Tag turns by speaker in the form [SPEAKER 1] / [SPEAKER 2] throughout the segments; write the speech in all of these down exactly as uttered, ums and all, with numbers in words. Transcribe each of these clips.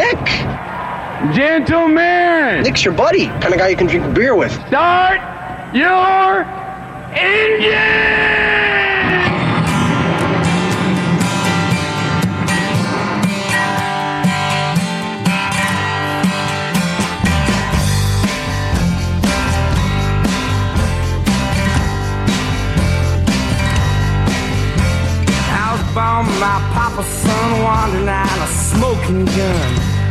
[SPEAKER 1] Nick!
[SPEAKER 2] Gentlemen!
[SPEAKER 1] Nick's your buddy. Kind of guy you can drink a beer with.
[SPEAKER 2] Start your engine!
[SPEAKER 3] Found my papa's son wandering out a smoking gun.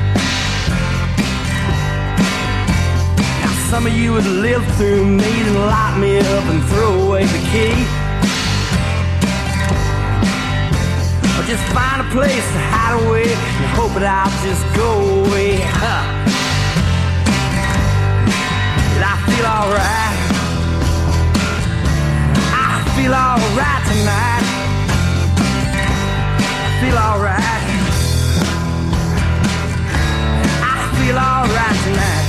[SPEAKER 3] Now some of you would live through me and lock me up and throw away the key, or just find a place to hide away and hope that I'll just go away. Huh. Did I feel alright? I feel alright tonight. Feel alright. I feel alright tonight.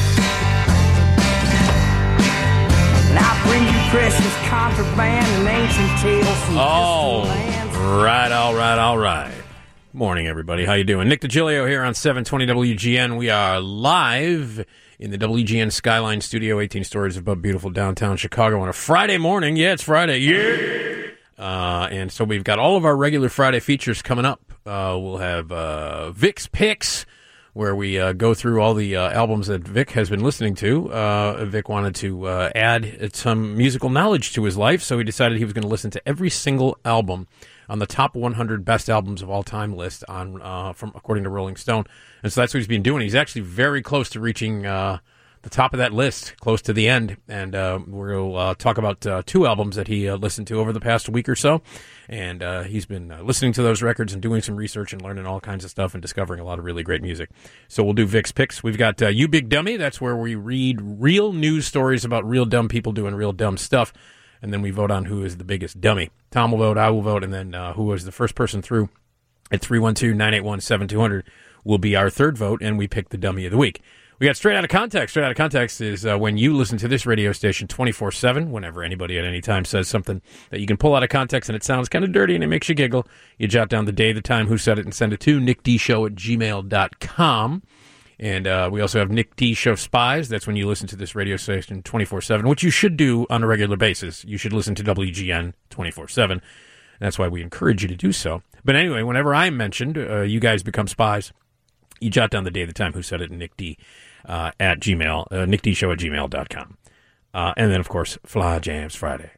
[SPEAKER 3] And I bring you precious contraband and ancient tales from
[SPEAKER 4] all
[SPEAKER 3] distant lands.
[SPEAKER 4] right, all right, all right. Morning, everybody. How you doing? Nick DiGilio here on seven twenty W G N. We are live in the W G N Skyline Studio, eighteen stories above beautiful downtown Chicago on a Friday morning. Yeah, it's Friday. Yeah. Uh, and so we've got all of our regular Friday features coming up. Uh, we'll have uh, Vic's Picks, where we uh, go through all the uh, albums that Vic has been listening to. Uh, Vic wanted to uh, add some musical knowledge to his life, so he decided he was going to listen to every single album on the top one hundred best albums of all time list on uh, from according to Rolling Stone. And so that's what he's been doing. He's actually very close to reaching uh, the top of that list, close to the end. And uh, we'll uh, talk about uh, two albums that he uh, listened to over the past week or so. And uh, he's been uh, listening to those records and doing some research and learning all kinds of stuff and discovering a lot of really great music. So we'll do Vic's Picks. We've got uh, You Big Dummy. That's where we read real news stories about real dumb people doing real dumb stuff. And then we vote on who is the biggest dummy. Tom will vote, I will vote, and then uh, who was the first person through at three one two, nine eight one, seven two zero zero will be our third vote, and we pick the dummy of the week. We got Straight Outta Context. Straight Outta Context is uh, when you listen to this radio station twenty-four seven, whenever anybody at any time says something that you can pull out of context and it sounds kind of dirty and it makes you giggle, you jot down the day, the time, who said it, and send it to nick d show at gmail dot com. And uh, we also have Nick D Show Spies. That's when you listen to this radio station twenty-four seven, which you should do on a regular basis. You should listen to W G N twenty-four seven. That's why we encourage you to do so. But anyway, whenever I'm mentioned, uh, you guys become spies. You jot down the day, the time, who said it, and Nick D uh, at Gmail, uh, nick d show at gmail dot com. Uh, and then, of course, Fly Jams Friday.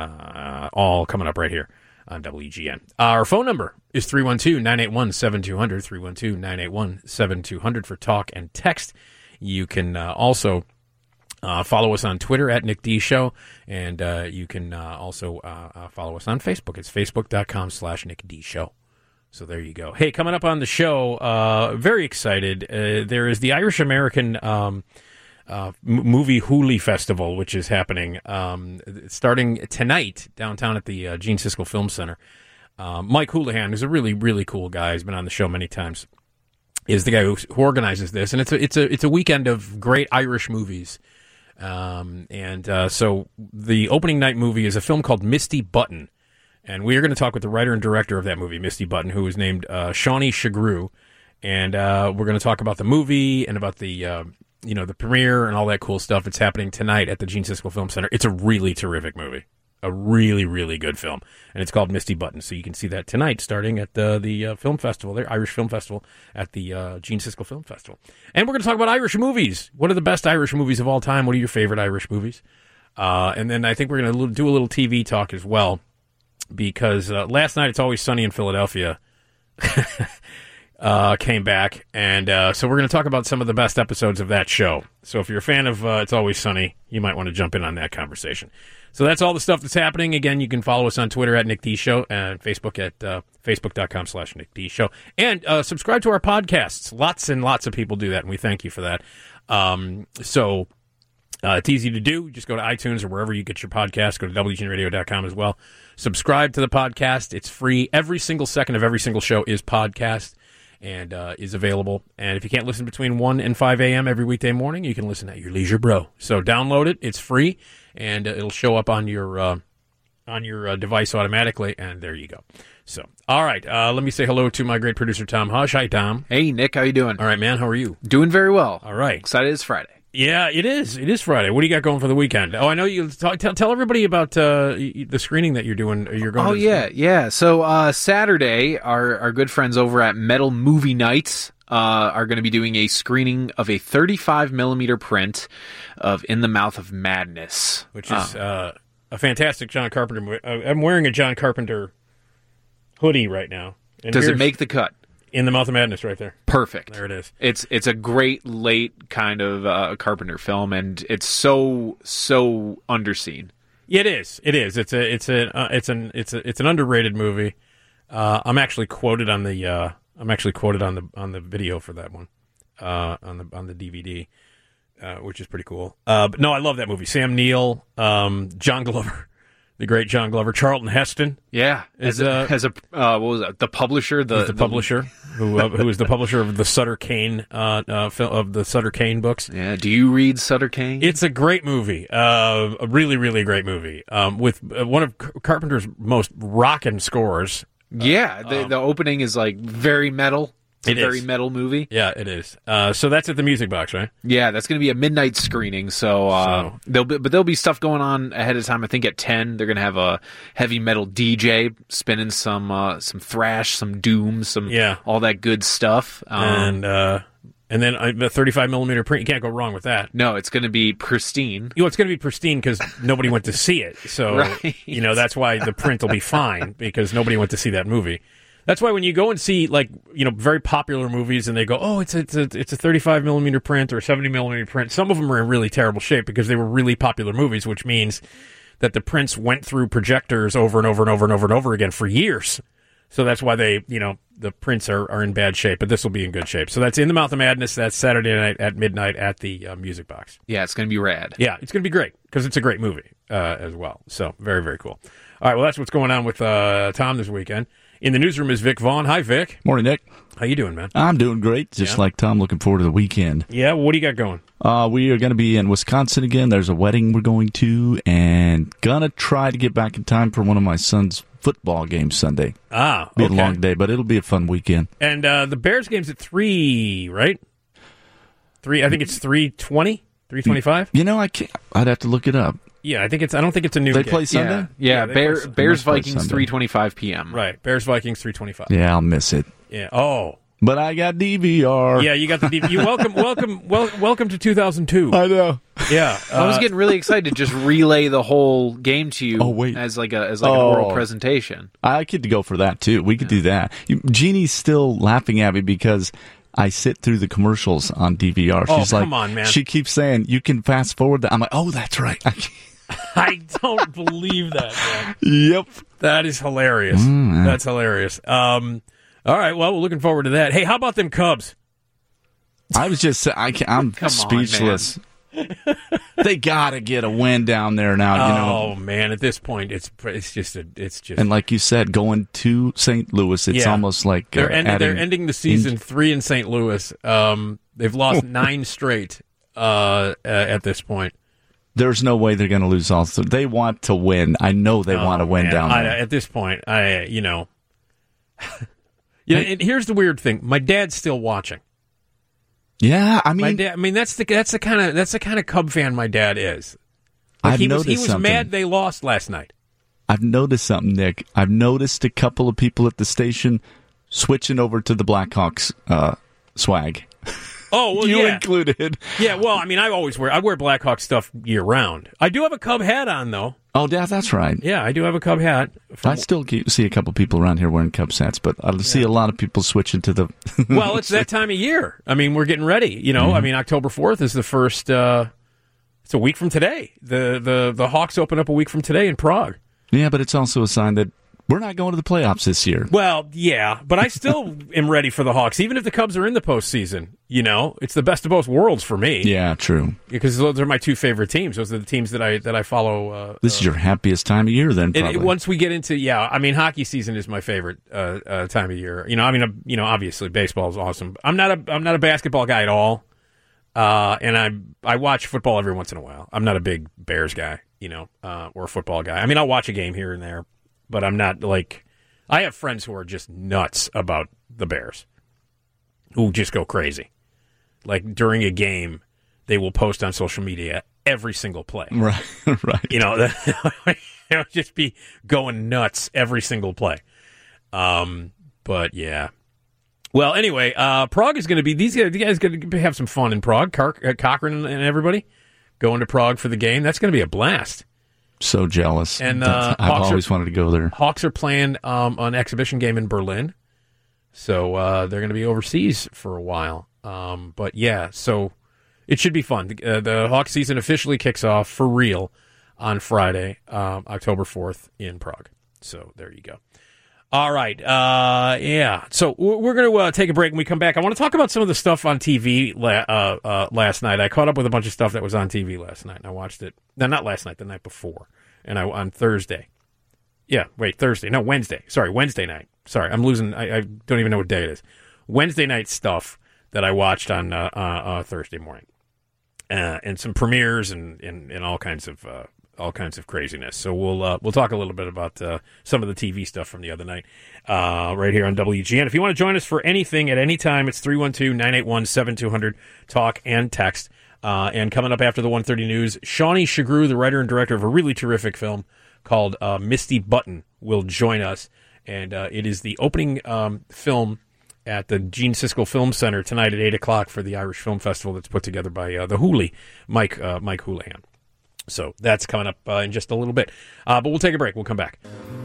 [SPEAKER 4] Uh, all coming up right here on W G N. Our phone number is three one two, nine eight one, seven two zero zero, three one two, nine eight one, seven two zero zero for talk and text. You can uh, also uh, follow us on Twitter at Nick D Show, and uh, you can uh, also uh, uh, follow us on Facebook. It's facebook.com slash Nick D Show. So there you go. Hey, coming up on the show, uh, very excited. Uh, there is the Irish American um, uh, m- Movie Hoolie Festival, which is happening um, starting tonight downtown at the uh, Gene Siskel Film Center. Uh, Mike Houlihan, who's a really, really cool guy, he's been on the show many times, is the guy who, who organizes this, and it's a it's a it's a weekend of great Irish movies. Um, and uh, so the opening night movie is a film called Misty Button. And we are going to talk with the writer and director of that movie, Misty Button, who is named uh, Shawnee Shagru. And uh, we're going to talk about the movie and about the, uh, you know, the premiere and all that cool stuff. It's happening tonight at the Gene Siskel Film Center. It's a really terrific movie, a really, really good film. And it's called Misty Button. So you can see that tonight starting at the, the uh, film festival, the Irish Film Festival at the uh, Gene Siskel Film Festival. And we're going to talk about Irish movies. What are the best Irish movies of all time? What are your favorite Irish movies? Uh, and then I think we're going to do a little T V talk as well. Because uh, last night, It's Always Sunny in Philadelphia uh, came back. And uh, so we're going to talk about some of the best episodes of that show. So if you're a fan of uh, It's Always Sunny, you might want to jump in on that conversation. So that's all the stuff that's happening. Again, you can follow us on Twitter at Nick D Show and Facebook at uh, facebook.com slash Nick D Show. And uh, subscribe to our podcasts. Lots and lots of people do that, and we thank you for that. Um, so... Uh, it's easy to do. Just go to iTunes or wherever you get your podcast. Go to W G N radio dot com as well. Subscribe to the podcast. It's free. Every single second of every single show is podcast and uh, is available. And if you can't listen between one and five a.m. every weekday morning, you can listen at your leisure, bro. So download it. It's free, and uh, it'll show up on your uh, on your uh, device automatically, and there you go. So, all right, uh, let me say hello to my great producer, Tom Hush. Hi, Tom.
[SPEAKER 5] Hey, Nick, how you doing?
[SPEAKER 4] All right, man, how are you?
[SPEAKER 5] Doing very well.
[SPEAKER 4] All right.
[SPEAKER 5] Excited it's Friday.
[SPEAKER 4] Yeah, it is. It is Friday. What do you got going for the weekend? Oh, I know you. Talk, tell, tell everybody about uh, the screening that you're doing. You're going.
[SPEAKER 5] Oh,
[SPEAKER 4] to the
[SPEAKER 5] yeah,
[SPEAKER 4] screening.
[SPEAKER 5] yeah. So uh, Saturday, our, our good friends over at Metal Movie Nights uh, are going to be doing a screening of a thirty-five millimeter print of In the Mouth of Madness.
[SPEAKER 4] Which is uh, uh, a fantastic John Carpenter movie. I'm wearing a John Carpenter hoodie right now. And
[SPEAKER 5] Does it
[SPEAKER 4] here's
[SPEAKER 5] make the cut?
[SPEAKER 4] In the Mouth of Madness right there.
[SPEAKER 5] Perfect.
[SPEAKER 4] There it is.
[SPEAKER 5] It's it's a great late kind of uh, Carpenter film, and it's so so underseen.
[SPEAKER 4] Yeah, it is. It is. It's a it's a uh, it's an it's a it's an underrated movie. Uh, I'm actually quoted on the uh, I'm actually quoted on the on the video for that one, uh, on the on the D V D, uh, which is pretty cool. Uh, but no, I love that movie. Sam Neill, um, John Glover. The great John Glover, Charlton Heston.
[SPEAKER 5] Yeah,
[SPEAKER 4] is
[SPEAKER 5] as a,
[SPEAKER 4] uh,
[SPEAKER 5] as a uh, what was that? The publisher, the
[SPEAKER 4] the, the publisher who uh, who is the publisher of the Sutter Kane uh, uh, fil- of the Sutter Kane books.
[SPEAKER 5] Yeah, do you read Sutter Kane?
[SPEAKER 4] It's a great movie, uh, a really really great movie, um, with uh, one of Carpenter's most rockin' scores.
[SPEAKER 5] Yeah, the,
[SPEAKER 4] um,
[SPEAKER 5] the opening is like very metal. It's
[SPEAKER 4] It
[SPEAKER 5] a very
[SPEAKER 4] is.
[SPEAKER 5] metal movie.
[SPEAKER 4] Yeah, it is. Uh, so that's at the Music Box, right?
[SPEAKER 5] Yeah, that's going to be a midnight screening. So, uh,
[SPEAKER 4] So-
[SPEAKER 5] there'll be, but there'll be stuff going on ahead of time. I think at ten they're going to have a heavy metal D J spinning some uh, some thrash, some doom, some
[SPEAKER 4] Yeah.
[SPEAKER 5] all that good stuff. Um,
[SPEAKER 4] and uh, and then uh, the thirty-five millimeter print. You can't go wrong with that.
[SPEAKER 5] no, it's going to be pristine.
[SPEAKER 4] You know, it's going to be pristine because nobody went to see it. So,
[SPEAKER 5] Right.
[SPEAKER 4] you know, that's why the print will be fine because nobody went to see that movie. That's why when you go and see, like, you know, very popular movies and they go, oh, it's a, it's a, it's a thirty-five millimeter print or a seventy millimeter print, some of them are in really terrible shape because they were really popular movies, which means that the prints went through projectors over and over and over and over and over again for years. So that's why they, you know, the prints are, are in bad shape, but this will be in good shape. So that's In the Mouth of Madness. That's Saturday night at midnight at the uh, Music Box.
[SPEAKER 5] Yeah, it's going to be rad.
[SPEAKER 4] Yeah, it's going to be great because it's a great movie uh, as well. So very, very cool. All right, well, that's what's going on with uh, Tom this weekend. In the newsroom is Vic Vaughn. Hi, Vic.
[SPEAKER 6] Morning, Nick.
[SPEAKER 4] How you doing, man?
[SPEAKER 6] I'm doing great, just
[SPEAKER 4] Yeah.
[SPEAKER 6] like Tom, looking forward to the weekend.
[SPEAKER 4] Yeah, well, what do you got going?
[SPEAKER 6] Uh, we are going to be in Wisconsin again. There's a wedding we're going to, and going to try to get back in time for one of my son's football games Sunday.
[SPEAKER 4] Ah,
[SPEAKER 6] Be
[SPEAKER 4] okay.
[SPEAKER 6] a long day, but it'll be a fun weekend.
[SPEAKER 4] And uh, the Bears game's at three, right? Three. I think it's three twenty, three twenty-five.
[SPEAKER 6] You know, I can't. I'd have to look it up.
[SPEAKER 4] Yeah, I think it's. I don't think it's a new.
[SPEAKER 6] They
[SPEAKER 4] game.
[SPEAKER 6] play Sunday?
[SPEAKER 5] Yeah,
[SPEAKER 4] Yeah, they
[SPEAKER 5] Bear,
[SPEAKER 4] play-
[SPEAKER 5] Bears
[SPEAKER 6] they play
[SPEAKER 5] Vikings
[SPEAKER 6] Sunday.
[SPEAKER 5] three twenty-five p.m.
[SPEAKER 4] Right, Bears Vikings three twenty-five.
[SPEAKER 6] Yeah, I'll miss it.
[SPEAKER 4] Yeah. Oh.
[SPEAKER 6] But I got D V R.
[SPEAKER 4] Yeah, you got the D V D. You welcome, welcome, wel- welcome to two thousand two.
[SPEAKER 6] I know.
[SPEAKER 4] Yeah,
[SPEAKER 5] I was
[SPEAKER 4] uh,
[SPEAKER 5] getting really excited to just relay the whole game to you
[SPEAKER 6] Oh, wait.
[SPEAKER 5] as like a as like an
[SPEAKER 6] Oh.
[SPEAKER 5] oral presentation.
[SPEAKER 6] I could go for that, too. We could do that. You- Jeannie's still laughing at me because I sit through the commercials on D V R.
[SPEAKER 4] Oh,
[SPEAKER 6] She's like,
[SPEAKER 4] come on, man.
[SPEAKER 6] She keeps saying, you can fast forward that. I'm like, oh, that's right.
[SPEAKER 4] I don't believe that, man.
[SPEAKER 6] Yep.
[SPEAKER 4] That is hilarious.
[SPEAKER 6] Mm,
[SPEAKER 4] That's hilarious. Um, all right, well, we're looking forward to that. Hey, how about them Cubs?
[SPEAKER 6] I was just, I can, I'm
[SPEAKER 5] Come on,
[SPEAKER 6] speechless. They gotta get a win down there now, you know.
[SPEAKER 4] Oh man, at this point, it's it's just a, it's just.
[SPEAKER 6] And like you said, going to Saint Louis, it's
[SPEAKER 4] Yeah.
[SPEAKER 6] almost like
[SPEAKER 4] they're
[SPEAKER 6] uh,
[SPEAKER 4] ending. They're
[SPEAKER 6] adding-
[SPEAKER 4] ending the season three in Saint Louis. Um, they've lost nine straight uh, uh, at this point.
[SPEAKER 6] There's no way they're going to lose all. Th- they want to win. I know they
[SPEAKER 4] Oh,
[SPEAKER 6] want to win
[SPEAKER 4] man.
[SPEAKER 6] down
[SPEAKER 4] I,
[SPEAKER 6] there.
[SPEAKER 4] at this point, I you know, you know. And here's the weird thing: my dad's still watching.
[SPEAKER 6] yeah, I
[SPEAKER 4] My
[SPEAKER 6] mean,
[SPEAKER 4] dad. I mean, that's the that's the kind of that's the kind of Cub fan my dad is. Like
[SPEAKER 6] I've
[SPEAKER 4] he was
[SPEAKER 6] noticed
[SPEAKER 4] he was
[SPEAKER 6] something.
[SPEAKER 4] mad they lost last night.
[SPEAKER 6] I've noticed something, Nick. I've noticed a couple of people at the station switching over to the Blackhawks uh, swag.
[SPEAKER 4] Oh well,
[SPEAKER 6] you
[SPEAKER 4] yeah.
[SPEAKER 6] included.
[SPEAKER 4] Yeah, well, I mean, I always wear I wear Blackhawk stuff year round. I do have a Cub hat on though.
[SPEAKER 6] Oh, yeah, that's right.
[SPEAKER 4] Yeah, I do have a Cub hat. From-
[SPEAKER 6] I still keep, see a couple people around here wearing Cubs hats, but I see a lot of people switching to the.
[SPEAKER 4] well, it's that time of year. I mean, we're getting ready. You know, I mean, October fourth is the first. Uh, it's a week from today. The the the Hawks open up a week from today in Prague.
[SPEAKER 6] Yeah, but it's also a sign that we're not going to the playoffs this year.
[SPEAKER 4] Well, yeah, but I still am ready for the Hawks, even if the Cubs are in the postseason. You know, it's the best of both worlds for me.
[SPEAKER 6] Yeah, true.
[SPEAKER 4] Because those are my two favorite teams. Those are the teams that I that I follow. Uh,
[SPEAKER 6] This is your happiest time of year, then.
[SPEAKER 4] And
[SPEAKER 6] Probably.
[SPEAKER 4] it- once we get into, yeah, I mean, hockey season is my favorite uh, uh, time of year. You know, I mean, uh, you know, obviously baseball is awesome. I'm not a, I'm not a basketball guy at all, uh, and I, I watch football every once in a while. I'm not a big Bears guy, you know, uh, or a football guy. I mean, I'll watch a game here and there, but I'm not like I have friends who are just nuts about the Bears, who just go crazy. Like during a game, they will post on social media every single play.
[SPEAKER 6] Right, right.
[SPEAKER 4] You know, they'll just be going nuts every single play. Um, but yeah. Well, anyway, uh, Prague is going to be these guys. You guys going to have some fun in Prague. Car- uh, Cochran and everybody going to Prague for the game. That's going to be a blast.
[SPEAKER 6] So jealous.
[SPEAKER 4] And uh,
[SPEAKER 6] I've
[SPEAKER 4] Hawks
[SPEAKER 6] always
[SPEAKER 4] are,
[SPEAKER 6] wanted to go there.
[SPEAKER 4] Hawks are playing um, an exhibition game in Berlin, so uh, they're going to be overseas for a while. Um, but yeah, so it should be fun. The, uh, the Hawks season officially kicks off for real on Friday, um, October fourth in Prague. So there you go. All right. Uh, yeah. So we're going to uh, take a break. When we come back, I want to talk about some of the stuff on T V la- uh, uh, last night. I caught up with a bunch of stuff that was on T V last night, and I watched it. No, not last night, the night before. And I on Thursday. Yeah, wait, Thursday. No, Wednesday. Sorry, Wednesday night. Sorry, I'm losing. I, I don't even know what day it is. Wednesday night stuff that I watched on uh, uh, uh, Thursday morning. Uh, and some premieres and, and, and all kinds of uh, all kinds of craziness. So we'll uh, we'll talk a little bit about uh, some of the T V stuff from the other night uh, right here on W G N. If you want to join us for anything at any time, it's three one two, nine eight one, seven two zero zero. Talk and text. Uh, and coming up after the one thirty news, Shawnee Shagru, the writer and director of a really terrific film called uh, Misty Button, will join us. And uh, it is the opening um, film at the Gene Siskel Film Center tonight at eight o'clock for the Irish Film Festival that's put together by uh, the Hooley, Mike uh, Mike Houlihan. So that's coming up uh, in just a little bit. Uh, but we'll take a break. We'll come back.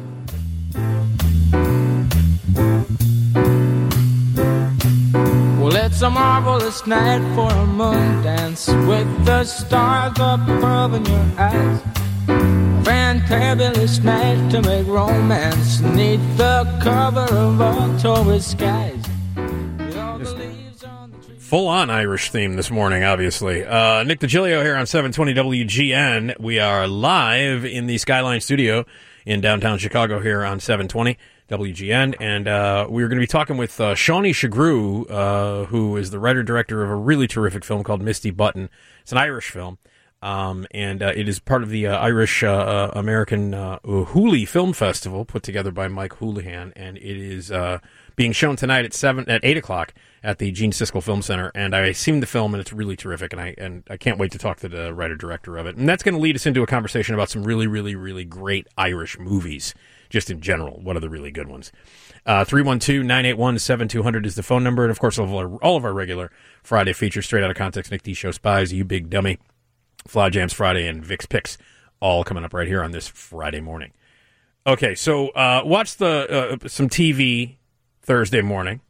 [SPEAKER 7] Well, it's a marvelous night for a moon dance with the stars up above in your eyes. A fantabulous night to make romance neath the cover of October skies. With all the leaves on the tree.
[SPEAKER 4] Full-on Irish theme this morning, obviously. Uh, Nick DiGilio here on seven twenty W G N. We are live in the Skyline studio in downtown Chicago here on seven twenty W G N, and uh, we're going to be talking with uh, Shawnee Shagru, uh, who is the writer-director of a really terrific film called Misty Button. It's an Irish film, um, and uh, it is part of the uh, Irish uh, American uh, Hooley Film Festival put together by Mike Houlihan, and it is uh, being shown tonight at seven at eight o'clock at the Gene Siskel Film Center. And I've seen the film, and it's really terrific, and I and I can't wait to talk to the writer-director of it. And that's going to lead us into a conversation about some really, really, really great Irish movies. Just in general, what are the really good ones? Uh, three one two, nine eight one, seven two zero zero is the phone number. And, of course, all of, our, all of our regular Friday features, Straight Out of Context, Nick D. Show Spies, You Big Dummy, Fly Jams Friday, and Vic's Picks, all coming up right here on this Friday morning. Okay, so uh, watch the uh, some T V Thursday morning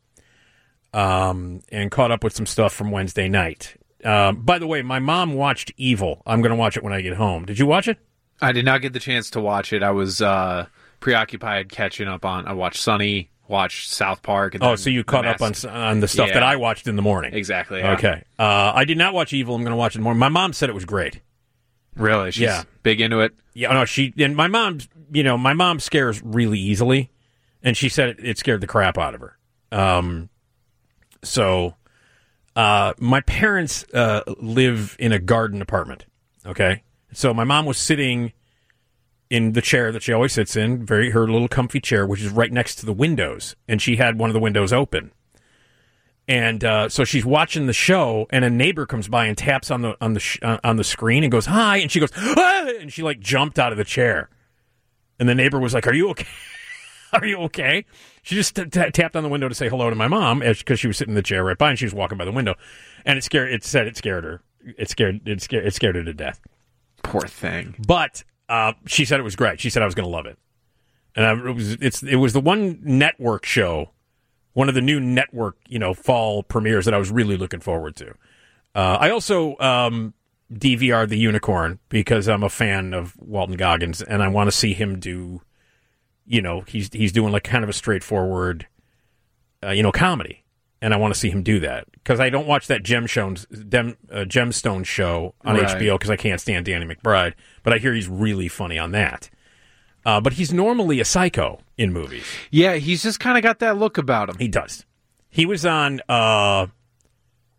[SPEAKER 4] um, and caught up with some stuff from Wednesday night. Uh, by the way, my mom watched Evil. I'm going to watch it when I get home. Did you watch it?
[SPEAKER 5] I did not get the chance to watch it. I was uh, preoccupied catching up on. I watched Sunny, watched South Park. And
[SPEAKER 4] oh, so you caught up on on the stuff
[SPEAKER 5] yeah.
[SPEAKER 4] that I watched in the morning.
[SPEAKER 5] Exactly. Yeah.
[SPEAKER 4] Okay. Uh, I did not watch Evil. I'm going to watch it more. My mom said it was great.
[SPEAKER 5] Really? She's
[SPEAKER 4] yeah.
[SPEAKER 5] big into it?
[SPEAKER 4] Yeah. No, she and my mom. You know, my mom scares really easily, and she said it, it scared the crap out of her. Um. So, uh, my parents uh, live in a garden apartment. Okay. So my mom was sitting in the chair that she always sits in, very her little comfy chair, which is right next to the windows, and she had one of the windows open. And uh, so she's watching the show, and a neighbor comes by and taps on the on the sh- uh, on the screen and goes, "Hi," and she goes, "Ah!" and she like jumped out of the chair, and the neighbor was like, "Are you okay? Are you okay?" She just t- t- tapped on the window to say hello to my mom because she was sitting in the chair right by, and she was walking by the window, and it scared. It said it scared her. It scared. It scared. It scared her to death.
[SPEAKER 5] Poor thing.
[SPEAKER 4] But uh, she said it was great. She said I was going to love it, and I, it was. It's. It was the one network show, one of the new network, you know, fall premieres that I was really looking forward to. Uh, I also um, D V R'd The Unicorn because I'm a fan of Walton Goggins, and I want to see him do. You know, he's he's doing like kind of a straightforward, uh, you know, comedy. And I want to see him do that because I don't watch that Gemstones, Dem, uh, Gemstone show on
[SPEAKER 5] right.
[SPEAKER 4] H B O because I can't stand Danny McBride. But I hear he's really funny on that. Uh, but he's normally a psycho in movies.
[SPEAKER 5] Yeah, he's just kind of got that look about him.
[SPEAKER 4] He does. He was on, uh,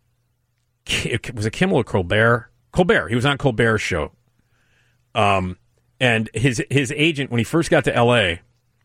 [SPEAKER 4] was it Kimmel or Colbert? Colbert. He was on Colbert's show. Um, and his his agent when he first got to L A.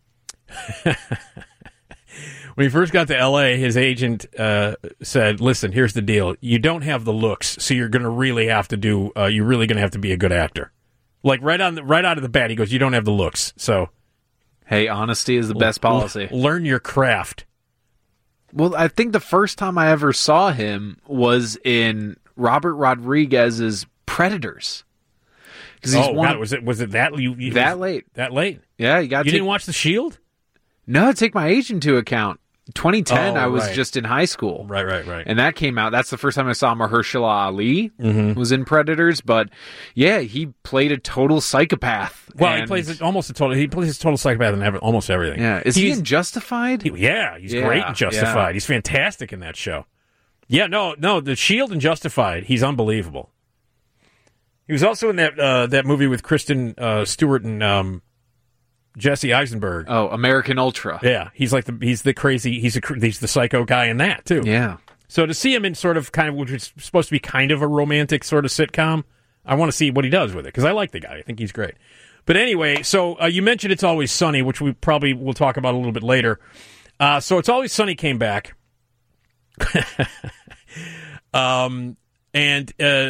[SPEAKER 4] When he first got to L A, his agent uh, said, "Listen, here's the deal. You don't have the looks, so you're going to really have to do. Uh, you're really going to have to be a good actor." Like right on, the, right out of the bat, he goes, "You don't have the looks, so."
[SPEAKER 5] Hey, honesty is the best policy.
[SPEAKER 4] L- learn your craft.
[SPEAKER 5] Well, I think the first time I ever saw him was in Robert Rodriguez's Predators. Because he's
[SPEAKER 4] oh,
[SPEAKER 5] one.
[SPEAKER 4] God, was it was it that you, you
[SPEAKER 5] that
[SPEAKER 4] was,
[SPEAKER 5] late?
[SPEAKER 4] That late?
[SPEAKER 5] Yeah, you got.
[SPEAKER 4] You
[SPEAKER 5] take,
[SPEAKER 4] didn't watch The Shield?
[SPEAKER 5] No, take my age into account. twenty ten,
[SPEAKER 4] Oh,
[SPEAKER 5] I was
[SPEAKER 4] right.
[SPEAKER 5] just in high school.
[SPEAKER 4] Right, right, right.
[SPEAKER 5] And that came out. That's the first time I saw Mahershala Ali
[SPEAKER 4] Mm-hmm.
[SPEAKER 5] was in Predators. But yeah, he played a total psychopath.
[SPEAKER 4] Well, he
[SPEAKER 5] And-
[SPEAKER 4] plays it almost a total. He plays a total psychopath in every, almost everything.
[SPEAKER 5] Yeah, is he
[SPEAKER 4] He's-
[SPEAKER 5] in Justified?
[SPEAKER 4] he- yeah, he's
[SPEAKER 5] Yeah,
[SPEAKER 4] great in Justified.
[SPEAKER 5] yeah.
[SPEAKER 4] He's fantastic in that show. Yeah, no, no, The Shield and Justified. He's unbelievable. He was also in that uh, that movie with Kristen uh, Stewart and um, Jesse Eisenberg.
[SPEAKER 5] Oh, American Ultra.
[SPEAKER 4] Yeah, he's like the he's the crazy he's a cr- he's the psycho guy in that too.
[SPEAKER 5] Yeah.
[SPEAKER 4] So to see him in sort of kind of which is supposed to be kind of a romantic sort of sitcom, I want to see what he does with it because I like the guy. I think he's great. But anyway, so uh, you mentioned It's Always Sunny, which we probably will talk about a little bit later. Uh, so It's Always Sunny came back, um, and uh,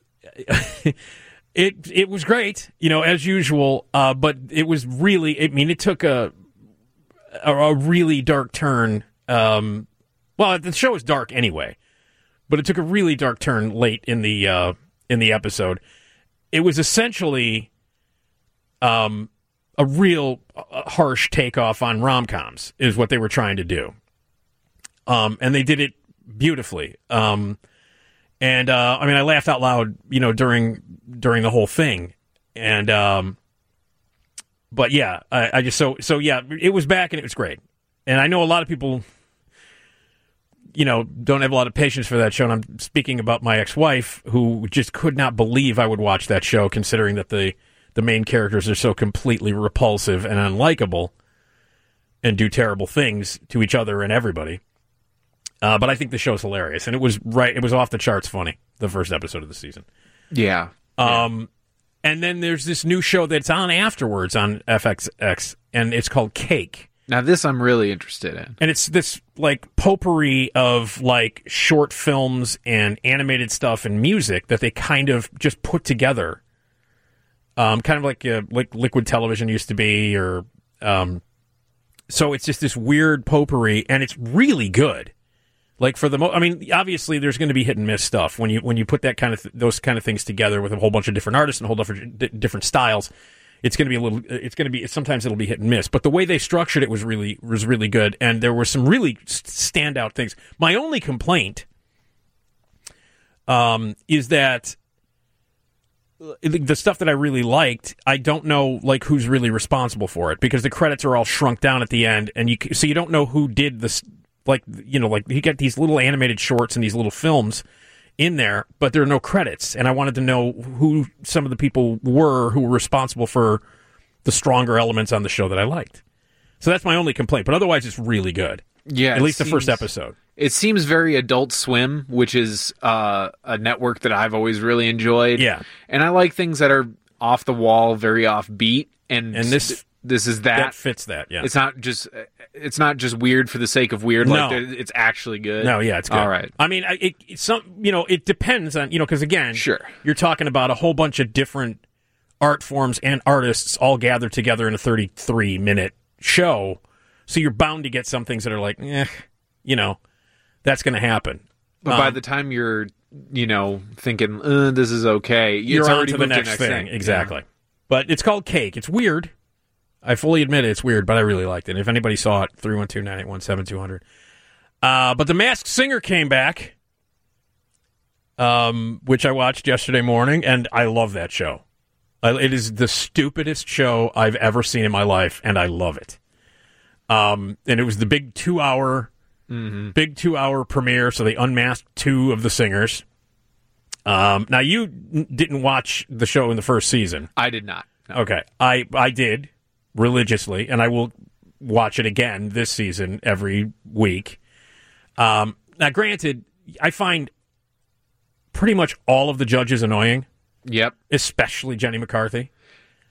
[SPEAKER 4] it it was great, you know, as usual. Uh, but it was really, I mean, it took a a, a really dark turn. Um, well, the show is dark anyway, but it took a really dark turn late in the uh, in the episode. It was essentially um, a real uh, harsh takeoff on rom-coms, is what they were trying to do, um, and they did it beautifully. Um, and uh, I mean, I laughed out loud, you know, during during the whole thing, and um, but yeah, I, I just so so yeah, it was back and it was great, and I know a lot of people, you know, don't have a lot of patience for that show. And I'm speaking about my ex-wife, who just could not believe I would watch that show, considering that the, the main characters are so completely repulsive and unlikable and do terrible things to each other and everybody. Uh, but I think the show's hilarious. And it was right, it was off the charts funny, the first episode of the season.
[SPEAKER 5] Yeah.
[SPEAKER 4] Um, and then there's this new show that's on afterwards on F X X, and it's called Cake.
[SPEAKER 5] Now, this I'm really interested in.
[SPEAKER 4] And it's this, like, potpourri of, like, short films and animated stuff and music that they kind of just put together. Um, kind of like uh, like Liquid Television used to be, or... Um, so it's just this weird potpourri, and it's really good. Like, for the mo- I mean, obviously, there's going to be hit-and-miss stuff when you when you put that kind of th- those kind of things together with a whole bunch of different artists and a whole different, d- different styles. It's going to be a little. It's going to be. Sometimes it'll be hit and miss, but the way they structured it was really was really good, and there were some really standout things. My only complaint, um, is that the stuff that I really liked, I don't know like who's really responsible for it, because the credits are all shrunk down at the end, and you so you don't know who did this. Like, you know, like you get these little animated shorts and these little films in there, but there are no credits, and I wanted to know who some of the people were who were responsible for the stronger elements on the show that I liked. So that's my only complaint, but otherwise it's really good.
[SPEAKER 5] Yeah,
[SPEAKER 4] At least
[SPEAKER 5] it
[SPEAKER 4] the first
[SPEAKER 5] seems-
[SPEAKER 4] episode.
[SPEAKER 5] It seems very Adult Swim, which is uh, a network that I've always really enjoyed.
[SPEAKER 4] Yeah.
[SPEAKER 5] And I like things that are off the wall, very offbeat, and
[SPEAKER 4] And this-
[SPEAKER 5] this is that.
[SPEAKER 4] That fits that, yeah.
[SPEAKER 5] It's not just it's not just weird for the sake of weird.
[SPEAKER 4] No.
[SPEAKER 5] Like it's actually good.
[SPEAKER 4] No, yeah, it's good.
[SPEAKER 5] All right.
[SPEAKER 4] I mean, I- it, it's some, you know, it depends on, you know, because again,
[SPEAKER 5] Sure.
[SPEAKER 4] you're talking about a whole bunch of different art forms and artists all gathered together in a thirty-three minute show. So you're bound to get some things that are like, eh, you know, that's going to happen.
[SPEAKER 5] But by
[SPEAKER 4] Um,
[SPEAKER 5] the time you're, you know, thinking uh, this is okay,
[SPEAKER 4] you're
[SPEAKER 5] it's
[SPEAKER 4] on
[SPEAKER 5] already
[SPEAKER 4] to the
[SPEAKER 5] moved
[SPEAKER 4] next,
[SPEAKER 5] to
[SPEAKER 4] thing.
[SPEAKER 5] Yeah.
[SPEAKER 4] Exactly. But it's called Cake. It's weird. I fully admit it, it's weird, but I really liked it. If anybody saw it, three one two, nine eight one, seven two zero zero. Uh, but The Masked Singer came back, um, which I watched yesterday morning, and I love that show. I, it is the stupidest show I've ever seen in my life, and I love it. Um, and it was the big two-hour,
[SPEAKER 5] Mm-hmm.
[SPEAKER 4] big two-hour premiere, so they unmasked two of the singers. Um, now, you n- didn't watch the show in the first season.
[SPEAKER 5] I did not. No.
[SPEAKER 4] Okay, I I did religiously, and I will watch it again this season every week. Um, now, granted, I find pretty much all of the judges annoying,
[SPEAKER 5] Yep.
[SPEAKER 4] especially Jenny McCarthy.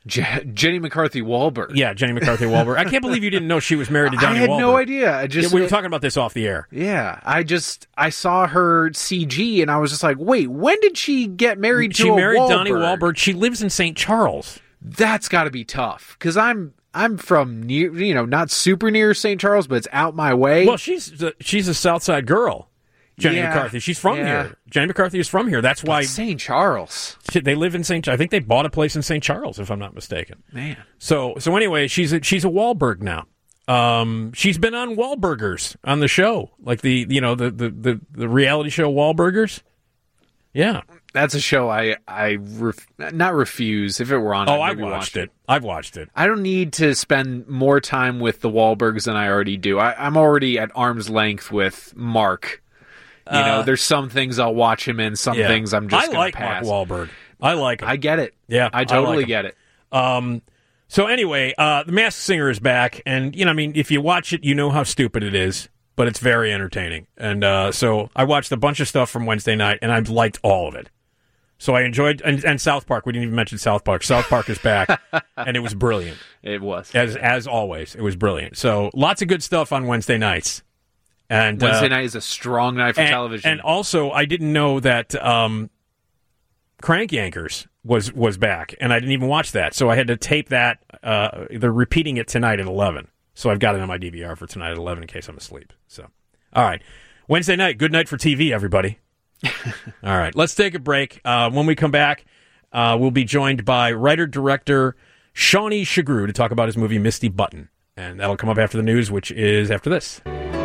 [SPEAKER 5] Je- Jenny McCarthy Wahlberg.
[SPEAKER 4] Yeah, Jenny McCarthy Wahlberg. I can't believe you didn't know she was married to Donnie
[SPEAKER 5] I had
[SPEAKER 4] Wahlberg.
[SPEAKER 5] no idea. I just
[SPEAKER 4] Yeah, we were
[SPEAKER 5] it-
[SPEAKER 4] talking about this off the air.
[SPEAKER 5] Yeah, I just I saw her C G and I was just like, wait, when did she get married to
[SPEAKER 4] She
[SPEAKER 5] a
[SPEAKER 4] married
[SPEAKER 5] Wahlberg?
[SPEAKER 4] Donnie Wahlberg. She lives in Saint Charles.
[SPEAKER 5] That's got to be tough because I'm I'm from near, you know, not super near Saint Charles, but it's out my way.
[SPEAKER 4] Well, she's a, she's a South Side girl, Jenny
[SPEAKER 5] Yeah,
[SPEAKER 4] McCarthy. She's from
[SPEAKER 5] yeah.
[SPEAKER 4] here. Jenny McCarthy is from here. That's why
[SPEAKER 5] Saint Charles,
[SPEAKER 4] they live in Saint I think they bought a place in Saint Charles, if I'm not mistaken.
[SPEAKER 5] man.
[SPEAKER 4] So so anyway, she's a, she's a Wahlberg now. Um, she's been on Wahlburgers on the show, like the you know the the the, the reality show Wahlburgers. Yeah.
[SPEAKER 5] That's a show I I ref, not refuse. If it were on,
[SPEAKER 4] Oh,
[SPEAKER 5] I'd
[SPEAKER 4] I've
[SPEAKER 5] maybe
[SPEAKER 4] watched
[SPEAKER 5] watch
[SPEAKER 4] it. I've watched it.
[SPEAKER 5] I don't need to spend more time with the Wahlbergs than I already do. I, I'm already at arm's length with Mark. You know,
[SPEAKER 4] Uh,
[SPEAKER 5] there's some things I'll watch him in, some
[SPEAKER 4] Yeah.
[SPEAKER 5] things I'm just
[SPEAKER 4] I
[SPEAKER 5] gonna
[SPEAKER 4] like
[SPEAKER 5] pass.
[SPEAKER 4] Mark Wahlberg. I like him.
[SPEAKER 5] I get it.
[SPEAKER 4] Yeah, I
[SPEAKER 5] I
[SPEAKER 4] like
[SPEAKER 5] totally
[SPEAKER 4] him.
[SPEAKER 5] get it.
[SPEAKER 4] Um, so anyway, uh, The Masked Singer is back, and you know, I mean, if you watch it, you know how stupid it is, but it's very entertaining. And uh, so I watched a bunch of stuff from Wednesday night, and I've liked all of it. So I enjoyed, and, and South Park. We didn't even mention South Park. South Park is back, and it was brilliant,
[SPEAKER 5] It was.
[SPEAKER 4] as as always. It was brilliant. So lots of good stuff on Wednesday nights. And
[SPEAKER 5] Wednesday
[SPEAKER 4] uh,
[SPEAKER 5] night is a strong night for
[SPEAKER 4] and,
[SPEAKER 5] television.
[SPEAKER 4] And also, I didn't know that um, Crank Yankers was was back, and I didn't even watch that. So I had to tape that. Uh, they're repeating it tonight at eleven. So I've got it on my D V R for tonight at eleven in case I'm asleep. So, all right. Wednesday night, good night for T V, everybody. All right, let's take a break. Uh, when we come back, uh, we'll be joined by writer-director Shawnee Shagru to talk about his movie Misty Button. And that'll come up after the news, which is after this.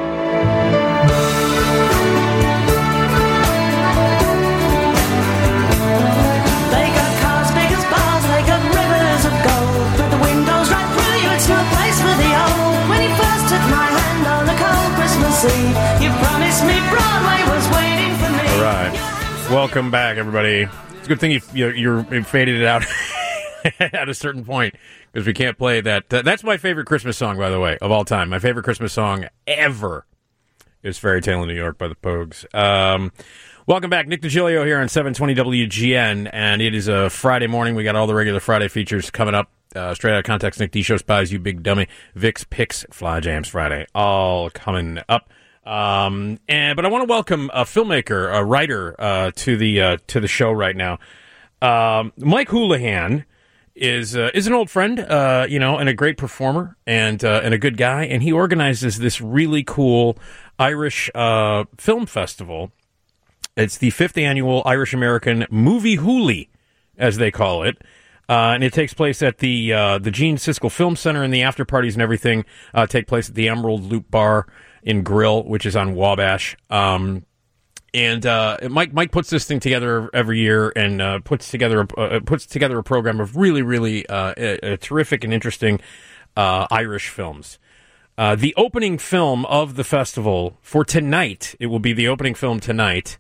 [SPEAKER 8] They got cars big as bars, they got rivers of gold. Put the windows right through you, it's no place for the old. When you first took my hand on a cold Christmas Eve, you promised me Broadway was waiting for me.
[SPEAKER 4] All right. Welcome back, everybody. It's a good thing you you, you're, you faded it out at a certain point because we can't play that. Uh, that's my favorite Christmas song, by the way, of all time. My favorite Christmas song ever is Fairy Tale in New York by the Pogues. Um, welcome back. Nick DiGilio here on seven twenty W G N, and it is a Friday morning. We got all the regular Friday features coming up. Uh, straight out of context, Nick D Show Spies, You Big Dummy, Vic's Picks, Fly Jams Friday, all coming up. Um, and but I want to welcome a filmmaker, a writer uh, to the uh, to the show right now. Um, Mike Houlihan is uh, is an old friend, uh, you know, and a great performer and uh, and a good guy. And he organizes this really cool Irish uh, film festival. It's the fifth annual Irish American Movie Hoolie, as they call it. Uh, and it takes place at the uh, the Gene Siskel Film Center, and the after parties and everything uh, take place at the Emerald Loop Bar in Grill, which is on Wabash. Um, and uh, Mike Mike puts this thing together every year and uh, puts together a, uh, puts together a program of really really uh, a, a terrific and interesting uh, Irish films. Uh, the opening film of the festival for tonight, it will be the opening film tonight.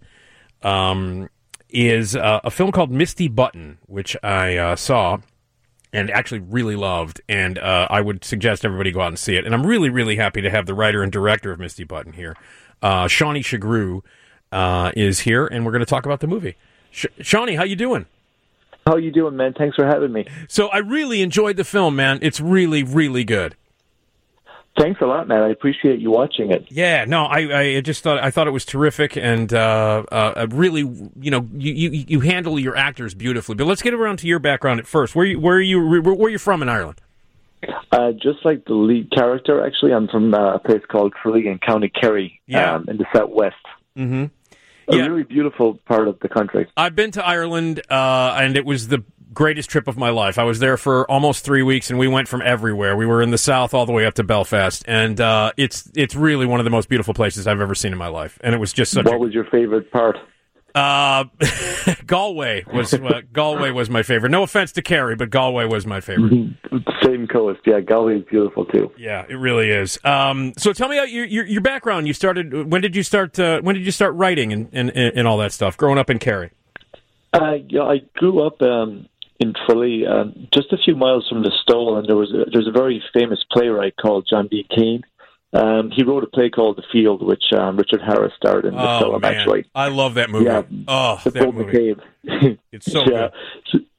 [SPEAKER 4] Um, is uh, a film called Misty Button, which I uh, saw and actually really loved, and uh, I would suggest everybody go out and see it. And I'm really, really happy to have the writer and director of Misty Button here. Uh, Shawnee Shagru uh, is here, and we're going to talk about the movie. Sh- Shawnee, how you doing?
[SPEAKER 9] How you doing, man? Thanks for having me.
[SPEAKER 4] So I really enjoyed the film, man. It's really, really good.
[SPEAKER 9] Thanks a lot, man. I appreciate you watching it.
[SPEAKER 4] Yeah, no, I, I just thought I thought it was terrific, and uh, uh, really, you know, you, you you handle your actors beautifully. But let's get around to your background at first. Where you where are you where, where are you from in Ireland?
[SPEAKER 9] Uh, just like the lead character, actually, I'm from uh, a place called Tralee in County Kerry,
[SPEAKER 4] Yeah.
[SPEAKER 9] um, in the southwest.
[SPEAKER 4] Mm-hmm.
[SPEAKER 9] A
[SPEAKER 4] Yeah.
[SPEAKER 9] really beautiful part of the country.
[SPEAKER 4] I've been to Ireland, uh, and it was the greatest trip of my life. I was there for almost three weeks, and we went from everywhere. We were in the south all the way up to Belfast, and uh, it's it's really one of the most beautiful places I've ever seen in my life. And it was just such
[SPEAKER 9] What
[SPEAKER 4] a...
[SPEAKER 9] was your favorite part?
[SPEAKER 4] Uh, Galway was uh, Galway was my favorite. No offense to Kerry, but Galway was my favorite.
[SPEAKER 9] Same coast, yeah. Galway is beautiful too.
[SPEAKER 4] Yeah, it really is. Um, so tell me about your, your your background. You started. When did you start? Uh, when did you start writing and, and and all that stuff? Growing up in Kerry.
[SPEAKER 9] Uh, yeah, I grew up um, in Tralee, um, just a few miles from the Stole, and there was a, there's a very famous playwright called John B. Keane. Um, he wrote a play called The Field, which um, Richard Harris starred in the
[SPEAKER 4] Oh
[SPEAKER 9] film,
[SPEAKER 4] man,
[SPEAKER 9] actually.
[SPEAKER 4] I love that movie.
[SPEAKER 9] Yeah,
[SPEAKER 4] Oh,
[SPEAKER 9] the
[SPEAKER 4] that
[SPEAKER 9] Bull
[SPEAKER 4] movie.
[SPEAKER 9] McCabe.
[SPEAKER 4] It's so
[SPEAKER 9] yeah.
[SPEAKER 4] good.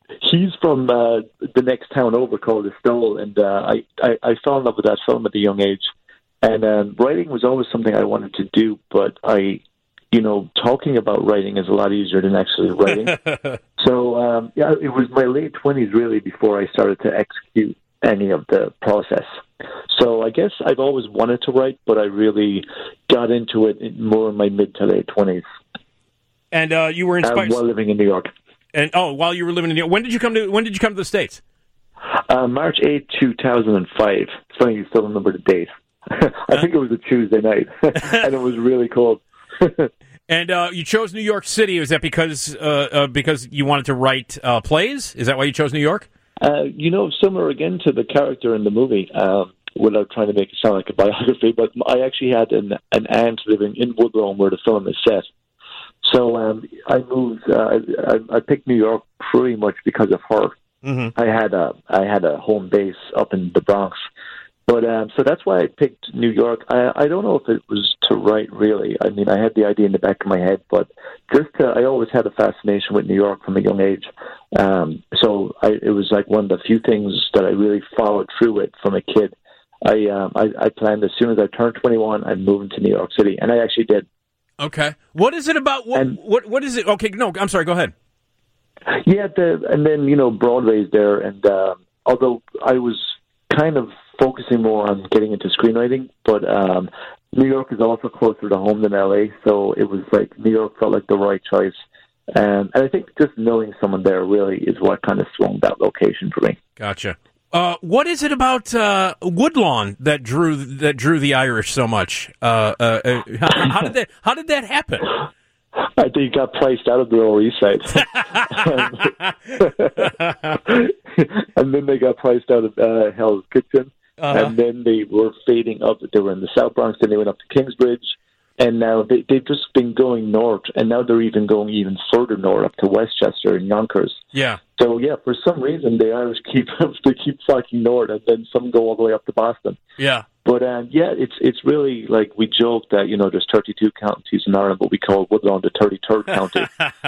[SPEAKER 9] he's from uh, the next town over called Estelle, and uh, I, I I fell in love with that film at a young age. And um, writing was always something I wanted to do, but I, you know, talking about writing is a lot easier than actually writing. so um, yeah, it was my late twenties really before I started to execute any of the process. So I guess I've always wanted to write, but I really got into it more in my mid to late twenties.
[SPEAKER 4] And uh, you were inspired
[SPEAKER 9] uh, while living in New York.
[SPEAKER 4] And oh, while you were living in New York, when did you come to when did you come to the States?
[SPEAKER 9] Uh, March eighth, two thousand five. It's funny you still remember the date. I think it was a Tuesday night, and it was really cold.
[SPEAKER 4] And uh, you chose New York City. Was that because uh, uh, because you wanted to write uh, plays? Is that why you chose New York?
[SPEAKER 9] Uh, you know, similar again to the character in the movie, um, without trying to make it sound like a biography, but I actually had an, an aunt living in Woodlawn where the film is set. So um, I moved. Uh, I, I picked New York pretty much because of her. Mm-hmm. I had a I had a home base up in the Bronx. But um, so that's why I picked New York. I, I don't know if it was to write, really. I mean, I had the idea in the back of my head, but just to, I always had a fascination with New York from a young age. Um, so I, it was like one of the few things that I really followed through with from a kid. I, um, I I planned as soon as I turned twenty-one, I'd move into New York City, and I actually did.
[SPEAKER 4] Okay. What is it about? What
[SPEAKER 9] and,
[SPEAKER 4] what, what is it? Okay, no, I'm sorry. Go ahead.
[SPEAKER 9] Yeah, the, and then you know Broadway's there, and uh, although I was kind of focusing more on getting into screenwriting, but um, New York is also closer to home than L A, so it was like New York felt like the right choice. Um, and I think just knowing someone there really is what kind of swung that location for me.
[SPEAKER 4] Gotcha. Uh, what is it about uh, Woodlawn that drew that drew the Irish so much? Uh, uh, uh, how, how did that How did that happen?
[SPEAKER 9] I think he got priced out of the Lower East Side. And then they got priced out of uh, Hell's Kitchen. Uh-huh. And then they were fading up. They were in the South Bronx, then they went up to Kingsbridge. And now they, they've just been going north. And now they're even going even further north up to Westchester and Yonkers.
[SPEAKER 4] Yeah.
[SPEAKER 9] So, yeah, for some reason, the Irish keep they keep fucking north. And then some go all the way up to Boston.
[SPEAKER 4] Yeah.
[SPEAKER 9] But, um, yeah, it's it's really, like, we joke that, you know, there's thirty-two counties in Ireland, but we call Woodlawn the thirty-third county.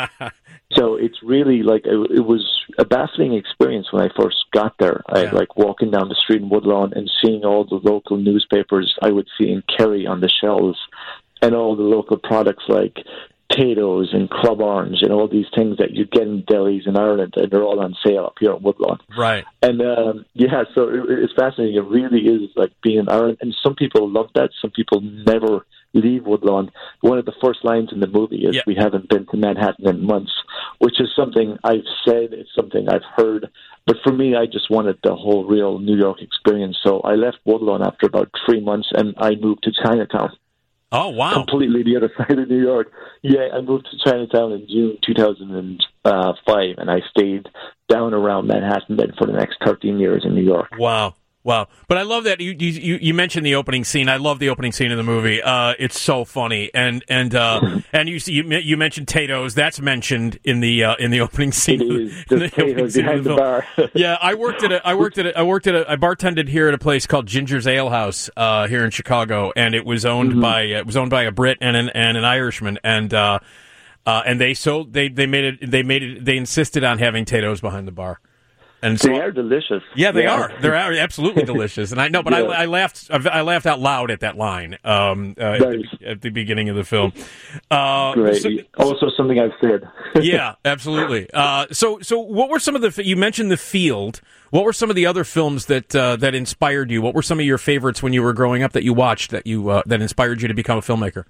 [SPEAKER 9] So it's really, like, it, it was a baffling experience when I first got there. I,
[SPEAKER 4] Yeah.
[SPEAKER 9] like, walking down the street in Woodlawn and seeing all the local newspapers I would see in Kerry on the shelves, and all the local products like potatoes and Club Orange and all these things that you get in delis in Ireland, and they're all on sale up here in Woodlawn.
[SPEAKER 4] Right.
[SPEAKER 9] And um, yeah, so it, it's fascinating. It really is like being in Ireland, and some people love that. Some people never leave Woodlawn. One of the first lines in the movie is,
[SPEAKER 4] yeah.
[SPEAKER 9] "We haven't been to Manhattan in months," which is something I've said. It's something I've heard. But for me, I just wanted the whole real New York experience. So I left Woodlawn after about three months, and I moved to Chinatown.
[SPEAKER 4] Oh, wow.
[SPEAKER 9] Completely the other side of New York. Yeah, I moved to Chinatown in June two thousand five, and I stayed down around Manhattan then for the next thirteen years in New York.
[SPEAKER 4] Wow. Wow. But I love that you you, you mentioned the opening scene. I love the opening scene of the movie. Uh, it's so funny. And and uh, and you see you, you mentioned Tato's. That's mentioned in the uh, in the opening scene.
[SPEAKER 9] It is. Just Tato's behind the, the bar.
[SPEAKER 4] Yeah, I worked at a I worked at a, I worked at a I bartended here at a place called Ginger's Ale House uh, here in Chicago, and it was owned mm-hmm. by it was owned by a Brit and an and an Irishman, and uh, uh, and they sold they they made it they made it they insisted on having Tato's behind the bar. And so,
[SPEAKER 9] they are delicious.
[SPEAKER 4] Yeah, they
[SPEAKER 9] yeah.
[SPEAKER 4] are. They're absolutely delicious. And I know, but yeah. I, I laughed. I laughed out loud at that line um, uh, at, the, at the beginning of the film. Uh,
[SPEAKER 9] Great.
[SPEAKER 4] So,
[SPEAKER 9] also, something I've said.
[SPEAKER 4] Yeah, absolutely. Uh, so, so what were some of the? You mentioned The Field. What were some of the other films that uh, that inspired you? What were some of your favorites when you were growing up that you watched that you uh, that inspired you to become a filmmaker?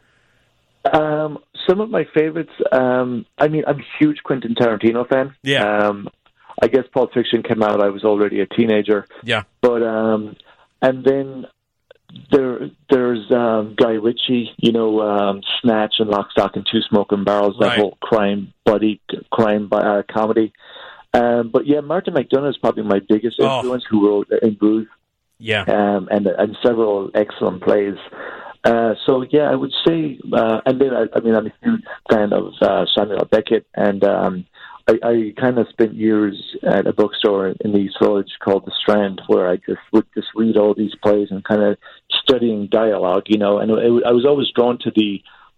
[SPEAKER 9] Um, some of my favorites. Um, I mean, I'm a huge Quentin Tarantino fan.
[SPEAKER 4] Yeah.
[SPEAKER 9] Um, I guess Pulp Fiction came out. I was already a teenager.
[SPEAKER 4] Yeah.
[SPEAKER 9] But um, and then there there's um, Guy Ritchie. You know, um, Snatch and Lock, Stock and Two Smoking Barrels. That
[SPEAKER 4] right.
[SPEAKER 9] whole crime buddy crime uh, comedy. Um, but yeah, Martin McDonagh is probably my biggest influence. Oh. Who wrote In Bruges.
[SPEAKER 4] Yeah.
[SPEAKER 9] Um, and and several excellent plays. Uh, so yeah, I would say, uh, and then I, I mean, I'm a huge fan of uh, Samuel Beckett, and um, I, I kind of spent years at a bookstore in the East Village called The Strand, where I just would just read all these plays and kind of studying dialogue, you know. And it, I was always drawn to the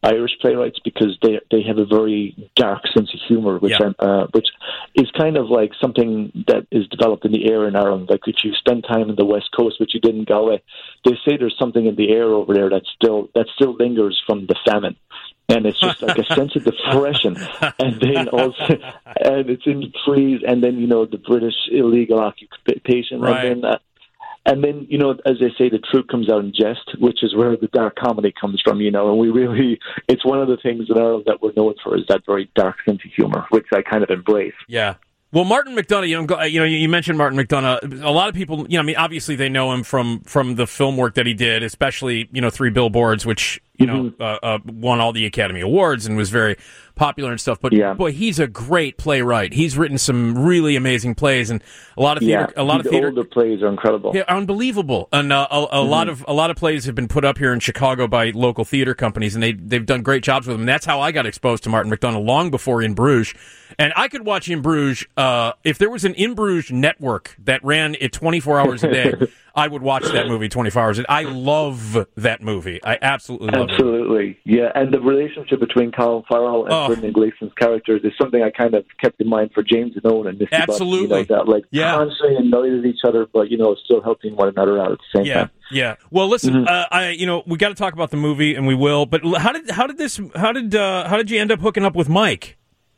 [SPEAKER 9] Irish playwrights because they they have a very dark sense of humor, which
[SPEAKER 4] Yeah.
[SPEAKER 9] uh, which is kind of like something that is developed in the air in Ireland. Like if you spend time in the West Coast, which you did in Galway, they say there's something in the air over there that still that still lingers from the famine. And it's just like a sense of depression, and then also, and it's in the trees, and then you know the British illegal occupation,
[SPEAKER 4] Right.
[SPEAKER 9] and then, uh, and then you know, as they say, the truth comes out in jest, which is where the dark comedy comes from, you know. And we really, it's one of the things in Ireland that we're known for is that very dark sense of humor, which I kind of embrace.
[SPEAKER 4] Yeah. Well, Martin McDonagh, you know, go- you know, you mentioned Martin McDonagh. A lot of people, you know, I mean, obviously they know him from from the film work that he did, especially, you know, Three Billboards, which, you know,
[SPEAKER 9] Mm-hmm.
[SPEAKER 4] uh, uh, won all the Academy Awards and was very popular and stuff. But
[SPEAKER 9] Yeah.
[SPEAKER 4] boy, he's a great playwright. He's written some really amazing plays, and a lot of theater,
[SPEAKER 9] Yeah,
[SPEAKER 4] a lot of
[SPEAKER 9] the
[SPEAKER 4] theater.
[SPEAKER 9] older plays are incredible.
[SPEAKER 4] Yeah, unbelievable, and uh, a, a
[SPEAKER 9] Mm-hmm.
[SPEAKER 4] lot of a lot of plays have been put up here in Chicago by local theater companies, and they they've done great jobs with them. And that's how I got exposed to Martin McDonagh long before In Bruges, and I could watch In Bruges uh, if there was an In Bruges network that ran it twenty-four hours a day. I would watch that movie twenty-four hours a day. I love that movie. I absolutely love it.
[SPEAKER 9] Absolutely, yeah. And the relationship between Colin Farrell and
[SPEAKER 4] Oh.
[SPEAKER 9] Brendan Gleeson's characters is something I kind of kept in mind for James and Owen and Misty Buck,
[SPEAKER 4] Absolutely.
[SPEAKER 9] you know, that like
[SPEAKER 4] Yeah.
[SPEAKER 9] constantly annoyed at each other, but you know, still helping one another out at the same
[SPEAKER 4] Yeah,
[SPEAKER 9] time.
[SPEAKER 4] yeah. Well, listen,
[SPEAKER 9] Mm-hmm.
[SPEAKER 4] uh, I you know we got to talk about the movie, and we will. But l- how did how did this how did uh, how did you end up hooking up with Mike?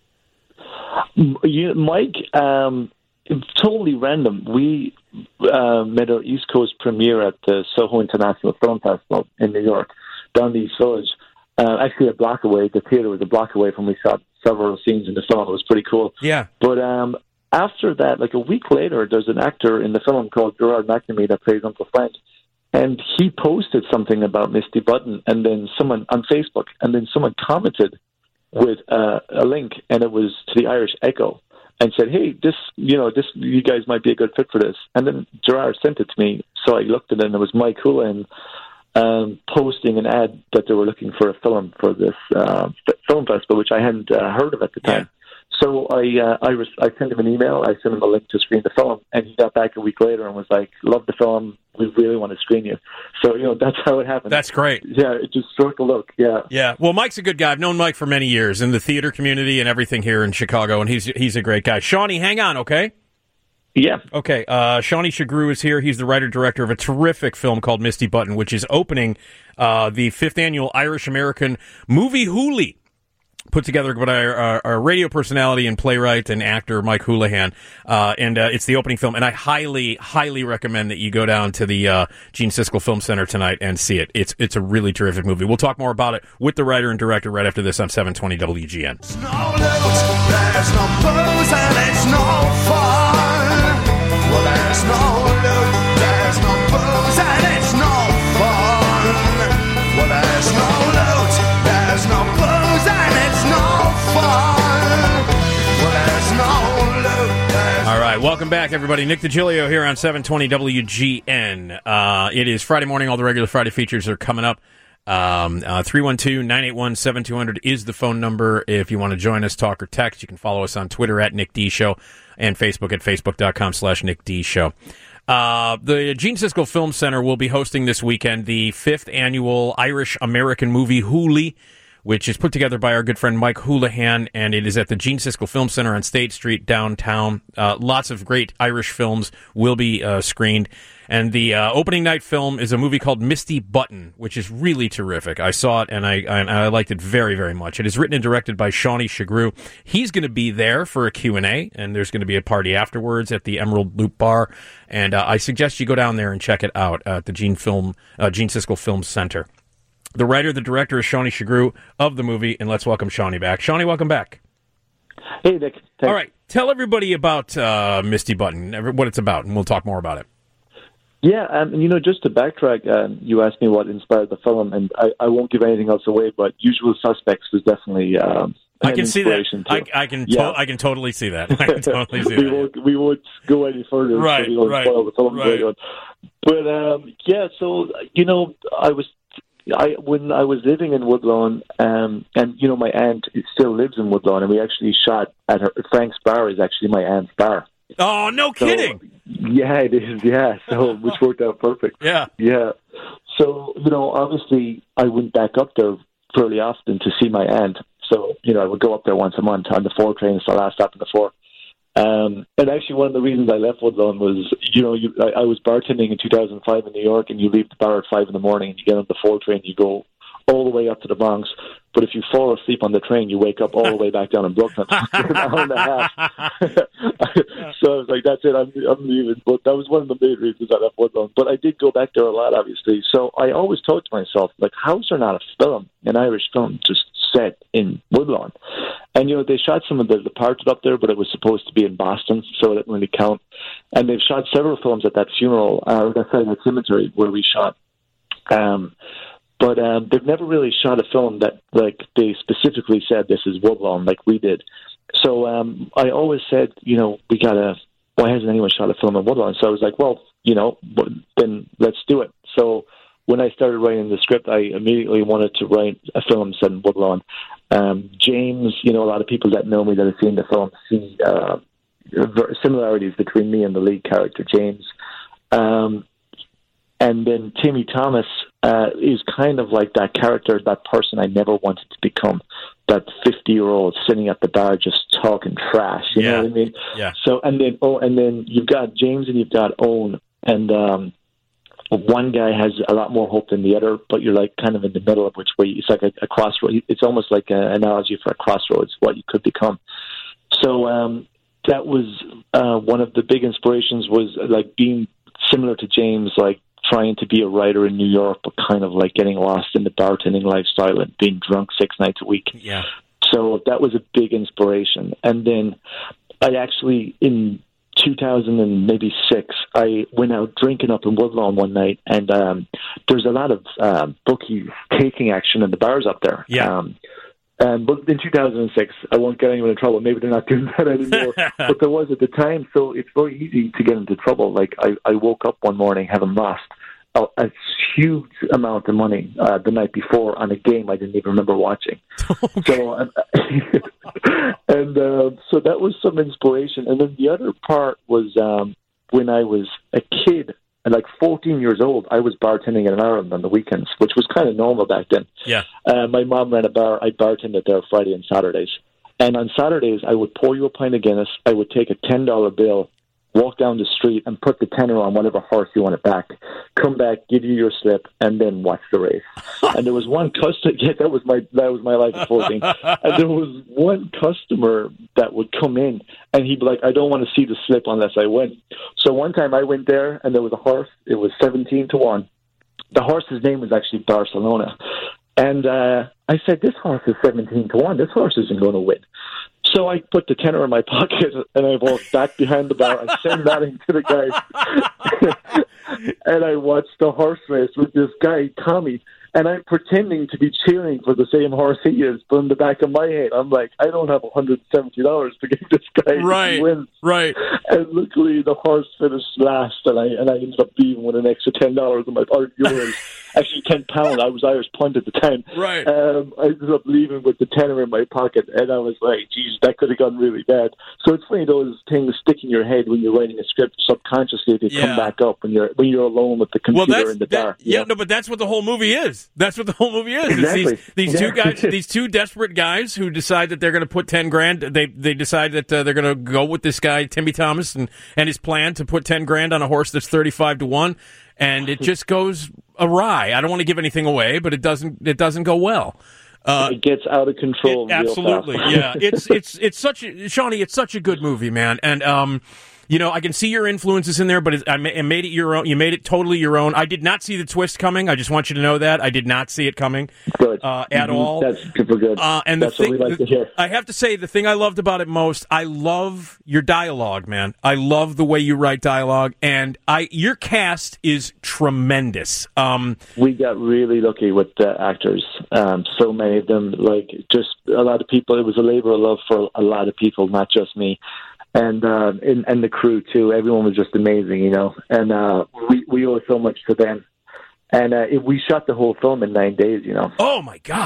[SPEAKER 9] M- You, Mike, um, it's totally random. We uh, made our East Coast premiere at the Soho International Film Festival in New York, down the East Village. Uh, actually, a block away. The theater was a block away from we shot several scenes in the film. It was pretty cool.
[SPEAKER 4] Yeah.
[SPEAKER 9] But um, after that, like a week later, there's an actor in the film called Gerard McNamee that plays Uncle Frank. And he posted something about Misty Button, and then someone on Facebook, and then someone commented with uh, a link, and it was to the Irish Echo, and said, "Hey, this, you know, this, you guys might be a good fit for this." And then Gerard sent it to me, so I looked at it, and it was Mike Houlihan um, posting an ad that they were looking for a film for this uh, film festival, which I hadn't uh, heard of at the time. So I uh, I, res- I sent him an email. I sent him a link to screen the film, and he got back a week later and was like, "Love the film. We really want to screen you." So you know that's how it happened.
[SPEAKER 4] That's great.
[SPEAKER 9] Yeah, it just struck a look. Yeah,
[SPEAKER 4] Yeah. Well, Mike's a good guy. I've known Mike for many years in the theater community and everything here in Chicago, and he's he's a great guy. Shawnee, hang on, okay?
[SPEAKER 9] yeah.
[SPEAKER 4] Okay. Uh, Shawnee Shagru is here. He's the writer-director of a terrific film called Misty Button, which is opening uh, the fifth annual Irish-American Movie Hoolie, put together by our, our, our radio personality and playwright and actor Mike Houlihan, uh, and uh, it's the opening film. And I highly, highly recommend that you go down to the uh, Gene Siskel Film Center tonight and see it. It's it's a really terrific movie. We'll talk more about it with the writer and director right after this on seven twenty W G N.
[SPEAKER 3] No loot, there's no booze and it's no fun. Well, there's no loot, there's no booze and it's no fun. Well, there's no loot, there's no booze and it's no fun. Well, there's no loot, there's
[SPEAKER 4] All right, welcome back, everybody. Nick DiGilio here on seven twenty W G N. Uh, it is Friday morning. All the regular Friday features are coming up. Um, uh, three one two, nine eight one, seven two zero zero is the phone number. If you want to join us, talk or text, you can follow us on Twitter at Nick D Show and Facebook at facebook.com slash Nick D Show. Uh, the Gene Siskel Film Center will be hosting this weekend the fifth annual Irish American Movie Hoolie, which is put together by our good friend Mike Houlihan, and it is at the Gene Siskel Film Center on State Street downtown. Uh, lots of great Irish films will be uh, screened. And the uh, opening night film is a movie called Misty Button, which is really terrific. I saw it, and I and I liked it very, very much. It is written and directed by Shawnee Shagru. He's going to be there for a Q and A, and there's going to be a party afterwards at the Emerald Loop Bar. And uh, I suggest you go down there and check it out at the Gene Film uh, Gene Siskel Film Center. The writer, the director is Shawnee Shagru of the movie, and let's welcome Shawnee back. Shawnee, welcome back.
[SPEAKER 9] Hey, Nick. Thanks.
[SPEAKER 4] All right, tell everybody about uh, Misty Button, what it's about, and we'll talk more about it.
[SPEAKER 9] Yeah, um, and you know, just to backtrack, um, you asked me what inspired the film, and I, I won't give anything else away, but Usual Suspects was definitely um,
[SPEAKER 4] I
[SPEAKER 9] an
[SPEAKER 4] can see that.
[SPEAKER 9] inspiration
[SPEAKER 4] I,
[SPEAKER 9] too.
[SPEAKER 4] I can.
[SPEAKER 9] Yeah.
[SPEAKER 4] To- I can totally see that. I can totally see
[SPEAKER 9] we
[SPEAKER 4] that.
[SPEAKER 9] won't we won't go any further.
[SPEAKER 4] Right,
[SPEAKER 9] so we won't
[SPEAKER 4] right,
[SPEAKER 9] spoil the film
[SPEAKER 4] right.
[SPEAKER 9] going on. But um, yeah, so you know, I was I when I was living in Woodlawn, um, and you know, my aunt still lives in Woodlawn, and we actually shot at her. Frank's bar is actually my aunt's bar.
[SPEAKER 4] Oh, no
[SPEAKER 9] So,
[SPEAKER 4] kidding!
[SPEAKER 9] Yeah, it is. Yeah, so which worked out perfect.
[SPEAKER 4] Yeah.
[SPEAKER 9] Yeah. So, you know, obviously I went back up there fairly often to see my aunt. So, you know, I would go up there once a month on the four train. It's the last stop in the four. Um, and actually, one of the reasons I left Woodlawn was, you know, you, I, I was bartending in two thousand five in New York, and you leave the bar at five in the morning, and you get on the four train, you go all the way up to the Bronx. But if you fall asleep on the train, you wake up all the way back down in Brooklyn for an hour and a half. So I was like, that's it, I'm, I'm leaving. But that was one of the main reasons I left Woodlawn. But I did go back there a lot, obviously. So I always thought to myself, like, how is there not a film, an Irish film, just set in Woodlawn? And, you know, they shot some of the, the parts up there, but it was supposed to be in Boston, so it didn't really count. And they've shot several films at that funeral, uh, that that cemetery where we shot. Um But um, they've never really shot a film that, like, they specifically said this is Woodlawn, like we did. So um, I always said, you know, we gotta. Why hasn't anyone shot a film in Woodlawn? So I was like, well, you know, then let's do it. So when I started writing the script, I immediately wanted to write a film set in Woodlawn. Um, James, you know, a lot of people that know me that have seen the film see uh, similarities between me and the lead character, James. Um, And then Timmy Thomas uh, is kind of like that character, that person I never wanted to become, that fifty-year-old sitting at the bar just talking trash. You
[SPEAKER 4] yeah.
[SPEAKER 9] know what I mean?
[SPEAKER 4] Yeah.
[SPEAKER 9] So and then oh, and then you've got James and you've got Owen, and um, one guy has a lot more hope than the other, but you're like kind of in the middle of which way. It's like a, a crossroads. It's almost like an analogy for a crossroads, what you could become. So um, that was uh, one of the big inspirations, was like being similar to James, like trying to be a writer in New York, but kind of like getting lost in the bartending lifestyle and being drunk six nights a week.
[SPEAKER 4] Yeah.
[SPEAKER 9] So that was a big inspiration. And then I actually, in two thousand and maybe six, I went out drinking up in Woodlawn one night, and um, there's a lot of uh, bookies taking action in the bars up there.
[SPEAKER 4] Yeah.
[SPEAKER 9] Um, Um, but in two thousand six, I won't get anyone in trouble. Maybe they're not doing that anymore. But there was at the time, so it's very easy to get into trouble. Like, I, I woke up one morning having lost a, a huge amount of money uh, the night before on a game I didn't even remember watching. Okay. So, uh, and uh, so that was some inspiration. And then the other part was um, when I was a kid, and like fourteen years old, I was bartending in Ireland on the weekends, which was kind of normal back then.
[SPEAKER 4] Yeah.
[SPEAKER 9] Uh, my mom ran a bar. I bartended there Friday and Saturdays. And on Saturdays, I would pour you a pint of Guinness. I would take a ten dollar bill, walk down the street, and put the tenner on whatever horse you want to back. Come back, give you your slip, and then watch the race. And there was one customer. Yeah, that was my that was my life at fourteen. And there was one customer that would come in, and he'd be like, "I don't want to see the slip unless I win." So one time I went there, and there was a horse. It was seventeen to one. The horse's name was actually Barcelona. And uh, I said, "This horse is seventeen to one. This horse isn't going to win." So I put the tenner in my pocket, and I walked back behind the bar. I sent that into the guy. And I watched the horse race with this guy, Tommy. And I'm pretending to be cheering for the same horse he is, but in the back of my head, I'm like, I don't have one hundred seventy dollars to give this guy
[SPEAKER 4] right,
[SPEAKER 9] to win.
[SPEAKER 4] Right.
[SPEAKER 9] And luckily, the horse finished last, and I and I ended up leaving with an extra ten dollars in my or euros. Actually, ten pounds. I was Irish punt at the time.
[SPEAKER 4] Right.
[SPEAKER 9] Um, I ended up leaving with the tenner in my pocket, and I was like, geez, that could have gone really bad. So it's funny, those things stick in your head when you're writing a script. Subconsciously, they
[SPEAKER 4] yeah.
[SPEAKER 9] come back up when you're when you're alone with the computer
[SPEAKER 4] well,
[SPEAKER 9] in the
[SPEAKER 4] that,
[SPEAKER 9] dark.
[SPEAKER 4] Yeah,
[SPEAKER 9] know?
[SPEAKER 4] no, but that's what the whole movie is. That's what the whole movie is.
[SPEAKER 9] Exactly.
[SPEAKER 4] It's these these
[SPEAKER 9] yeah.
[SPEAKER 4] two guys, these two desperate guys who decide that they're going to put ten grand. They they decide that uh, they're going to go with this guy Timmy Thomas and, and his plan to put ten grand on a horse that's thirty five to one, and it just goes awry. I don't want to give anything away, but it doesn't it doesn't go well.
[SPEAKER 9] Uh, it gets out of control.
[SPEAKER 4] It, absolutely, yeah. It's it's it's such a, Shawnee. It's such a good movie, man, and um. You know, I can see your influences in there, but it, I made it your own. You made it totally your own. I did not see the twist coming. I just want you to know that I did not see it coming
[SPEAKER 9] good.
[SPEAKER 4] Uh, at
[SPEAKER 9] mm-hmm.
[SPEAKER 4] all.
[SPEAKER 9] That's super good.
[SPEAKER 4] Uh, and
[SPEAKER 9] That's
[SPEAKER 4] the thing,
[SPEAKER 9] what we like
[SPEAKER 4] the,
[SPEAKER 9] to hear.
[SPEAKER 4] I have to say, the thing I loved about it most, I love your dialogue, man. I love the way you write dialogue, and I your cast is tremendous. Um,
[SPEAKER 9] we got really lucky with the actors. Um, so many of them, like just a lot of people. It was a labor of love for a lot of people, not just me. And, uh, and and the crew too. Everyone was just amazing, you know. And uh, we we owe so much to them. And uh, it, we shot the whole film in nine days, you know.
[SPEAKER 4] Oh my God!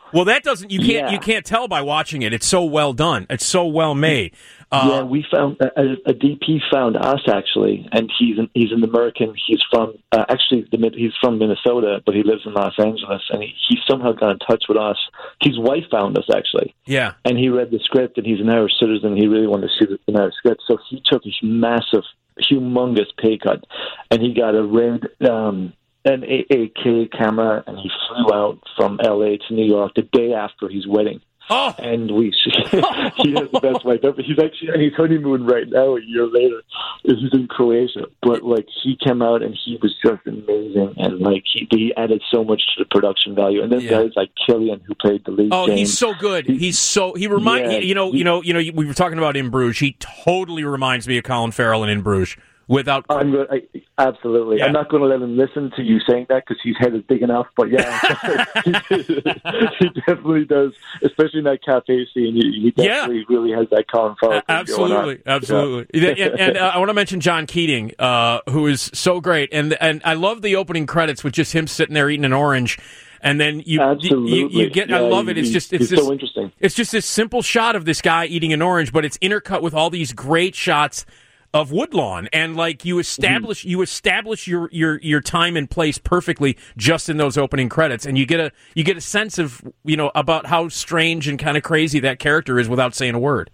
[SPEAKER 4] Well, that doesn't you can't
[SPEAKER 9] Yeah.
[SPEAKER 4] you can't tell by watching it. It's so well done. It's so well made. Uh,
[SPEAKER 9] yeah, we found a, a D P found us actually, and he's an, he's an American. He's from uh, actually the, Mid- he's from Minnesota, but he lives in Los Angeles, and he, he somehow got in touch with us. His wife found us actually,
[SPEAKER 4] yeah.
[SPEAKER 9] and he read the script, and he's an Irish citizen. He really wanted to see the, the Irish script, so he took a massive, humongous pay cut, and he got a red. Um, an eight K camera, and he flew out from L A to New York the day after his wedding.
[SPEAKER 4] Oh,
[SPEAKER 9] And we, he has the best wife ever. He's actually on his honeymoon right now. A year later, he's in Croatia. But like, he came out and he was just amazing, and like he, he added so much to the production value. And then
[SPEAKER 4] Yeah.
[SPEAKER 9] guys like Killian, who played the lead.
[SPEAKER 4] oh,
[SPEAKER 9] James,
[SPEAKER 4] he's so good. He's so he remind
[SPEAKER 9] Yeah,
[SPEAKER 4] he- you know
[SPEAKER 9] he-
[SPEAKER 4] you know you know we were talking about In Bruges. He totally reminds me of Colin Farrell in In Bruges. Without
[SPEAKER 9] I'm go- I, absolutely.
[SPEAKER 4] Yeah.
[SPEAKER 9] I'm not going to let him listen to you saying that because his head is big enough. But yeah, he definitely does, especially in that cafe scene. He, he definitely really has that Colin Farrell thing going on.
[SPEAKER 4] Absolutely, absolutely. and and uh, I want to mention John Keating, uh, who is so great, and and I love the opening credits with just him sitting there eating an orange. And then you,
[SPEAKER 9] Absolutely.
[SPEAKER 4] you, you get. I
[SPEAKER 9] Yeah,
[SPEAKER 4] love it. It's
[SPEAKER 9] he-
[SPEAKER 4] just. It's
[SPEAKER 9] he's
[SPEAKER 4] this,
[SPEAKER 9] so interesting.
[SPEAKER 4] It's just this simple shot of this guy eating an orange, but it's intercut with all these great shots of Woodlawn, and like you establish, you establish your, your, your time and place perfectly just in those opening credits, and you get a you get a sense of you know about how strange and kind of crazy that character is without saying a word.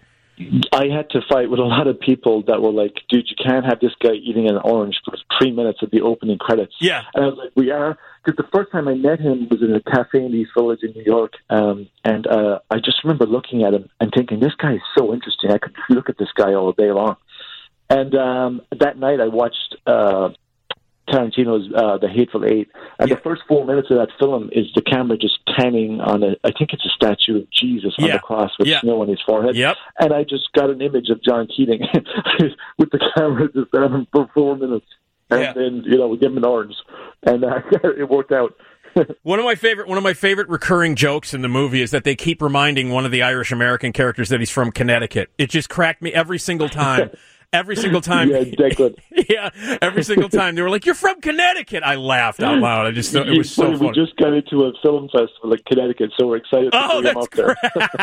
[SPEAKER 9] I had to fight with a lot of people that were like, dude, you can't have this guy eating an orange for three minutes of the opening credits.
[SPEAKER 4] Yeah.
[SPEAKER 9] And I was like, we are. Because the first time I met him was in a cafe in the East Village in New York. Um, and uh, I just remember looking at him and thinking, this guy is so interesting. I could look at this guy all day long. And um, that night I watched uh, Tarantino's uh, The Hateful Eight. And
[SPEAKER 4] Yeah.
[SPEAKER 9] the first four minutes of that film is the camera just panning on a, I think it's a statue of Jesus on
[SPEAKER 4] Yeah.
[SPEAKER 9] the cross with
[SPEAKER 4] Yeah.
[SPEAKER 9] snow on his forehead.
[SPEAKER 4] Yep.
[SPEAKER 9] And I just got an image of John Keating with the camera just on him for four minutes. And
[SPEAKER 4] Yeah.
[SPEAKER 9] then, you know, we give him an orange. And uh, it worked out.
[SPEAKER 4] One of my favorite one of my favorite recurring jokes in the movie is that they keep reminding one of the Irish American characters that he's from Connecticut. It just cracked me every single time. Every single time.
[SPEAKER 9] Yeah, Declan.
[SPEAKER 4] yeah, every single time they were like, "You're from Connecticut." I laughed out loud. I just thought it was so
[SPEAKER 9] We
[SPEAKER 4] funny.
[SPEAKER 9] just got into a film festival in Connecticut, so we're excited to
[SPEAKER 4] Oh,
[SPEAKER 9] bring him
[SPEAKER 4] that's
[SPEAKER 9] up there.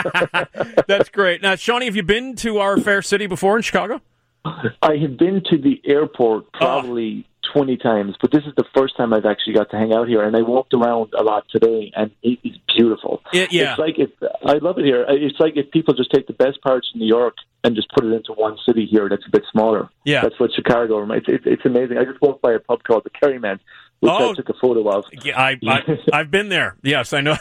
[SPEAKER 4] great. That's great. Now, Shawnee, have you been to our fair city before in Chicago?
[SPEAKER 9] I have been to the airport probably twenty times, but this is the first time I've actually got to hang out here, and I walked around a lot today, and it is beautiful.
[SPEAKER 4] It- yeah.
[SPEAKER 9] It's like if, I love it here. It's like if people just take the best parts of New York and just put it into one city here that's a bit smaller.
[SPEAKER 4] Yeah.
[SPEAKER 9] That's what Chicago reminds. It's, it's amazing. I just walked by a pub called the Kerryman, which
[SPEAKER 4] Oh.
[SPEAKER 9] I took a photo of.
[SPEAKER 4] Yeah, I, I I've been there. Yes, I know.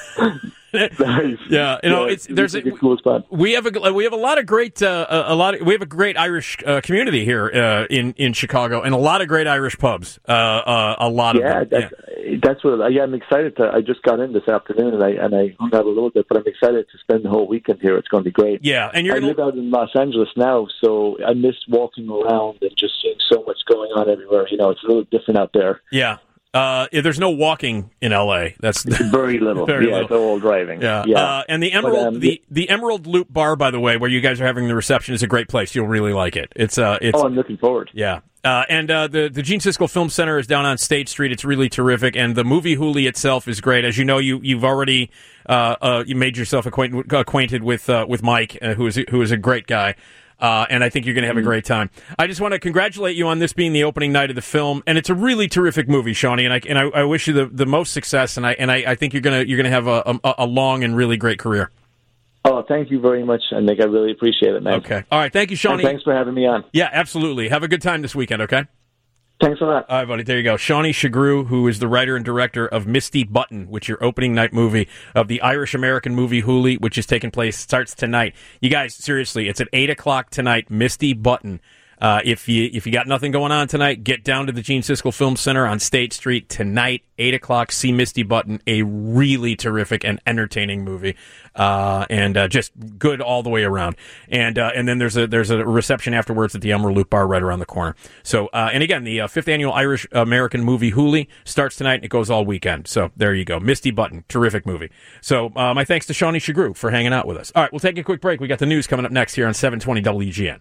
[SPEAKER 9] Nice.
[SPEAKER 4] Yeah, you know, it's there's
[SPEAKER 9] a
[SPEAKER 4] a,
[SPEAKER 9] cool spot.
[SPEAKER 4] we have a we have a lot of great uh, a lot of, we have a great Irish uh, community here uh, in in Chicago, and a lot of great Irish pubs. Uh, uh, a lot
[SPEAKER 9] Yeah,
[SPEAKER 4] of them.
[SPEAKER 9] that's that's what. Yeah, I'm excited to. I just got in this afternoon, and I and I hung out a little bit, but I'm excited to spend the whole weekend here. It's going to be great.
[SPEAKER 4] Yeah, and you're
[SPEAKER 9] I
[SPEAKER 4] gonna,
[SPEAKER 9] live out in Los Angeles now, so I miss walking around and just seeing so much going on everywhere. You know, it's a little different out there.
[SPEAKER 4] yeah. Uh, yeah, there's no walking in L A. That's
[SPEAKER 9] Very little.
[SPEAKER 4] Very
[SPEAKER 9] yeah,
[SPEAKER 4] little.
[SPEAKER 9] it's all driving.
[SPEAKER 4] yeah.
[SPEAKER 9] yeah.
[SPEAKER 4] Uh, and the Emerald
[SPEAKER 9] um,
[SPEAKER 4] the the Emerald Loop Bar, by the way, where you guys are having the reception, is a great place. You'll really like it. It's uh, it's
[SPEAKER 9] oh, I'm looking forward.
[SPEAKER 4] yeah. Uh, and uh, the the Gene Siskel Film Center is down on State Street. It's really terrific, and the movie Hooli itself is great. As you know, you you've already uh, uh, you made yourself acquainted acquainted with uh, with Mike, uh, who is who is a great guy. Uh, and I think you're going to have a great time. I just want to congratulate you on this being the opening night of the film, and it's a really terrific movie, Shawnee. And I and I, I wish you the, the most success. And I and I, I think you're gonna you're gonna have a, a a long and really great career.
[SPEAKER 9] Oh, thank you very much, Nick. I really appreciate it, man.
[SPEAKER 4] Okay. All right. Thank you,
[SPEAKER 9] And
[SPEAKER 4] Shawnee.
[SPEAKER 9] thanks for having me on.
[SPEAKER 4] Yeah, absolutely. Have a good time this weekend. Okay.
[SPEAKER 9] Thanks a lot.
[SPEAKER 4] All right, buddy. There you go. Shawnee Shagru, who is the writer and director of Misty Button, which is your opening night movie of the Irish-American movie Hooli, which is taking place, starts tonight. You guys, seriously, it's at eight o'clock tonight, Misty Button. Uh, if you if you got nothing going on tonight, get down to the Gene Siskel Film Center on State Street tonight, eight o'clock. See Misty Button, a really terrific and entertaining movie, uh, and uh, just good all the way around. And uh, and then there's a there's a reception afterwards at the Emerald Loop Bar right around the corner. So uh, and again, the uh, fifth annual Irish American movie Hooli starts tonight and it goes all weekend. So there you go, Misty Button, terrific movie. So uh, my thanks to Shawnee Shagru for hanging out with us. All right, we'll take a quick break. We got the news coming up next here on seven twenty W G N.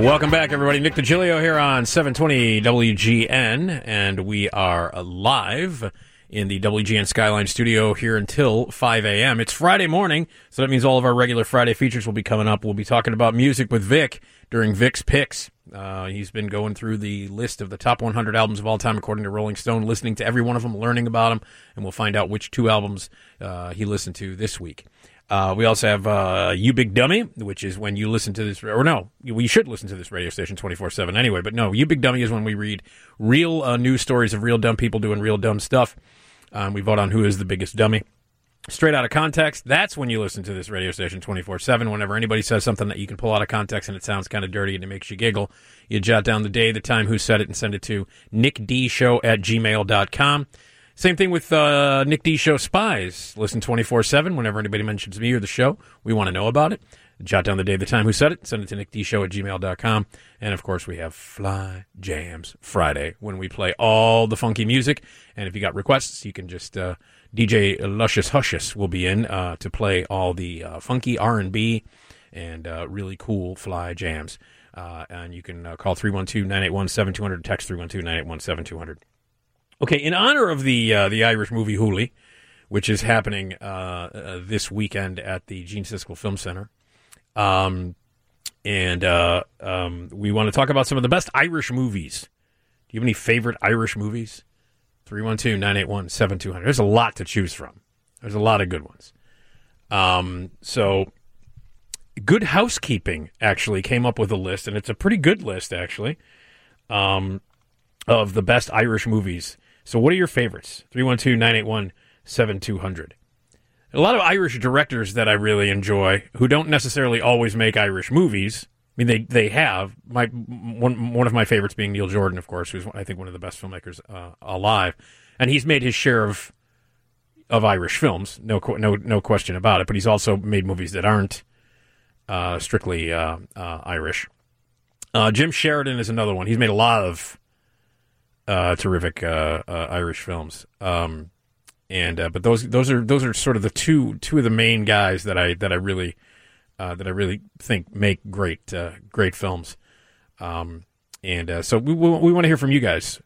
[SPEAKER 4] Welcome back, everybody. Nick DiGilio here on seven twenty W G N, and we are live in the W G N Skyline studio here until five a.m. It's Friday morning, so that means all of our regular Friday features will be coming up. We'll be talking about music with Vic during Vic's Picks. Uh, he's been going through the list of the top one hundred albums of all time according to Rolling Stone, listening to every one of them, learning about them, and we'll find out which two albums uh, he listened to this week. Uh, we also have uh, You Big Dummy, which is when you listen to this, or no, we should listen to this radio station twenty-four seven anyway, but no, You Big Dummy is when we read real uh, news stories of real dumb people doing real dumb stuff. Um, we vote on who is the biggest dummy. Straight out of context, that's when you listen to this radio station twenty-four seven. Whenever anybody says something that you can pull out of context and it sounds kind of dirty and it makes you giggle, you jot down the day, the time, who said it, and send it to nickdshow at gmail dot com. Same thing with uh, Nick D Show Spies. Listen twenty-four seven. Whenever anybody mentions me or the show, we want to know about it. Jot down the day, the time, who said it, send it to nickdshow at gmail dot com. And, of course, we have Fly Jams Friday when we play all the funky music. And if you got requests, you can just, uh, D J Luscious Huscious will be in uh, to play all the uh, funky R and B and uh, really cool Fly Jams. Uh, and you can uh, call three one two, nine eight one, seven two zero zero, text three one two, nine eight one, seven two zero zero. Okay, in honor of the uh, the Irish movie Hooli, which is happening uh, uh, this weekend at the Gene Siskel Film Center, um, and uh, um, we want to talk about some of the best Irish movies. Do you have any favorite Irish movies? three one two, nine eight one, seven two zero zero. There's a lot to choose from. There's a lot of good ones. Um, so, Good Housekeeping actually came up with a list, and it's a pretty good list, actually, um, of the best Irish movies. So what are your favorites? three one two, nine eight one, seven two zero zero. A lot of Irish directors that I really enjoy who don't necessarily always make Irish movies. I mean, they, they have. My one one of my favorites being Neil Jordan, of course, who's, I think, one of the best filmmakers uh, alive. And he's made his share of of Irish films, no no no question about it. But he's also made movies that aren't uh, strictly uh, uh, Irish. Uh, Jim Sheridan is another one. He's made a lot of Uh, terrific uh, uh, Irish films, um, and uh, but those those are those are sort of the two two of the main guys that I that I really uh, that I really think make great uh, great films, um, and uh, so we we, we want to hear from you guys.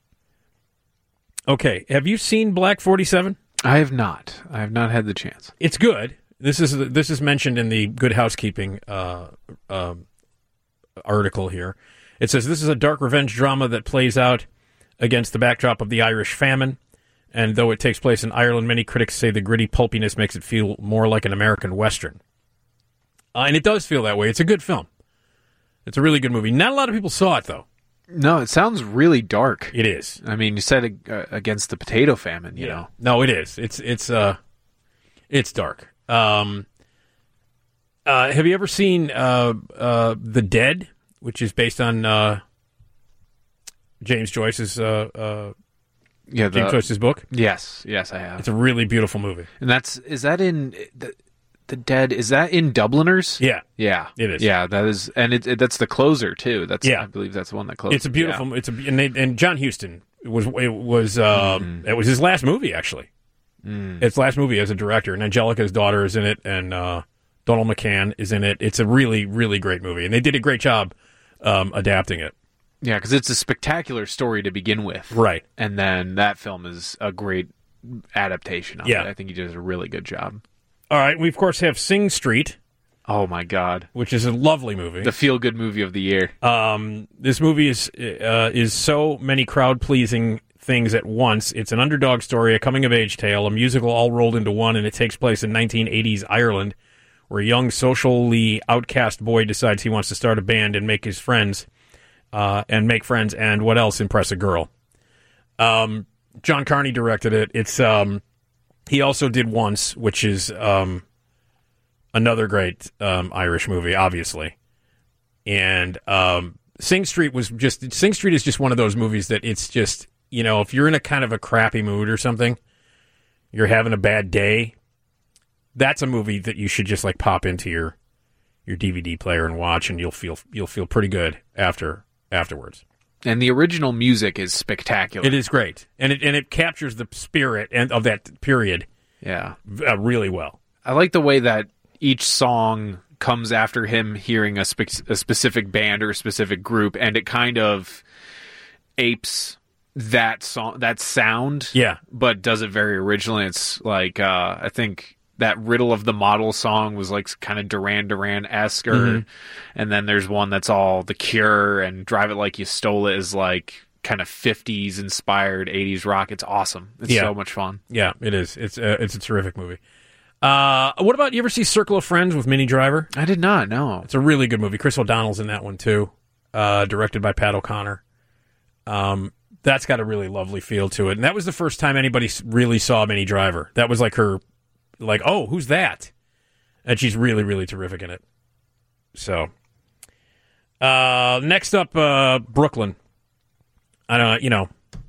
[SPEAKER 4] Okay, have you seen Black forty-seven?
[SPEAKER 5] I have not. I have not had the chance.
[SPEAKER 4] It's good. This is this is mentioned in the Good Housekeeping uh, uh, article here. It says this is a dark revenge drama that plays out against the backdrop of the Irish famine, and though it takes place in Ireland, many critics say the gritty pulpiness makes it feel more like an American Western. Uh, and it does feel that way. It's a good film. It's a really good movie. Not a lot of people saw it, though.
[SPEAKER 5] No, it sounds really dark.
[SPEAKER 4] It is.
[SPEAKER 5] I mean, you said uh, against the potato famine, you
[SPEAKER 4] yeah.
[SPEAKER 5] know.
[SPEAKER 4] No, it is. It's it's uh, it's dark. Um, uh, have you ever seen uh, uh, The Dead, which is based on uh, James Joyce's uh, uh,
[SPEAKER 5] yeah, the,
[SPEAKER 4] James Joyce's book?
[SPEAKER 5] Yes, yes, I have.
[SPEAKER 4] It's a really beautiful movie.
[SPEAKER 5] And that's is that in the, the Dead? Is that in Dubliners?
[SPEAKER 4] Yeah,
[SPEAKER 5] yeah,
[SPEAKER 4] it is.
[SPEAKER 5] Yeah, that is, and it, it, that's the closer too. That's
[SPEAKER 4] yeah.
[SPEAKER 5] I believe that's the one that closes.
[SPEAKER 4] It's a beautiful.
[SPEAKER 5] Yeah.
[SPEAKER 4] It's a and, they, and John Huston was it was uh, mm. it was his last movie actually. Mm. It's last movie as a director, and Angelica's daughter is in it, and uh, Donald McCann is in it. It's a really really great movie, and they did a great job um, adapting it.
[SPEAKER 5] Yeah, because it's a spectacular story to begin with.
[SPEAKER 4] Right.
[SPEAKER 5] And then that film is a great adaptation of
[SPEAKER 4] yeah.
[SPEAKER 5] it. I think he did a really good job.
[SPEAKER 4] All right. We, of course, have Sing Street.
[SPEAKER 5] Oh, my God.
[SPEAKER 4] Which is a lovely movie.
[SPEAKER 5] The feel-good movie of the year.
[SPEAKER 4] Um, this movie is uh, is so many crowd-pleasing things at once. It's an underdog story, a coming-of-age tale, a musical all rolled into one, and it takes place in nineteen eighties Ireland, where a young, socially outcast boy decides he wants to start a band and make his friends... Uh, and make friends, and what else? Impress a girl. Um, John Carney directed it. It's um, he also did Once, which is um, another great um, Irish movie, obviously. And um, Sing Street was just Sing Street is just one of those movies that it's just, you know, if you're in a kind of a crappy mood or something, you're having a bad day, that's a movie that you should just like pop into your your D V D player and watch, and you'll feel you'll feel pretty good after. afterwards.
[SPEAKER 5] And the original music is spectacular.
[SPEAKER 4] It is great. And it and it captures the spirit and of that period
[SPEAKER 5] yeah.
[SPEAKER 4] uh, really well.
[SPEAKER 5] I like the way that each song comes after him hearing a, spe- a specific band or a specific group, and it kind of apes that song, that sound,
[SPEAKER 4] Yeah.
[SPEAKER 5] but does it very originally. It's like uh, I think that Riddle of the Model song was like kind of Duran Duran-esque,
[SPEAKER 4] Mhm.
[SPEAKER 5] and then there's one that's all The Cure, and Drive It Like You Stole It is like kind of fifties inspired eighties rock. It's awesome. It's
[SPEAKER 4] Yeah.
[SPEAKER 5] so much fun.
[SPEAKER 4] Yeah, it is. It's uh, it's a terrific movie. Uh, what about, you ever see Circle of Friends with Minnie Driver?
[SPEAKER 5] I did not know.
[SPEAKER 4] It's a really good movie. Chris O'Donnell's in that one too. Uh, directed by Pat O'Connor. Um, that's got a really lovely feel to it, and that was the first time anybody s- really saw Minnie Driver. That was like her, like, oh, who's that? And she's really, really terrific in it. So, uh, next up, uh, Brooklyn. I don't, you know,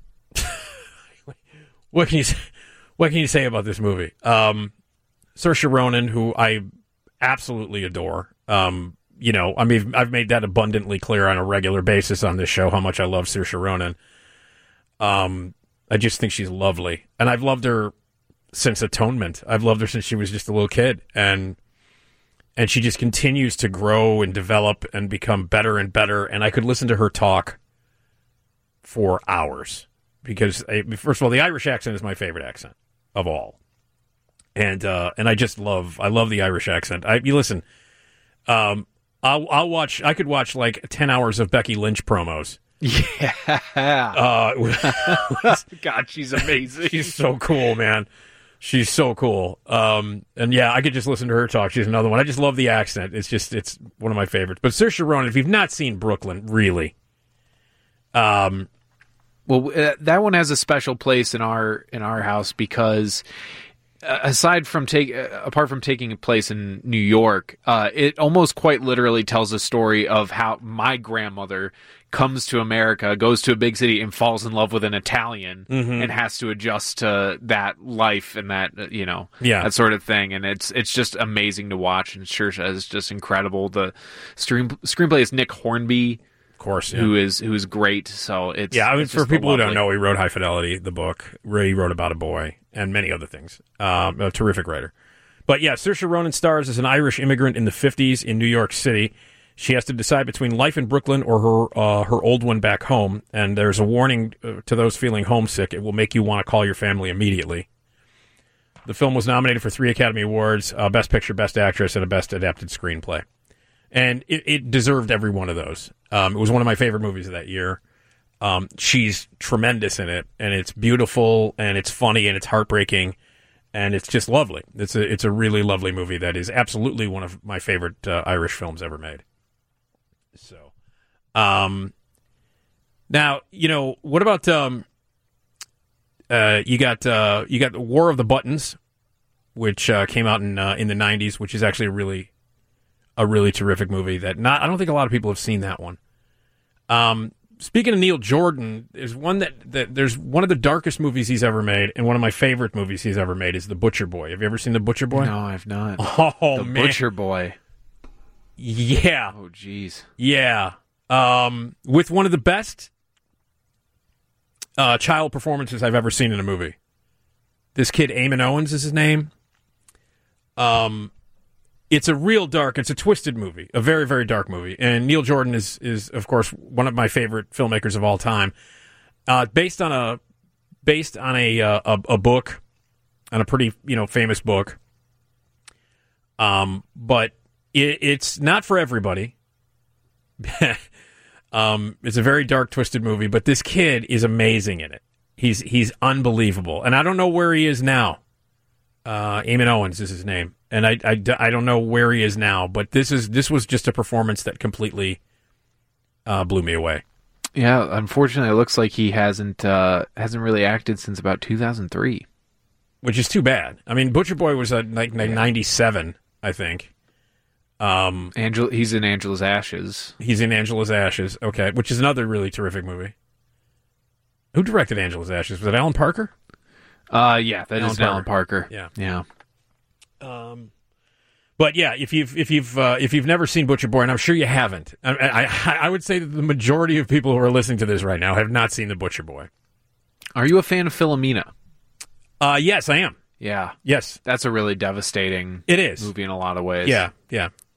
[SPEAKER 4] what can you say, what can you say about this movie? Um, Saoirse Ronan, who I absolutely adore. Um, you know, I mean, I've made that abundantly clear on a regular basis on this show how much I love Saoirse Ronan. Um, I just think she's lovely, and I've loved her since Atonement. I've loved her since she was just a little kid, and and she just continues to grow and develop and become better and better. And I could listen to her talk for hours because, I, first of all, the Irish accent is my favorite accent of all, and uh, and I just love I love the Irish accent. I you listen, um, I'll I'll watch. I could watch like ten hours of Becky Lynch promos.
[SPEAKER 5] Yeah.
[SPEAKER 4] Uh,
[SPEAKER 5] God, she's amazing.
[SPEAKER 4] She's so cool, man. She's so cool. Um, and yeah, I could just listen to her talk. She's another one. I just love the accent. It's just, it's one of my favorites. But Saoirse Ronan, if you've not seen Brooklyn, really, um,
[SPEAKER 5] well, uh, that one has a special place in our in our house because uh, aside from take uh, apart from taking place in New York, uh, it almost quite literally tells a story of how my grandmother comes to America, goes to a big city, and falls in love with an Italian,
[SPEAKER 4] Mhm.
[SPEAKER 5] and has to adjust to that life and that uh, you know
[SPEAKER 4] Yeah.
[SPEAKER 5] that sort of thing. And it's it's just amazing to watch. And Saoirse is just incredible. The stream, screenplay is Nick Hornby,
[SPEAKER 4] of course, yeah.
[SPEAKER 5] who is who is great. So it's
[SPEAKER 4] yeah. I mean,
[SPEAKER 5] it's
[SPEAKER 4] for
[SPEAKER 5] just
[SPEAKER 4] people who don't
[SPEAKER 5] lovely.
[SPEAKER 4] know, he wrote High Fidelity, the book. Where he wrote About a Boy and many other things. Um, a terrific writer. But yeah, Saoirse Ronan stars as an Irish immigrant in the fifties in New York City. She has to decide between life in Brooklyn or her uh, her old one back home. And there's a warning uh, to those feeling homesick. It will make you want to call your family immediately. The film was nominated for three Academy Awards, uh, Best Picture, Best Actress, and a Best Adapted Screenplay. And it, it deserved every one of those. Um, it was one of my favorite movies of that year. Um, she's tremendous in it, and it's beautiful, and it's funny, and it's heartbreaking, and it's just lovely. It's a it's a really lovely movie that is absolutely one of my favorite uh, Irish films ever made. So, um, now you know what about um, uh, you got uh, you got War of the Buttons, which uh, came out in uh, in the nineties, which is actually a really a really terrific movie that not I don't think a lot of people have seen that one. Um, speaking of Neil Jordan, there's one that, that there's one of the darkest movies he's ever made, and one of my favorite movies he's ever made is The Butcher Boy. Have you ever seen The Butcher Boy?
[SPEAKER 5] No, I've not.
[SPEAKER 4] Oh
[SPEAKER 5] the
[SPEAKER 4] man,
[SPEAKER 5] Butcher Boy.
[SPEAKER 4] Yeah.
[SPEAKER 5] Oh, jeez.
[SPEAKER 4] Yeah. Um, with one of the best uh, child performances I've ever seen in a movie. This kid, Eamon Owens is his name. Um, it's a real dark, it's a twisted movie, a very, very dark movie. And Neil Jordan is, is of course, one of my favorite filmmakers of all time. Uh, based on a based on a, uh, a a book, on a pretty you know famous book. Um, but it, it's not for everybody. um, it's a very dark, twisted movie, but this kid is amazing in it. He's he's unbelievable, and I don't know where he is now. Uh, Eamon Owens is his name, and I, I, I don't know where he is now. But this is this was just a performance that completely uh, blew me away.
[SPEAKER 5] Yeah, unfortunately, it looks like he hasn't uh, hasn't really acted since about two thousand three,
[SPEAKER 4] which is too bad. I mean, Butcher Boy was uh, like ninety-seven, I think. Um,
[SPEAKER 5] Angel, he's in Angela's Ashes.
[SPEAKER 4] He's in Angela's Ashes, okay, which is another really terrific movie. Who directed Angela's Ashes? Was it Alan Parker?
[SPEAKER 5] Uh, yeah, that
[SPEAKER 4] Alan
[SPEAKER 5] is Alan Parker.
[SPEAKER 4] Yeah,
[SPEAKER 5] yeah.
[SPEAKER 4] Um, but yeah, if you've if you've uh, if you've never seen Butcher Boy, and I'm sure you haven't, I, I I would say that the majority of people who are listening to this right now have not seen The Butcher Boy.
[SPEAKER 5] Are you a fan of Philomena?
[SPEAKER 4] Uh, yes, I am.
[SPEAKER 5] Yeah.
[SPEAKER 4] Yes,
[SPEAKER 5] that's a really devastating.
[SPEAKER 4] It is
[SPEAKER 5] movie in a lot of ways.
[SPEAKER 4] Yeah, yeah.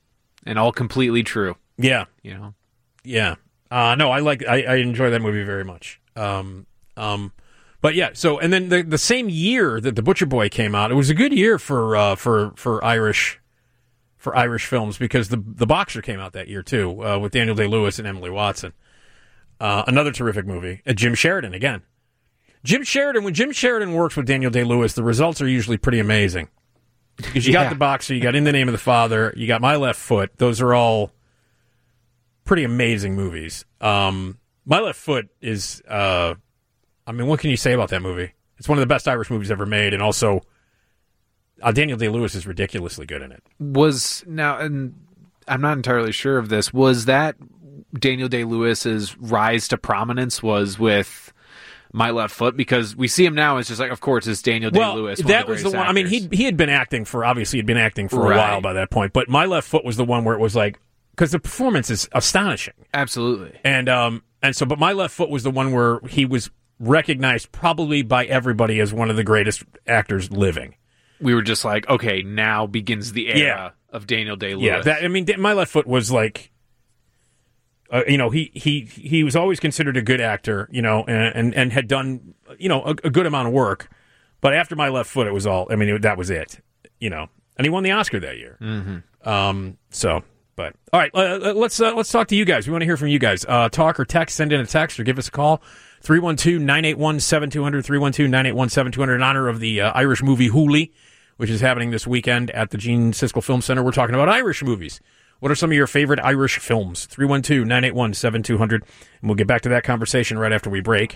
[SPEAKER 5] and all completely true.
[SPEAKER 4] Yeah,
[SPEAKER 5] You know,
[SPEAKER 4] yeah. Uh, no, I like. I, I enjoy that movie very much. Um, um, but yeah. So, and then the the same year that The Butcher Boy came out, it was a good year for uh, for for Irish for Irish films because the the Boxer came out that year too, uh, with Daniel Day-Lewis and Emily Watson. Uh, another terrific movie. Uh, Jim Sheridan again. Jim Sheridan. When Jim Sheridan works with Daniel Day-Lewis, the results are usually pretty amazing. Because you
[SPEAKER 5] Yeah.
[SPEAKER 4] got The Boxer, you got In the Name of the Father, you got My Left Foot. Those are all pretty amazing movies. Um, My Left Foot is, uh, I mean, what can you say about that movie? It's one of the best Irish movies ever made, and also uh, Daniel Day-Lewis is ridiculously good in it.
[SPEAKER 5] was now, and I'm not entirely sure of this. Was that Daniel Day-Lewis's rise to prominence? Was with My Left Foot, because we see him now as just like, of course, it's Daniel
[SPEAKER 4] Well,
[SPEAKER 5] Day-Lewis. one
[SPEAKER 4] that
[SPEAKER 5] of the
[SPEAKER 4] was the
[SPEAKER 5] greatest
[SPEAKER 4] one. I mean,
[SPEAKER 5] actors.
[SPEAKER 4] he he had been acting for obviously he'd been acting for a
[SPEAKER 5] Right.
[SPEAKER 4] while by that point. But My Left Foot was the one where it was like because the performance is astonishing,
[SPEAKER 5] absolutely.
[SPEAKER 4] and um and so but My Left Foot was the one where he was recognized probably by everybody as one of the greatest actors living.
[SPEAKER 5] We were just like, okay, now begins the era
[SPEAKER 4] Yeah.
[SPEAKER 5] of Daniel Day-Lewis.
[SPEAKER 4] Yeah, that, I mean, My Left Foot was like, uh, you know, he he he was always considered a good actor, you know, and and, and had done, you know, a, a good amount of work. But after My Left Foot, it was all. I mean, it, that was it, you know. And he won the Oscar that year. Mm-hmm. Um. So, but all right, uh, let's uh, let's talk to you guys. We want to hear from you guys. Uh, talk or text, send in a text or give us a call. three one two, nine eight one, seven two zero zero, three one two, nine eight one, seven two zero zero in honor of the uh, Irish movie Hooli, which is happening this weekend at the Gene Siskel Film Center. We're talking about Irish movies. What are some of your favorite Irish films? three one two, nine eight one, seven two zero zero. And we'll get back to that conversation right after we break.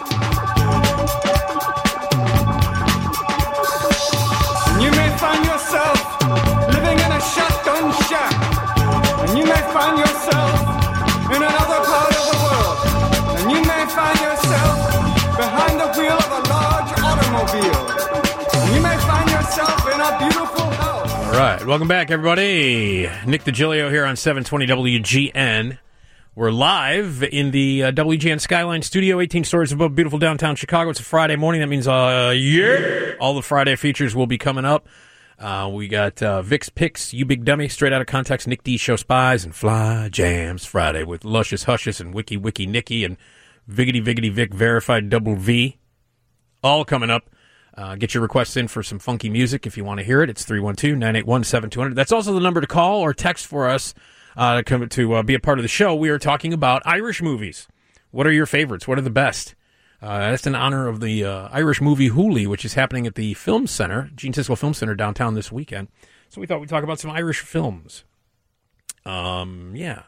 [SPEAKER 2] You may find yourself living in a shotgun shack, and you may find yourself in another part of the world, and you may find yourself behind the wheel of a large automobile, and you may find yourself in a beautiful house.
[SPEAKER 4] All right. Welcome back, everybody. Nick DiGilio here on seven twenty W G N. We're live in the uh, W G N Skyline Studio, eighteen stories above beautiful downtown Chicago. It's a Friday morning. That means, uh, yeah, all the Friday features will be coming up. Uh, we got uh, Vic's Picks, You Big Dummy, Straight Outta Context, Nick D Show Spies, and Fly Jams Friday with Luscious Hushes and Wiki Wiki Nicky and Viggity Viggity Vic Verified Double V. All coming up. Uh, get your requests in for some funky music if you want to hear it. It's three one two, nine eight one, seven two zero zero. That's also the number to call or text for us uh, to come to uh, be a part of the show. We are talking about Irish movies. What are your favorites? What are the best? Uh, that's in honor of the uh, Irish movie Hooli, which is happening at the Film Center, Gene Siskel Film Center downtown this weekend. So we thought we'd talk about some Irish films. Um, yeah.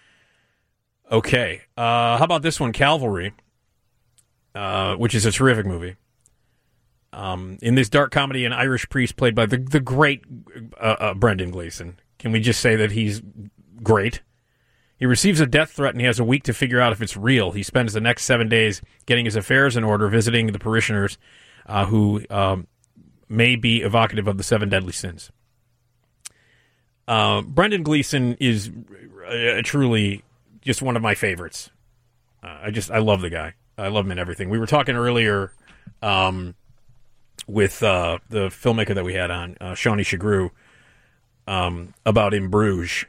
[SPEAKER 4] Okay. Uh, how about this one, Calvary, uh, which is a terrific movie. Um, in this dark comedy, an Irish priest played by the the great uh, uh, Brendan Gleeson. Can we just say that he's great? He receives a death threat and he has a week to figure out if it's real. He spends the next seven days getting his affairs in order, visiting the parishioners uh, who um, may be evocative of the seven deadly sins. Uh, Brendan Gleeson is uh, truly just one of my favorites. Uh, I just I love the guy. I love him in everything. We were talking earlier. Um, with uh, the filmmaker that we had on, uh, Shawnee Shagru, um, about In Bruges,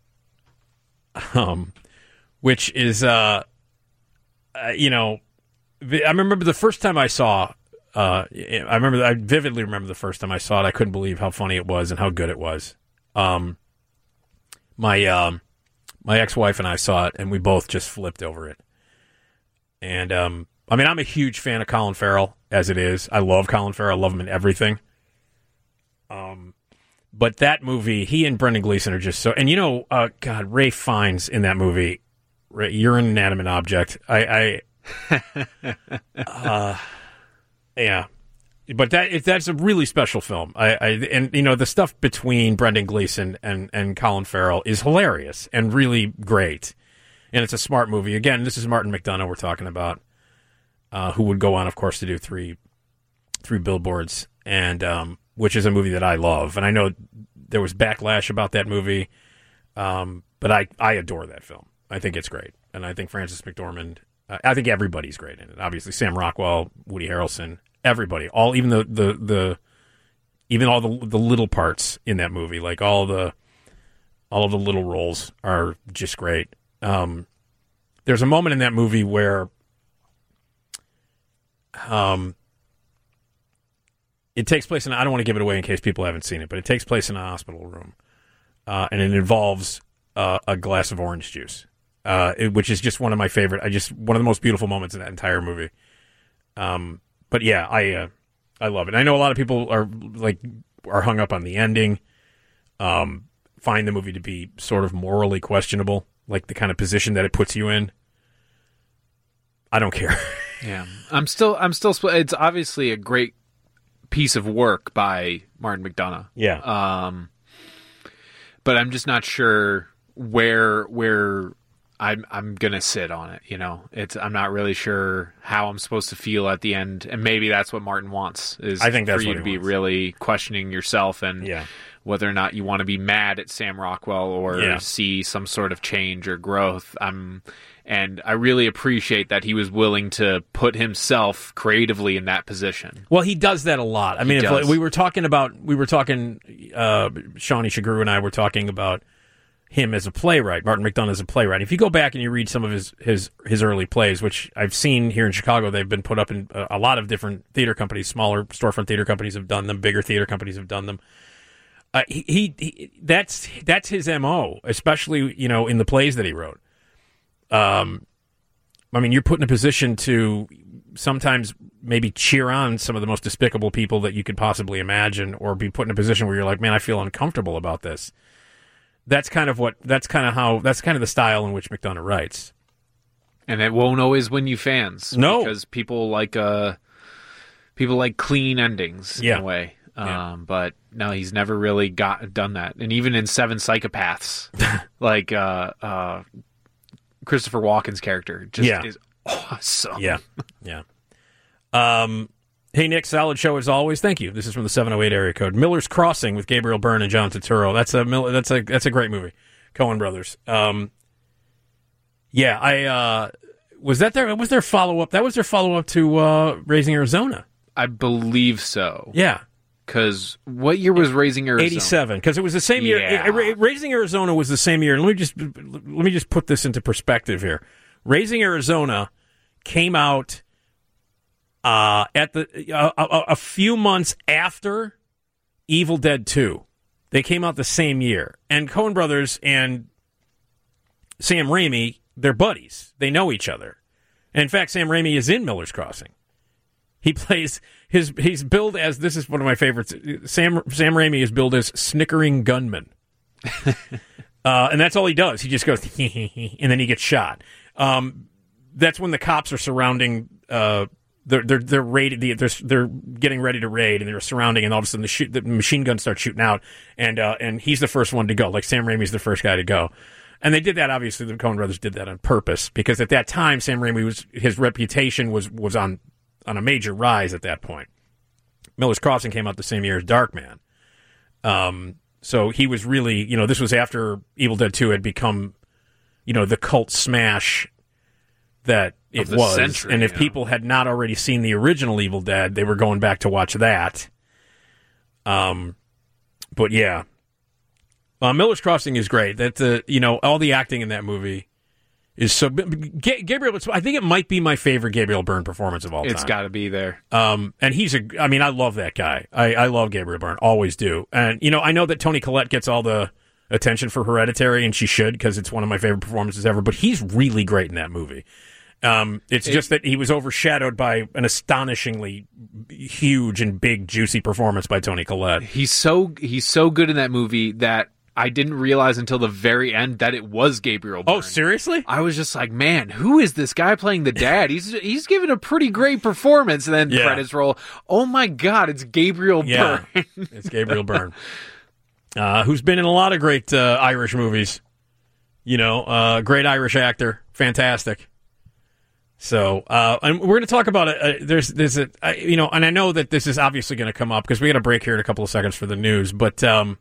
[SPEAKER 4] um, which is, uh, uh, you know, I remember the first time I saw, uh, I remember, I vividly remember the first time I saw it. I couldn't believe how funny it was and how good it was. Um, my um, my ex-wife and I saw it, and we both just flipped over it. And, um, I mean, I'm a huge fan of Colin Farrell, as it is. I love Colin Farrell. I love him in everything. Um, but that movie, he and Brendan Gleeson are just so... And, you know, uh, God, Ralph Fiennes in that movie, Ray, you're an inanimate object. I... I uh, yeah. But that that's a really special film. I, I And, you know, the stuff between Brendan Gleeson and, and Colin Farrell is hilarious and really great. And it's a smart movie. Again, this is Martin McDonagh we're talking about. Uh, who would go on, of course, to do three, three billboards, and um, which is a movie that I love. And I know there was backlash about that movie, um, but I, I adore that film. I think it's great, and I think Frances McDormand. Uh, I think everybody's great in it. Obviously, Sam Rockwell, Woody Harrelson, everybody, all even the the, the even all the the little parts in that movie, like all the All of the little roles are just great. Um, there's a moment in that movie where um, it takes place in, I don't want to give it away in case people haven't seen it, but it takes place in a hospital room. Uh, and it involves uh, a glass of orange juice, uh, it, which is just one of my favorite, I just, one of the most beautiful moments in that entire movie. Um, but yeah, I, uh, I love it. I know a lot of people are like, are hung up on the ending, um, find the movie to be sort of morally questionable, like the kind of position that it puts you in. I don't care.
[SPEAKER 5] Yeah, I'm still, I'm still, it's obviously a great piece of work by Martin McDonagh.
[SPEAKER 4] Yeah.
[SPEAKER 5] Um, but I'm just not sure where, where I'm, I'm going to sit on it. You know, it's, I'm not really sure how I'm supposed to feel at the end. And maybe that's what Martin wants, is
[SPEAKER 4] I think that's
[SPEAKER 5] for you
[SPEAKER 4] what
[SPEAKER 5] to
[SPEAKER 4] he
[SPEAKER 5] be
[SPEAKER 4] wants.
[SPEAKER 5] really questioning yourself and
[SPEAKER 4] Yeah.
[SPEAKER 5] whether or not you want to be mad at Sam Rockwell or
[SPEAKER 4] Yeah.
[SPEAKER 5] see some sort of change or growth. I'm, and I really appreciate that he was willing to put himself creatively in that position.
[SPEAKER 4] Well, he does that a lot. I mean, if,
[SPEAKER 5] does.
[SPEAKER 4] we were talking about, we were talking, uh, Shawnee Shagru and I were talking about him as a playwright, Martin McDonagh as a playwright. If you go back and you read some of his, his, his early plays, which I've seen here in Chicago, they've been put up in a, a lot of different theater companies, smaller storefront theater companies have done them, bigger theater companies have done them. Uh, he, he, he, that's, that's his M O, especially, you know, in the plays that he wrote. Um, I mean, you're put in a position to sometimes maybe cheer on some of the most despicable people that you could possibly imagine, or be put in a position where you're like, man, I feel uncomfortable about this. That's kind of what, that's kind of how, that's kind of the style in which McDonagh writes.
[SPEAKER 5] And it won't always win you fans.
[SPEAKER 4] No.
[SPEAKER 5] Because people like, uh, people like clean endings
[SPEAKER 4] Yeah.
[SPEAKER 5] in a way. Um,
[SPEAKER 4] Yeah.
[SPEAKER 5] but no, he's never really got, done that. And even in Seven Psychopaths, like, uh, uh, Christopher Walken's character just
[SPEAKER 4] Yeah.
[SPEAKER 5] is awesome.
[SPEAKER 4] Yeah. Yeah. Um, hey, Nick, solid show as always. Thank you. This is from the seven oh eight area code. Miller's Crossing with Gabriel Byrne and John Turturro. That's a, Mil- that's a, that's a great movie. Coen Brothers. Um, yeah, I, uh, was that their, was their follow up? That was their follow up to, uh, Raising Arizona.
[SPEAKER 5] I believe so.
[SPEAKER 4] Yeah.
[SPEAKER 5] Because what year was Raising Arizona?
[SPEAKER 4] eighty-seven, because it was the same year.
[SPEAKER 5] Yeah.
[SPEAKER 4] Ra- Raising Arizona was the same year. Let me just let me just put this into perspective here. Raising Arizona came out uh, at the uh, a, a few months after Evil Dead two. They came out the same year, and Coen Brothers and Sam Raimi, they're buddies. They know each other. And in fact, Sam Raimi is in Miller's Crossing. He plays his he's billed as, this is one of my favorites. Sam Sam Raimi is billed as Snickering Gunman, uh, and that's all he does. He just goes and then he gets shot. Um, that's when the cops are surrounding. Uh, they're they're they're raided. They're they're getting ready to raid, and they're surrounding. And all of a sudden, the, shoot, the machine guns start shooting out, and uh, and he's the first one to go. Like Sam Raimi's the first guy to go. And they did that, obviously, the Coen Brothers did that on purpose, because at that time, Sam Raimi was his reputation was was on. on a major rise at that point. Miller's Crossing came out the same year as Darkman. Um, so he was really, you know, this was after Evil Dead two had become, you know, the cult smash that it
[SPEAKER 5] Of the
[SPEAKER 4] was.
[SPEAKER 5] century,
[SPEAKER 4] and if
[SPEAKER 5] yeah.
[SPEAKER 4] people had not already seen the original Evil Dead, they were going back to watch that. Um, but yeah. Uh, Miller's Crossing is great. That, uh, you know, all the acting in that movie is so. G- Gabriel, I think it might be my favorite Gabriel Byrne performance of all time.
[SPEAKER 5] It's got to be there.
[SPEAKER 4] Um, and he's a. I mean, I love that guy. I, I love Gabriel Byrne, always do. And you know, I know that Toni Collette gets all the attention for Hereditary, and she should, because it's one of my favorite performances ever. But he's really great in that movie. Um, it's
[SPEAKER 5] It-
[SPEAKER 4] just that he was overshadowed by an astonishingly huge and big, juicy performance by Toni Collette.
[SPEAKER 5] He's so he's so good in that movie that I didn't realize until the very end that it was Gabriel Byrne.
[SPEAKER 4] Oh, seriously?
[SPEAKER 5] I was just like, man, who is this guy playing the dad? He's he's giving a pretty great performance. And then
[SPEAKER 4] Yeah.
[SPEAKER 5] credits roll. Oh my God, it's Gabriel
[SPEAKER 4] Yeah,
[SPEAKER 5] Byrne.
[SPEAKER 4] it's Gabriel Byrne, uh, who's been in a lot of great uh, Irish movies. You know, uh, great Irish actor, fantastic. So, uh, and we're going to talk about it. Uh, there's, there's a, uh, you know, and I know that this is obviously going to come up because we got a break here in a couple of seconds for the news. But um,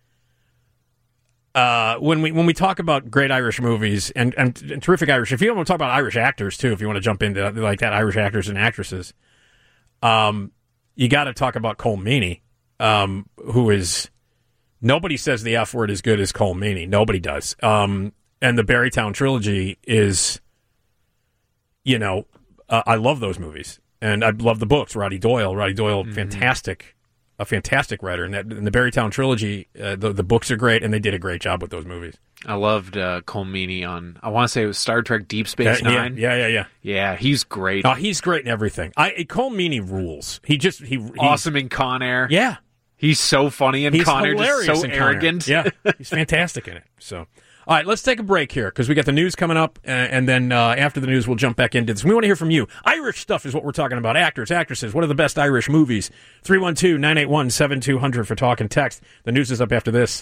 [SPEAKER 4] uh, when we when we talk about great Irish movies and, and, and terrific Irish, if you want to talk about Irish actors too, if you want to jump into like that, Irish actors and actresses, um, you got to talk about Colm Meaney, um, who is Nobody says the F word as good as Cole Meany. Nobody does. Um, and the Barrytown trilogy is, you know, uh, I love those movies. And I love the books. Roddy Doyle. Roddy Doyle, mm-hmm. fantastic, a fantastic writer. And, that, and the Barrytown trilogy, uh, the, the books are great, and they did a great job with those movies.
[SPEAKER 5] I loved uh, Cole Meany on, I want to say it was Star Trek Deep Space
[SPEAKER 4] Uh, yeah,
[SPEAKER 5] Nine.
[SPEAKER 4] yeah, yeah, yeah.
[SPEAKER 5] Yeah, he's great.
[SPEAKER 4] Oh, he's great in everything. I Cole Meany rules. He just he he's,
[SPEAKER 5] awesome in Con Air.
[SPEAKER 4] Yeah,
[SPEAKER 5] he's so funny in
[SPEAKER 4] he's
[SPEAKER 5] Con Air,
[SPEAKER 4] hilarious
[SPEAKER 5] just so
[SPEAKER 4] in Con Air.
[SPEAKER 5] arrogant.
[SPEAKER 4] Yeah, he's fantastic in it. So, all right, let's take a break here because we got the news coming up, uh, and then uh, after the news, we'll jump back into this. We want to hear from you. Irish stuff is what we're talking about. Actors, actresses. What are the best Irish movies? three one two, nine eight one, seven two zero zero for talk and text. The news is up after this.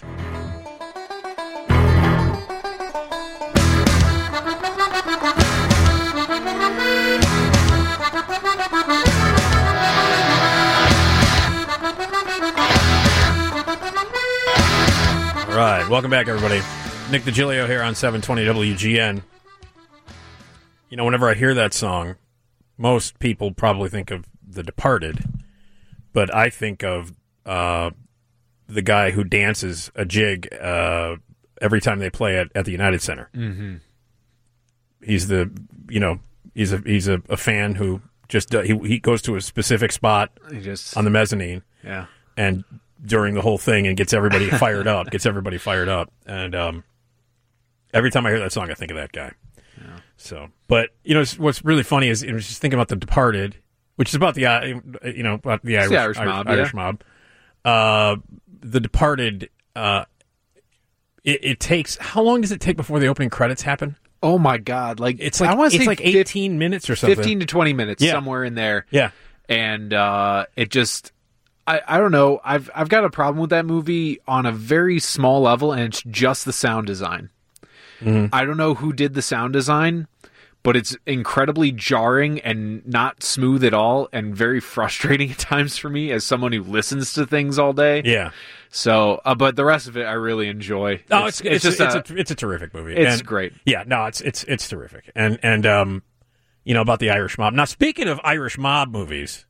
[SPEAKER 4] All right, welcome back, everybody. Nick DiGilio here on seven twenty W G N. You know, whenever I hear that song, most people probably think of The Departed, but I think of uh, the guy who dances a jig uh, every time they play it at the United Center.
[SPEAKER 5] Mm-hmm.
[SPEAKER 4] He's the, you know, he's a he's a, a fan who just uh, he he goes to a specific spot
[SPEAKER 5] He just
[SPEAKER 4] on the mezzanine,
[SPEAKER 5] yeah.
[SPEAKER 4] and during the whole thing and gets everybody fired up, gets everybody fired up. And um, every time I hear that song, I think of that guy.
[SPEAKER 5] Yeah.
[SPEAKER 4] So, but, you know, what's really funny is I was just thinking about The Departed, which is about the, uh, you know, about the Irish,
[SPEAKER 5] the Irish mob.
[SPEAKER 4] Irish
[SPEAKER 5] yeah.
[SPEAKER 4] mob. Uh, the Departed, uh, it, it takes, how long does it take before the opening credits happen?
[SPEAKER 5] Oh, my God. Like,
[SPEAKER 4] It's like,
[SPEAKER 5] I want to
[SPEAKER 4] it's
[SPEAKER 5] say
[SPEAKER 4] like eighteen minutes or something.
[SPEAKER 5] fifteen to twenty minutes,
[SPEAKER 4] Yeah.
[SPEAKER 5] somewhere in there.
[SPEAKER 4] Yeah.
[SPEAKER 5] And uh, it just... I, I don't know. I've I've got a problem with that movie on a very small level, and it's just the sound design.
[SPEAKER 4] Mm-hmm.
[SPEAKER 5] I don't know who did the sound design, but it's incredibly jarring and not smooth at all, and very frustrating at times for me as someone who listens to things all day.
[SPEAKER 4] Yeah.
[SPEAKER 5] So, uh, but the rest of it I really enjoy.
[SPEAKER 4] Oh, it's it's,
[SPEAKER 5] just
[SPEAKER 4] it's,
[SPEAKER 5] a,
[SPEAKER 4] a, it's a terrific movie.
[SPEAKER 5] it's
[SPEAKER 4] And,
[SPEAKER 5] great.
[SPEAKER 4] Yeah, no, it's it's it's terrific. And and um, you know, about the Irish mob. Now, speaking of Irish mob movies.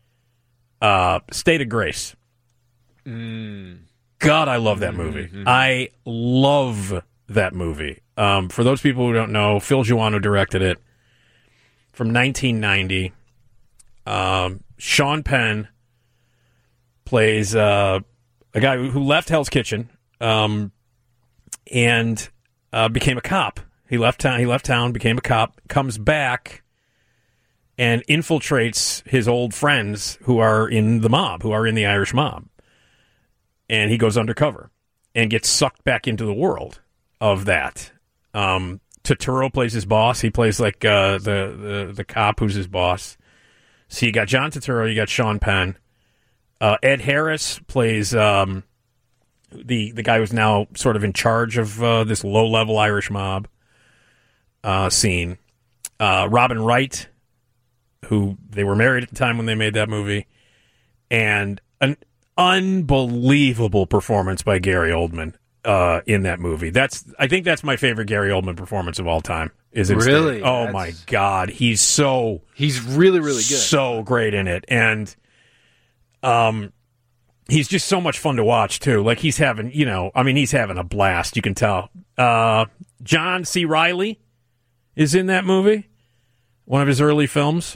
[SPEAKER 4] Uh, State of Grace.
[SPEAKER 5] Mm.
[SPEAKER 4] God, I love that movie.
[SPEAKER 5] Mm-hmm.
[SPEAKER 4] I love that movie. Um, for those people who don't know, Phil Giuano directed it from nineteen ninety. Um, Sean Penn plays uh, a guy who left Hell's Kitchen um, and uh, became a cop. He left town. He left town, became a cop, comes back. And infiltrates his old friends who are in the mob, who are in the Irish mob. And he goes undercover and gets sucked back into the world of that. Um, Turturro plays his boss. He plays like uh, the, the the cop who's his boss. So you got John Turturro, you got Sean Penn. Uh, Ed Harris plays um, the, the guy who's now sort of in charge of uh, this low-level Irish mob uh, scene. Uh, Robin Wright, who they were married at the time when they made that movie, and an unbelievable performance by Gary Oldman uh, in that movie. That's I think that's my favorite Gary Oldman performance of all time. Is it
[SPEAKER 5] really?
[SPEAKER 4] Oh
[SPEAKER 5] That's...
[SPEAKER 4] my God, he's so
[SPEAKER 5] he's really really good,
[SPEAKER 4] so great in it, and um, he's just so much fun to watch too. Like he's having, you know, I mean, he's having a blast. You can tell. Uh, John C. Reilly is in that movie, one of his early films.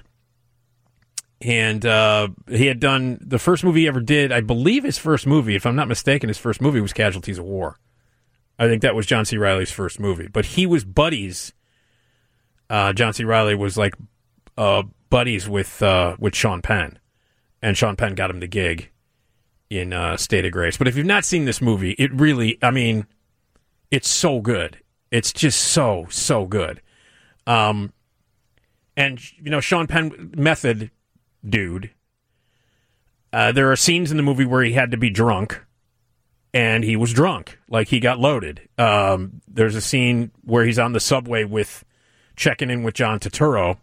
[SPEAKER 4] And uh, he had done the first movie he ever did. I believe his first movie, if I'm not mistaken, his first movie was Casualties of War. I think that was John C. Reilly's first movie. But he was buddies. Uh, John C. Reilly was like uh, buddies with uh, with Sean Penn, and Sean Penn got him the gig in uh, State of Grace. But if you've not seen this movie, it really, I mean, it's so good. It's just so so good. Um, and you know, Sean Penn method. Dude, uh, there are scenes in the movie where he had to be drunk, and he was drunk, like he got loaded. Um, there's a scene where he's on the subway with checking in with John Turturro.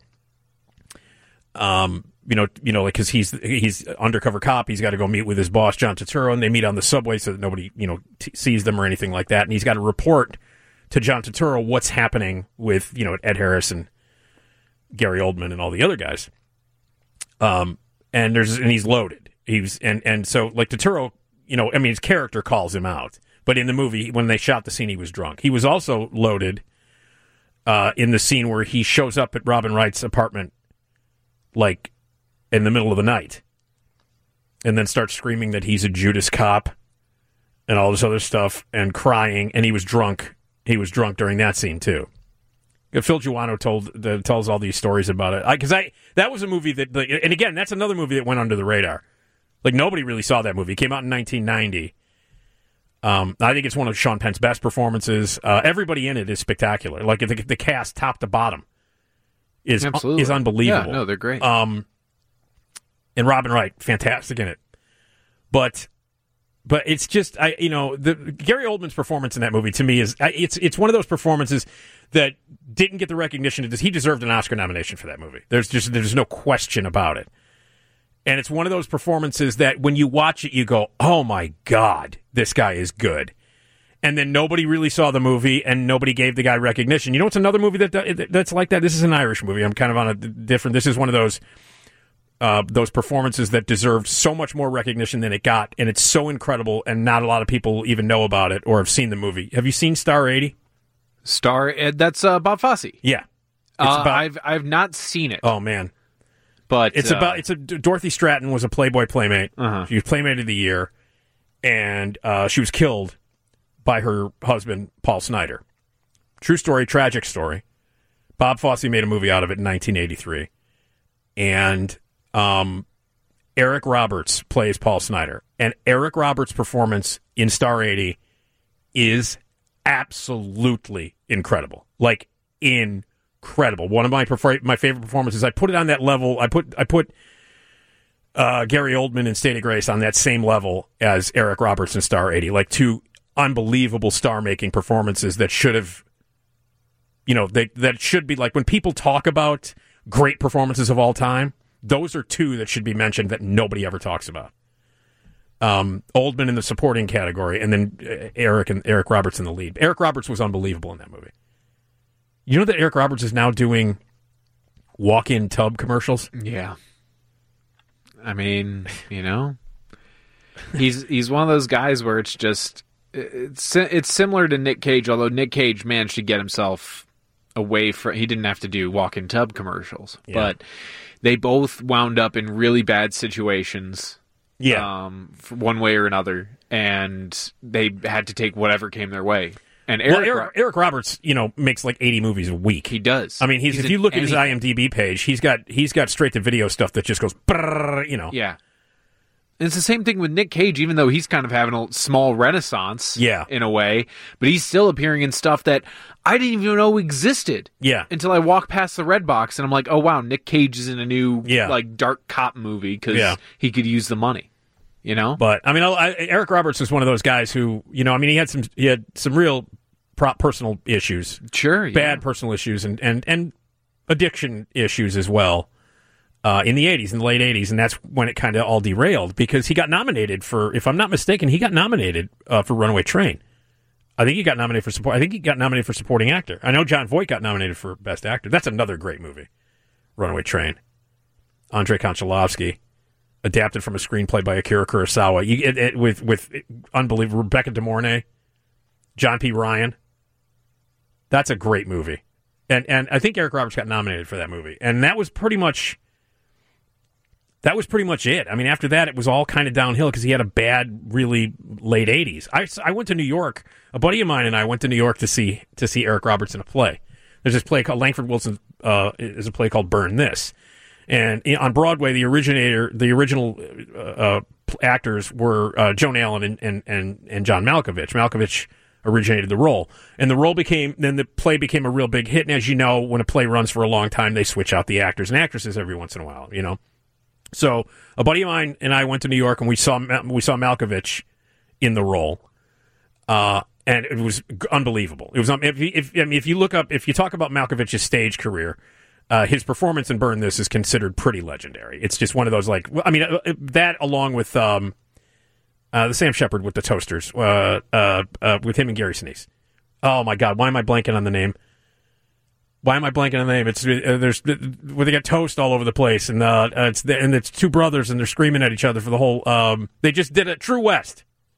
[SPEAKER 4] Um, you know, you know, like because he's he's undercover cop, he's got to go meet with his boss, John Turturro, and they meet on the subway so that nobody you know t- sees them or anything like that. And he's got to report to John Turturro what's happening with you know Ed Harris and Gary Oldman and all the other guys. Um, and there's, and he's loaded. He's, and, and so like Turturro, you know, I mean, his character calls him out. But in the movie, when they shot the scene, he was drunk. He was also loaded uh, in the scene where he shows up at Robin Wright's apartment, like, in the middle of the night, and then starts screaming that he's a Judas cop and all this other stuff, and crying, and he was drunk. He was drunk during that scene, too. Phil Giuano told the, tells all these stories about it. Because I, I that was a movie that, and again, that's another movie that went under the radar. Like, nobody really saw that movie. It came out in nineteen ninety. Um, I think it's one of Sean Penn's best performances. Uh, everybody in it is spectacular. Like, the, the cast, top to bottom, is
[SPEAKER 5] Absolutely.
[SPEAKER 4] is unbelievable.
[SPEAKER 5] Yeah, no, they're great.
[SPEAKER 4] Um, and Robin Wright, fantastic in it. But... But it's just, I you know, the Gary Oldman's performance in that movie to me is it's it's one of those performances that didn't get the recognition. He deserved an Oscar nomination for that movie. There's just there's no question about it. And it's one of those performances that when you watch it, you go, "Oh my God, this guy is good." And then nobody really saw the movie, and nobody gave the guy recognition. You know, it's another movie that that's like that. This is an Irish movie. I'm kind of on a different. This is one of those. Uh, those performances that deserved so much more recognition than it got, and it's so incredible, and not a lot of people even know about it or have seen the movie. Have you seen Star eighty?
[SPEAKER 5] Star, uh, that's uh, Bob Fosse.
[SPEAKER 4] Yeah, it's
[SPEAKER 5] uh,
[SPEAKER 4] about,
[SPEAKER 5] I've I've not seen it.
[SPEAKER 4] Oh man,
[SPEAKER 5] but
[SPEAKER 4] it's
[SPEAKER 5] uh,
[SPEAKER 4] about it's a Dorothy Stratton was a Playboy playmate.
[SPEAKER 5] Uh-huh.
[SPEAKER 4] She was Playmate of the Year, and uh, she was killed by her husband Paul Snider. True story, tragic story. Bob Fosse made a movie out of it in nineteen eighty-three, and Um, Eric Roberts plays Paul Snider, and Eric Roberts' performance in Star eighty is absolutely incredible. Like, incredible. One of my prefer- my favorite performances. I put it on that level. I put I put uh, Gary Oldman in State of Grace on that same level as Eric Roberts in Star eighty. Like, two unbelievable star-making performances that should have, you know, they, that should be like when people talk about great performances of all time. Those are two that should be mentioned that nobody ever talks about. Um, Oldman in the supporting category, and then Eric and Eric Roberts in the lead. Eric Roberts was unbelievable in that movie. You know that Eric Roberts is now doing walk-in tub commercials?
[SPEAKER 5] Yeah. I mean, you know, he's he's one of those guys where it's just it's it's similar to Nick Cage, although Nick Cage managed to get himself away from. He didn't have to do walk-in tub commercials, yeah. But they both wound up in really bad situations,
[SPEAKER 4] yeah,
[SPEAKER 5] um, for one way or another, and they had to take whatever came their way. And Eric,
[SPEAKER 4] well, Eric, Eric Roberts, you know, makes like eighty movies a week.
[SPEAKER 5] He does.
[SPEAKER 4] I mean, he's,
[SPEAKER 5] he's
[SPEAKER 4] if you look
[SPEAKER 5] anything.
[SPEAKER 4] at his IMDb page, he's got he's got straight to video stuff that just goes, brrr, you know,
[SPEAKER 5] yeah. And it's the same thing with Nick Cage, even though he's kind of having a small renaissance,
[SPEAKER 4] yeah.
[SPEAKER 5] in a way, but he's still appearing in stuff that I didn't even know existed,
[SPEAKER 4] yeah.
[SPEAKER 5] until I walked past the Red Box and I'm like, oh wow, Nick Cage is in a new,
[SPEAKER 4] yeah.
[SPEAKER 5] like dark cop movie because
[SPEAKER 4] yeah.
[SPEAKER 5] he could use the money, you know.
[SPEAKER 4] But I mean, I, I, Eric Roberts was one of those guys who, you know, I mean, he had some he had some real pro- personal issues,
[SPEAKER 5] sure, yeah.
[SPEAKER 4] bad personal issues, and and and addiction issues as well. Uh, in the eighties, in the late eighties, and that's when it kind of all derailed because he got nominated for, if I'm not mistaken, he got nominated uh, for Runaway Train. I think he got nominated for support. I think he got nominated for supporting actor. I know John Voight got nominated for best actor. That's another great movie, Runaway Train. Andrei Konchalovsky, adapted from a screenplay by Akira Kurosawa. You, it, it, with with unbelievable Rebecca De Mornay, John P. Ryan. That's a great movie, and and I think Eric Roberts got nominated for that movie, and that was pretty much. That was pretty much it. I mean, after that, it was all kind of downhill because he had a bad, really late eighties. I, I went to New York. A buddy of mine and I went to New York to see to see Eric Roberts in a play. There's this play called Langford Wilson. Uh, is a play called Burn This, and on Broadway, the originator, the original uh, uh, actors were uh, Joan Allen and, and and and John Malkovich. Malkovich originated the role, and the role became then the play became a real big hit. And as you know, when a play runs for a long time, they switch out the actors and actresses every once in a while. You know. So a buddy of mine and I went to New York and we saw we saw Malkovich in the role, uh, and it was unbelievable. It was if, if I mean if you look up if you talk about Malkovich's stage career, uh, his performance in Burn This is considered pretty legendary. It's just one of those like I mean that along with um, uh, the Sam Shepard with the Toasters, uh, uh, uh, with him and Gary Sinise. Oh my God, why am I blanking on the name? Why am I blanking on the name? It's uh, there's where they get toast all over the place, and uh, it's and it's two brothers, and they're screaming at each other for the whole. Um, they just did it. True West.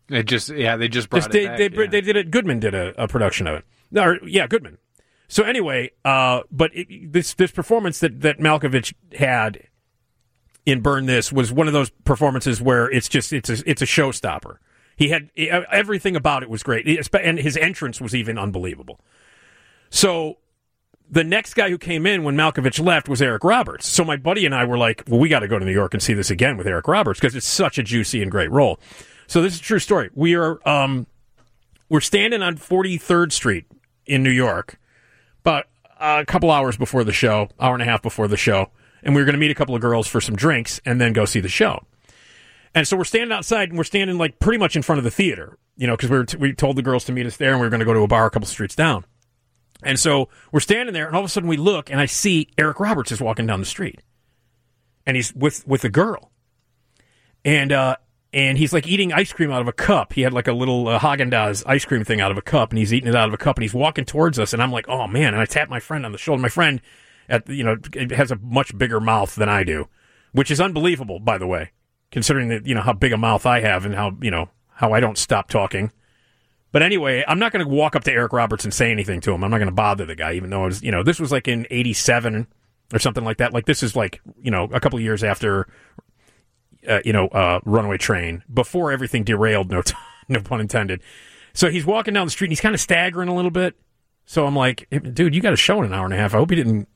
[SPEAKER 5] It just yeah, they just brought
[SPEAKER 4] Just
[SPEAKER 5] it
[SPEAKER 4] they,
[SPEAKER 5] back.
[SPEAKER 4] they,
[SPEAKER 5] yeah.
[SPEAKER 4] they did it. Goodman did a, a production of it. Or, yeah, Goodman. So anyway, uh, but it, this this performance that, that Malkovich had in Burn This was one of those performances where it's just it's a, it's a showstopper. He had everything about it was great, and his entrance was even unbelievable. So the next guy who came in when Malkovich left was Eric Roberts. So my buddy and I were like, well, we got to go to New York and see this again with Eric Roberts because it's such a juicy and great role. So this is a true story. We are um, we're standing on forty-third Street in New York, about a couple hours before the show, hour and a half before the show, and we were going to meet a couple of girls for some drinks and then go see the show. And so we're standing outside, and we're standing like pretty much in front of the theater, you know, because we were t- we told the girls to meet us there, and we were going to go to a bar a couple streets down. And so we're standing there, and all of a sudden we look, and I see Eric Roberts is walking down the street, and he's with with a girl, and uh, and he's like eating ice cream out of a cup. He had like a little uh, Haagen-Dazs ice cream thing out of a cup, and he's eating it out of a cup, and he's walking towards us, and I'm like, oh man! And I tap my friend on the shoulder. My friend, at you know, has a much bigger mouth than I do, which is unbelievable, by the way, considering that you know how big a mouth I have and how you know how I don't stop talking. But anyway, I'm not going to walk up to Eric Roberts and say anything to him. I'm not going to bother the guy, even though it was, you know, this was like in eighty-seven or something like that. Like this is like, you know, a couple of years after, uh, you know, uh, Runaway Train, before everything derailed, no, t- no pun intended. So he's walking down the street and he's kind of staggering a little bit. So I'm like, dude, you got a show in an hour and a half. I hope you didn't,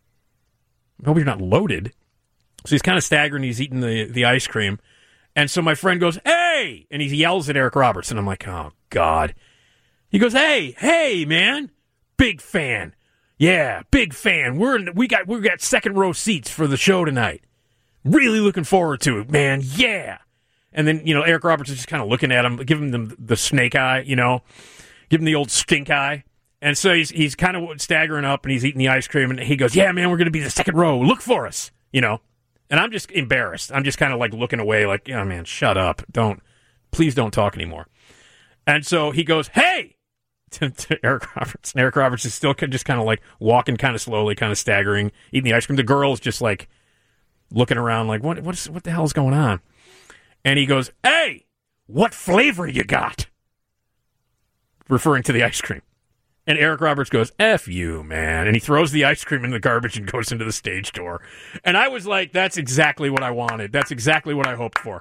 [SPEAKER 4] I hope you're not loaded. So he's kind of staggering. He's eating the, the ice cream. And so my friend goes, hey! And he yells at Eric Roberts. And I'm like, oh, God. He goes, hey, hey, man. Big fan. Yeah, big fan. We're in, we got we got second row seats for the show tonight. Really looking forward to it, man. Yeah. And then, you know, Eric Roberts is just kind of looking at him, giving him the, the snake eye, you know, give him the old stink eye. And so he's he's kind of staggering up and he's eating the ice cream. And he goes, yeah, man, we're going to be the second row. Look for us, you know. And I'm just embarrassed. I'm just kind of like looking away like, yeah, man, shut up. Don't, please don't talk anymore. And so he goes, hey, to, to Eric Roberts. And Eric Roberts is still just kind of like walking kind of slowly, kind of staggering, eating the ice cream. The girl's just like looking around like, what, what, is, what the hell is going on? And he goes, hey, what flavor you got? Referring to the ice cream. And Eric Roberts goes, F you, man. And he throws the ice cream in the garbage and goes into the stage door. And I was like, that's exactly what I wanted. That's exactly what I hoped for.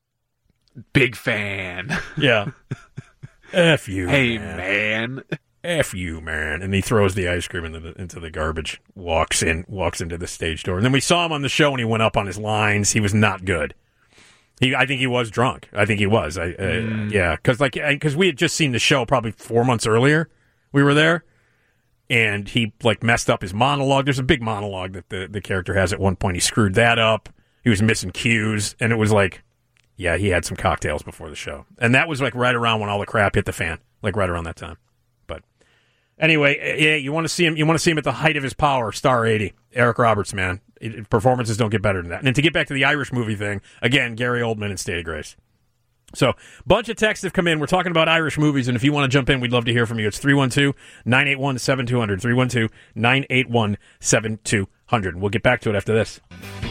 [SPEAKER 5] Big fan.
[SPEAKER 4] Yeah. F you,
[SPEAKER 5] Hey,
[SPEAKER 4] man.
[SPEAKER 5] man.
[SPEAKER 4] F you, man. And he throws the ice cream into the, into the garbage, walks in, walks into the stage door. And then we saw him on the show and he went up on his lines. He was not good. He, I think he was drunk. I think he was. I, uh, mm. Yeah, because like, because we had just seen the show probably four months earlier. We were there, and he like messed up his monologue. There's a big monologue that the, the character has at one point. He screwed that up. He was missing cues, and it was like, yeah, he had some cocktails before the show. And that was like right around when all the crap hit the fan, like right around that time. But anyway, yeah, you want to see him. You want to see him at the height of his power. Star eighty, Eric Roberts, man. It, it, performances don't get better than that. And then to get back to the Irish movie thing, again, Gary Oldman and State of Grace. So, bunch of texts have come in. We're talking about Irish movies, and if you want to jump in, we'd love to hear from you. It's three one two, nine eight one, seven two zero zero, three one two, nine eight one, seven two zero zero. We'll get back to it after this.
[SPEAKER 3] I'm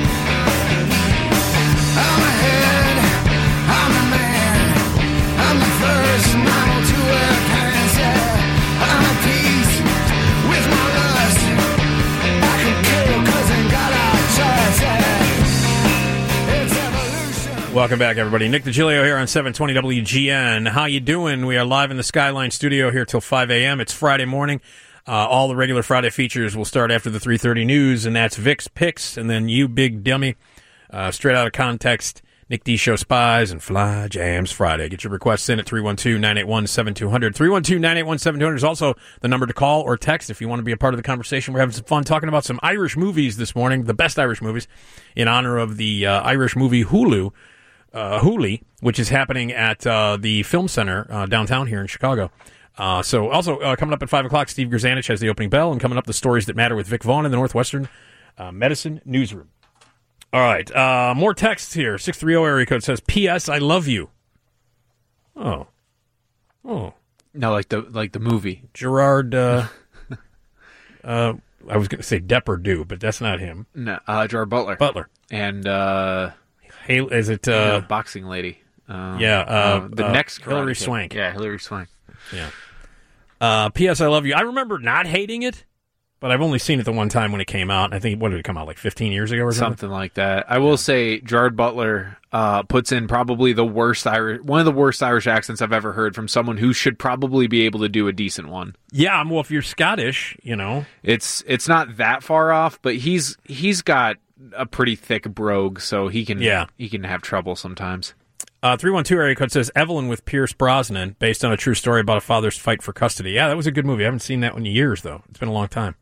[SPEAKER 3] ahead, I'm the man, I'm the first model to wear pants, yeah. I'm at peace with my lust, I can kill cause I got our choice, yeah. It's evolution.
[SPEAKER 4] Welcome back, everybody. Nick DiGilio here on seven twenty W G N. How you doing? We are live in the Skyline studio here till five a.m. It's Friday morning. Uh, all the regular Friday features will start after the three thirty news, and that's Vic's Picks, and then You Big Dummy, uh, Straight Out of Context, Nick D Show Spies, and Fly Jams Friday. Get your requests in at three one two, nine eight one, seven two zero zero. three one two, nine eight one, seven two zero zero is also the number to call or text if you want to be a part of the conversation. We're having some fun talking about some Irish movies this morning, the best Irish movies, in honor of the uh, Irish movie Hulu. Uh, Hooli, which is happening at uh, the Film Center uh, downtown here in Chicago. Uh, so also uh, coming up at five o'clock, Steve Grzanich has the opening bell, and coming up, the Stories That Matter with Vic Vaughn in the Northwestern uh, Medicine Newsroom. All right, uh, more texts here. six three zero area code says, P S. I love you. Oh. Oh.
[SPEAKER 5] No, like the like the movie.
[SPEAKER 4] Gerard, uh, uh, I was going to say Depardieu, but that's not him.
[SPEAKER 5] No, uh, Gerard Butler.
[SPEAKER 4] Butler.
[SPEAKER 5] And, uh...
[SPEAKER 4] Hey, is it, uh...
[SPEAKER 5] you know, boxing lady. Um,
[SPEAKER 4] Yeah, uh,
[SPEAKER 5] the
[SPEAKER 4] uh,
[SPEAKER 5] next
[SPEAKER 4] Hilary
[SPEAKER 5] Karate Kid.
[SPEAKER 4] Swank.
[SPEAKER 5] Yeah, Hilary Swank.
[SPEAKER 4] Yeah. Uh, P S. I Love You. I remember not hating it, but I've only seen it the one time when it came out. I think, what did it come out, like fifteen years ago or something?
[SPEAKER 5] Something like that. I will say Gerard Butler uh, puts in probably the worst Irish, one of the worst Irish accents I've ever heard from someone who should probably be able to do a decent one.
[SPEAKER 4] Yeah, well, if you're Scottish, you know.
[SPEAKER 5] It's it's not that far off, but he's he's got a pretty thick brogue, so he can
[SPEAKER 4] Yeah.
[SPEAKER 5] he can have trouble sometimes.
[SPEAKER 4] Uh, three one two area code says Evelyn with Pierce Brosnan, based on a true story about a father's fight for custody. Yeah, that was a good movie. I haven't seen that one in years, though. It's been a long time.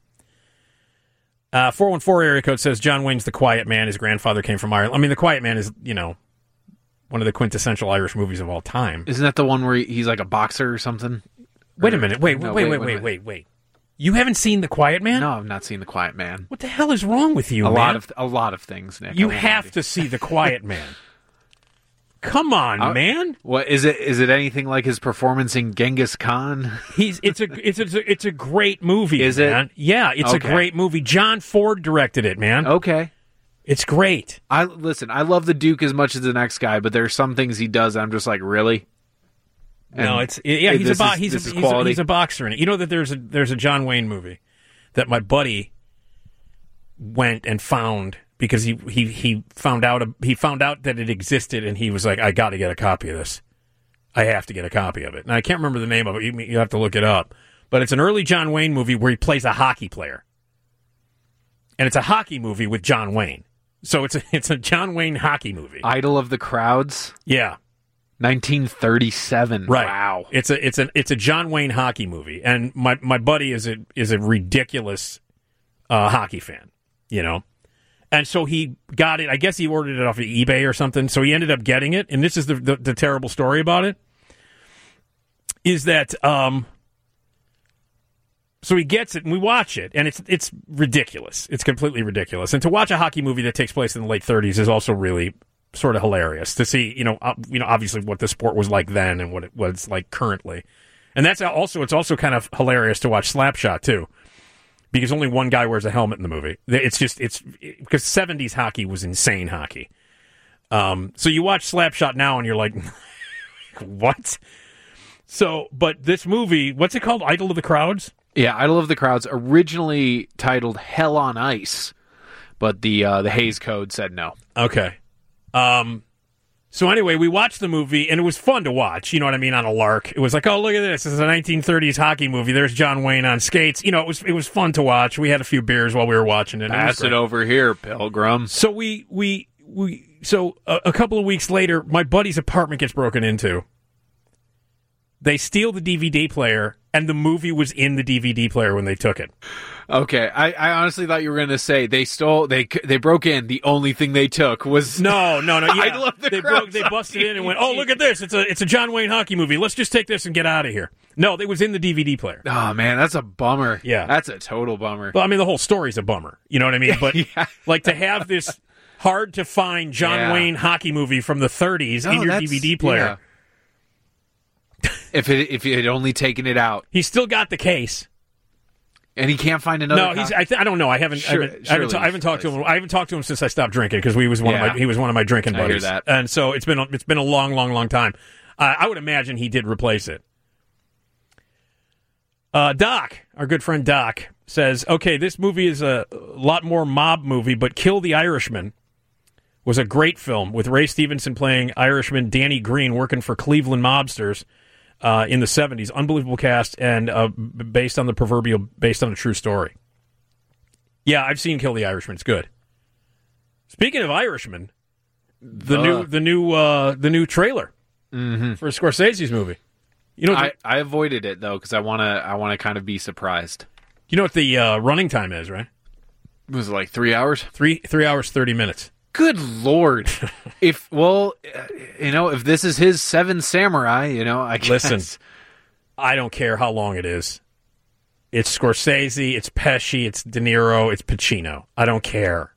[SPEAKER 4] Uh, four one four area code says John Wayne's The Quiet Man. His grandfather came from Ireland. I mean, The Quiet Man is, you know, one of the quintessential Irish movies of all time.
[SPEAKER 5] Isn't that the one where he, he's like a boxer or something?
[SPEAKER 4] Wait a minute. Wait,
[SPEAKER 5] No,
[SPEAKER 4] wait,
[SPEAKER 5] wait,
[SPEAKER 4] wait,
[SPEAKER 5] wait,
[SPEAKER 4] wait,
[SPEAKER 5] wait.
[SPEAKER 4] wait, wait. You haven't seen The Quiet Man?
[SPEAKER 5] No, I've not seen The Quiet Man.
[SPEAKER 4] What the hell is wrong with you,
[SPEAKER 5] a
[SPEAKER 4] man?
[SPEAKER 5] lot of a lot of things, Nick.
[SPEAKER 4] You
[SPEAKER 5] I won't
[SPEAKER 4] have
[SPEAKER 5] lie
[SPEAKER 4] to see The Quiet Man. Come on,
[SPEAKER 5] Uh,
[SPEAKER 4] man.
[SPEAKER 5] What is it? Is it anything like his performance in Genghis Khan?
[SPEAKER 4] He's it's a it's a it's a great movie.
[SPEAKER 5] Is it?
[SPEAKER 4] man. Yeah, it's
[SPEAKER 5] Okay.
[SPEAKER 4] a great movie. John Ford directed it, man.
[SPEAKER 5] Okay.
[SPEAKER 4] It's great.
[SPEAKER 5] I listen. I love the Duke as much as the next guy, but there's some things he does. I'm just like, really?
[SPEAKER 4] no,
[SPEAKER 5] And
[SPEAKER 4] it's yeah. He's a
[SPEAKER 5] this
[SPEAKER 4] bo-
[SPEAKER 5] is-
[SPEAKER 4] he's
[SPEAKER 5] this
[SPEAKER 4] a,
[SPEAKER 5] is
[SPEAKER 4] he's, a,
[SPEAKER 5] quality?
[SPEAKER 4] he's a boxer in it. You know that there's a there's a John Wayne movie that my buddy went and found because he he he found out he found out that it existed and he was like, I got to get a copy of this. I have to get a copy of it. And I can't remember the name of it. You, you have to look it up. But it's an early John Wayne movie where he plays a hockey player, and it's a hockey movie with John Wayne. So it's a it's a John Wayne hockey movie.
[SPEAKER 5] Idol of the Crowds,
[SPEAKER 4] Yeah.
[SPEAKER 5] nineteen thirty-seven.
[SPEAKER 4] Right.
[SPEAKER 5] Wow.
[SPEAKER 4] It's a it's a it's a John Wayne hockey movie, and my, my buddy is a is a ridiculous uh, hockey fan, you know, and so he got it. I guess he ordered it off of eBay or something. So he ended up getting it, and this is the the, the terrible story about it is that um. So he gets it, and we watch it, and it's it's ridiculous. It's completely ridiculous. And to watch a hockey movie that takes place in the late thirties is also really sort of hilarious to see, you know, uh, you know, obviously what the sport was like then and what it was like currently. And that's also, it's also kind of hilarious to watch Slapshot too, because only one guy wears a helmet in the movie. It's just, it's because seventies hockey was insane hockey. Um, so you watch Slapshot now and you're like, what? So, but this movie, what's it called? Idol of the Crowds?
[SPEAKER 5] Yeah, Idol of the Crowds, originally titled Hell on Ice, but the uh, the Hays Code said no.
[SPEAKER 4] Okay. Um, so anyway, we watched the movie, and it was fun to watch, you know what I mean, on a lark. It was like, oh, look at this. This is a nineteen thirties hockey movie. There's John Wayne on skates. You know, it was it was fun to watch. We had a few beers while we were watching it.
[SPEAKER 5] Pass
[SPEAKER 4] it,
[SPEAKER 5] it over here, Pilgrim.
[SPEAKER 4] So we, we, we, so a, a couple of weeks later, my buddy's apartment gets broken into. They steal the D V D player, and the movie was in the D V D player when they took it.
[SPEAKER 5] Okay, I, I honestly thought you were going to say they stole, they they broke in. The only thing they took was
[SPEAKER 4] No, no, no. Yeah.
[SPEAKER 5] Idol of the
[SPEAKER 4] they
[SPEAKER 5] Crowds
[SPEAKER 4] broke, they
[SPEAKER 5] on
[SPEAKER 4] busted
[SPEAKER 5] D V D.
[SPEAKER 4] in and went, oh, look at this. It's a it's a John Wayne hockey movie. Let's just take this and get out of here. No, it was in the D V D player.
[SPEAKER 5] Oh man, that's a bummer.
[SPEAKER 4] Yeah.
[SPEAKER 5] That's a total bummer.
[SPEAKER 4] Well, I mean, the whole story's a bummer. You know what I mean? But
[SPEAKER 5] Yeah.
[SPEAKER 4] like to have this hard to find John
[SPEAKER 5] Yeah.
[SPEAKER 4] Wayne hockey movie from the thirties
[SPEAKER 5] No,
[SPEAKER 4] in your
[SPEAKER 5] that's-
[SPEAKER 4] D V D player.
[SPEAKER 5] yeah. If it if you had only taken it out,
[SPEAKER 4] He's still got the case.
[SPEAKER 5] and he can't find another.
[SPEAKER 4] No, he's. I, th- I don't know. I haven't.
[SPEAKER 5] Sure-
[SPEAKER 4] I haven't, I haven't,
[SPEAKER 5] surely
[SPEAKER 4] ta- I haven't talked to
[SPEAKER 5] he's
[SPEAKER 4] him. I haven't talked to him since I stopped drinking because we was one
[SPEAKER 5] Yeah.
[SPEAKER 4] of my. He was one of my drinking
[SPEAKER 5] I hear
[SPEAKER 4] buddies.
[SPEAKER 5] that.
[SPEAKER 4] And so it's been. A, it's been a long, long, long time. Uh, I would imagine he did replace it. Uh, Doc, our good friend Doc, says, "Okay, this movie is a lot more mob movie, but Kill the Irishman was a great film with Ray Stevenson playing Irishman Danny Green working for Cleveland mobsters." Uh, in the seventies, unbelievable cast, and uh, b- based on the proverbial, based on a true story. Yeah, I've seen Kill the Irishman. It's good. Speaking of Irishman, the
[SPEAKER 5] Uh.
[SPEAKER 4] new, the new, uh, the new trailer
[SPEAKER 5] Mm-hmm.
[SPEAKER 4] for Scorsese's movie. You know, what
[SPEAKER 5] I,
[SPEAKER 4] the,
[SPEAKER 5] I avoided it though because I want to I want to kind of be surprised.
[SPEAKER 4] you know what the uh, running time is, right?
[SPEAKER 5] Was it like three hours?
[SPEAKER 4] Three, three hours, thirty minutes.
[SPEAKER 5] Good lord! if well, uh, you know, if this is his Seven Samurai, you know, I guess.
[SPEAKER 4] Listen, I don't care how long it is. It's Scorsese, it's Pesci, it's De Niro, it's Pacino. I don't care.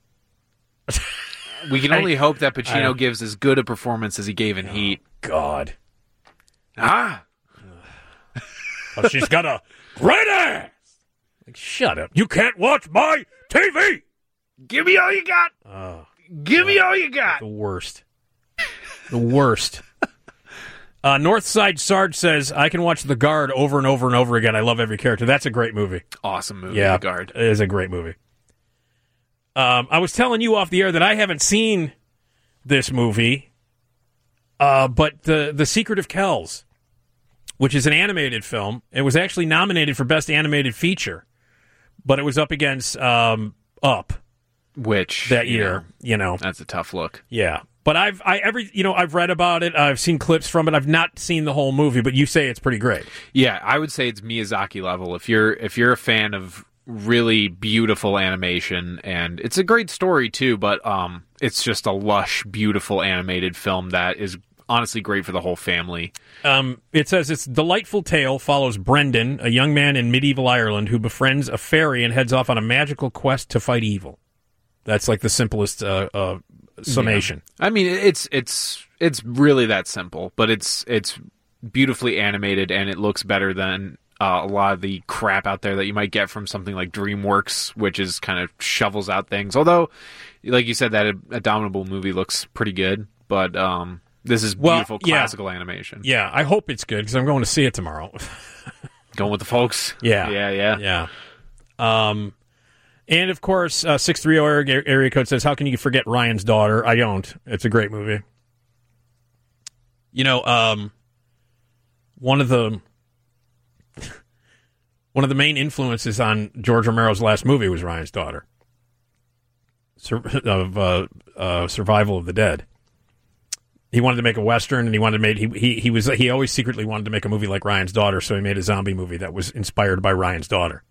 [SPEAKER 5] We can only
[SPEAKER 4] I-
[SPEAKER 5] hope that
[SPEAKER 4] I
[SPEAKER 5] Pacino
[SPEAKER 4] don't-
[SPEAKER 5] gives as good a performance as he gave in Heat.
[SPEAKER 4] God.
[SPEAKER 5] Ah,
[SPEAKER 4] Oh, she's got a great ass. Like, shut up. You can't watch my T V.
[SPEAKER 5] give me all you got.
[SPEAKER 4] Oh,
[SPEAKER 5] Give me all you got.
[SPEAKER 4] the worst. The worst. Uh, Northside Sarge says, I can watch The Guard over and over and over again. I love every character. That's a great movie.
[SPEAKER 5] Awesome movie,
[SPEAKER 4] Yeah,
[SPEAKER 5] The Guard.
[SPEAKER 4] It is a great movie. Um, I was telling you off the air that I haven't seen this movie, uh, but the, the Secret of Kells, which is an animated film, it was actually nominated for Best Animated Feature, but it was up against um, Up.
[SPEAKER 5] Which
[SPEAKER 4] that
[SPEAKER 5] you
[SPEAKER 4] year,
[SPEAKER 5] know,
[SPEAKER 4] you know,
[SPEAKER 5] that's a tough look.
[SPEAKER 4] Yeah, but I've I every you know I've read about it. I've seen clips from it. I've not seen the whole movie, but you say it's pretty great.
[SPEAKER 5] Yeah, I would say it's Miyazaki level. If you're if you're a fan of really beautiful animation, and it's a great story too, but um, it's just a lush, beautiful animated film that is honestly great for the whole family.
[SPEAKER 4] Um, it says its delightful tale follows Brendan, a young man in medieval Ireland who befriends a fairy and heads off on a magical quest to fight evil. That's like the simplest uh, uh, summation.
[SPEAKER 5] Yeah. I mean, it's it's it's really that simple, but it's it's beautifully animated and it looks better than uh, a lot of the crap out there that you might get from something like DreamWorks, which is kind of shovels out things. Although, like you said, that Abominable movie looks pretty good, but um, this is beautiful
[SPEAKER 4] well, yeah.
[SPEAKER 5] classical animation.
[SPEAKER 4] Yeah, I hope it's good because I'm going to see it tomorrow.
[SPEAKER 5] Going with the folks.
[SPEAKER 4] Yeah,
[SPEAKER 5] yeah, yeah,
[SPEAKER 4] yeah. Um. And, of course, uh, six three zero area, area code says, how can you forget Ryan's Daughter? I don't. It's a great movie. You know, um, one of the one of the main influences on George Romero's last movie was Ryan's Daughter, Sur- of uh, uh, Survival of the Dead. He wanted to make a Western, and he wanted to make he, he he was he always secretly wanted to make a movie like Ryan's Daughter, so he made a zombie movie that was inspired by Ryan's Daughter.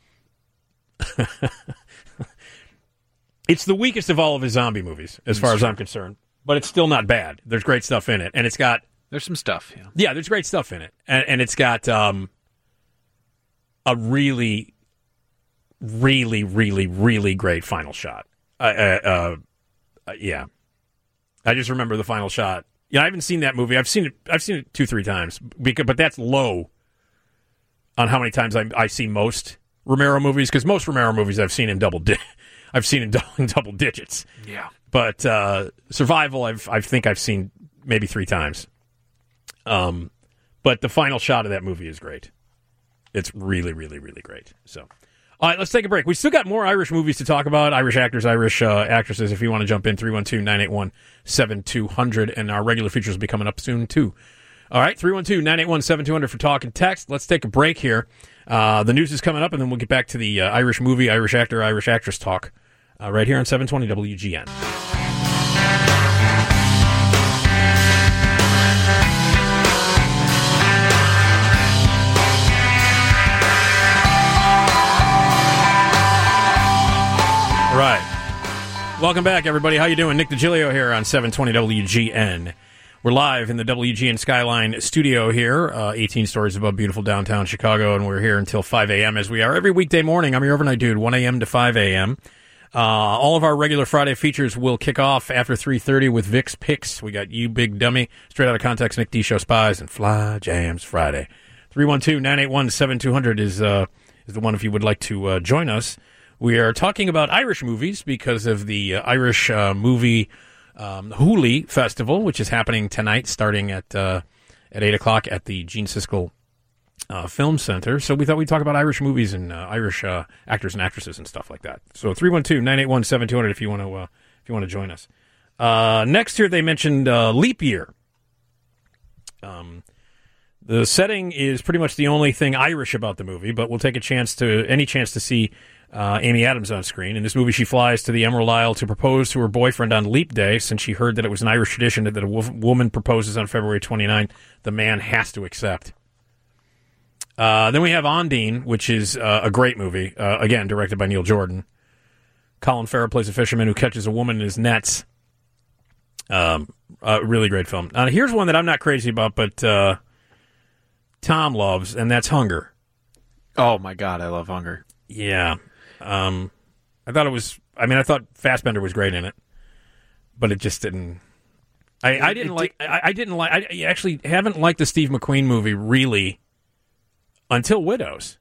[SPEAKER 4] It's the weakest of all of his zombie movies, as far as I'm concerned. But it's still not bad. There's great stuff in it. And it's got...
[SPEAKER 5] There's some stuff, yeah.
[SPEAKER 4] Yeah, there's great stuff in it. And, and it's got um, a really, really, really, really great final shot. Uh, uh, uh, yeah. I just remember the final shot. Yeah, I haven't seen that movie. I've seen it I've seen it two, three times. Because, but that's low on how many times I, I see most Romero movies, because most Romero movies I've seen in double di- I've seen in, do- in double digits.
[SPEAKER 5] Yeah.
[SPEAKER 4] But uh, Survival, I've I think I've seen maybe three times. Um, but the final shot of that movie is great. It's really, really, really great. So, all right, let's take a break. We still got more Irish movies to talk about. Irish actors, Irish uh, actresses. If you want to jump in, three one two, nine eight one, seven two zero zero, and our regular features will be coming up soon too. All right, three one two, nine eight one, seven two zero zero for talk and text. Let's take a break here. Uh, the news is coming up, and then we'll get back to the uh, Irish movie, Irish actor, Irish actress talk uh, right here on seven twenty W G N. All right. Welcome back, everybody. How you doing? Nick DiGilio here on seven twenty W G N. We're live in the W G N Skyline studio here, uh, eighteen stories above beautiful downtown Chicago, and we're here until five a.m. as we are every weekday morning. I'm your overnight dude, one a.m. to five a.m. Uh, all of our regular Friday features will kick off after three thirty with Vic's Picks. We got You Big Dummy, Straight Out of Context, Nick D. Show Spies, and Fly Jams Friday. three one two, nine eight one, seven two zero zero is, uh, is the one if you would like to uh, join us. We are talking about Irish movies because of the uh, Irish uh, movie Um, Hooli Festival, which is happening tonight, starting at uh, at eight o'clock at the Gene Siskel uh, Film Center. So we thought we'd talk about Irish movies and uh, Irish uh, actors and actresses and stuff like that. So three one two, nine eight one, seven two zero zero if you want to uh, if you want to join us. Uh, next here, they mentioned uh, Leap Year. Um, the setting is pretty much the only thing Irish about the movie, but we'll take a chance to any chance to see Uh, Amy Adams on screen. In this movie, she flies to the Emerald Isle to propose to her boyfriend on Leap Day. Since she heard that it was an Irish tradition that a wo- woman proposes on February twenty-ninth, the man has to accept. Uh, then we have Ondine, which is uh, a great movie, uh, again, directed by Neil Jordan. Colin Farrell plays a fisherman who catches a woman in his nets. Um, a really great film. Uh, here's one that I'm not crazy about, but uh, Tom loves, and that's Hunger.
[SPEAKER 5] Oh, my God, I love Hunger.
[SPEAKER 4] Yeah. Um, I thought it was. I mean, I thought Fassbender was great in it, but it just didn't. I, I didn't
[SPEAKER 5] it
[SPEAKER 4] like. I, I didn't like. I actually haven't liked the Steve McQueen movie really until Widows.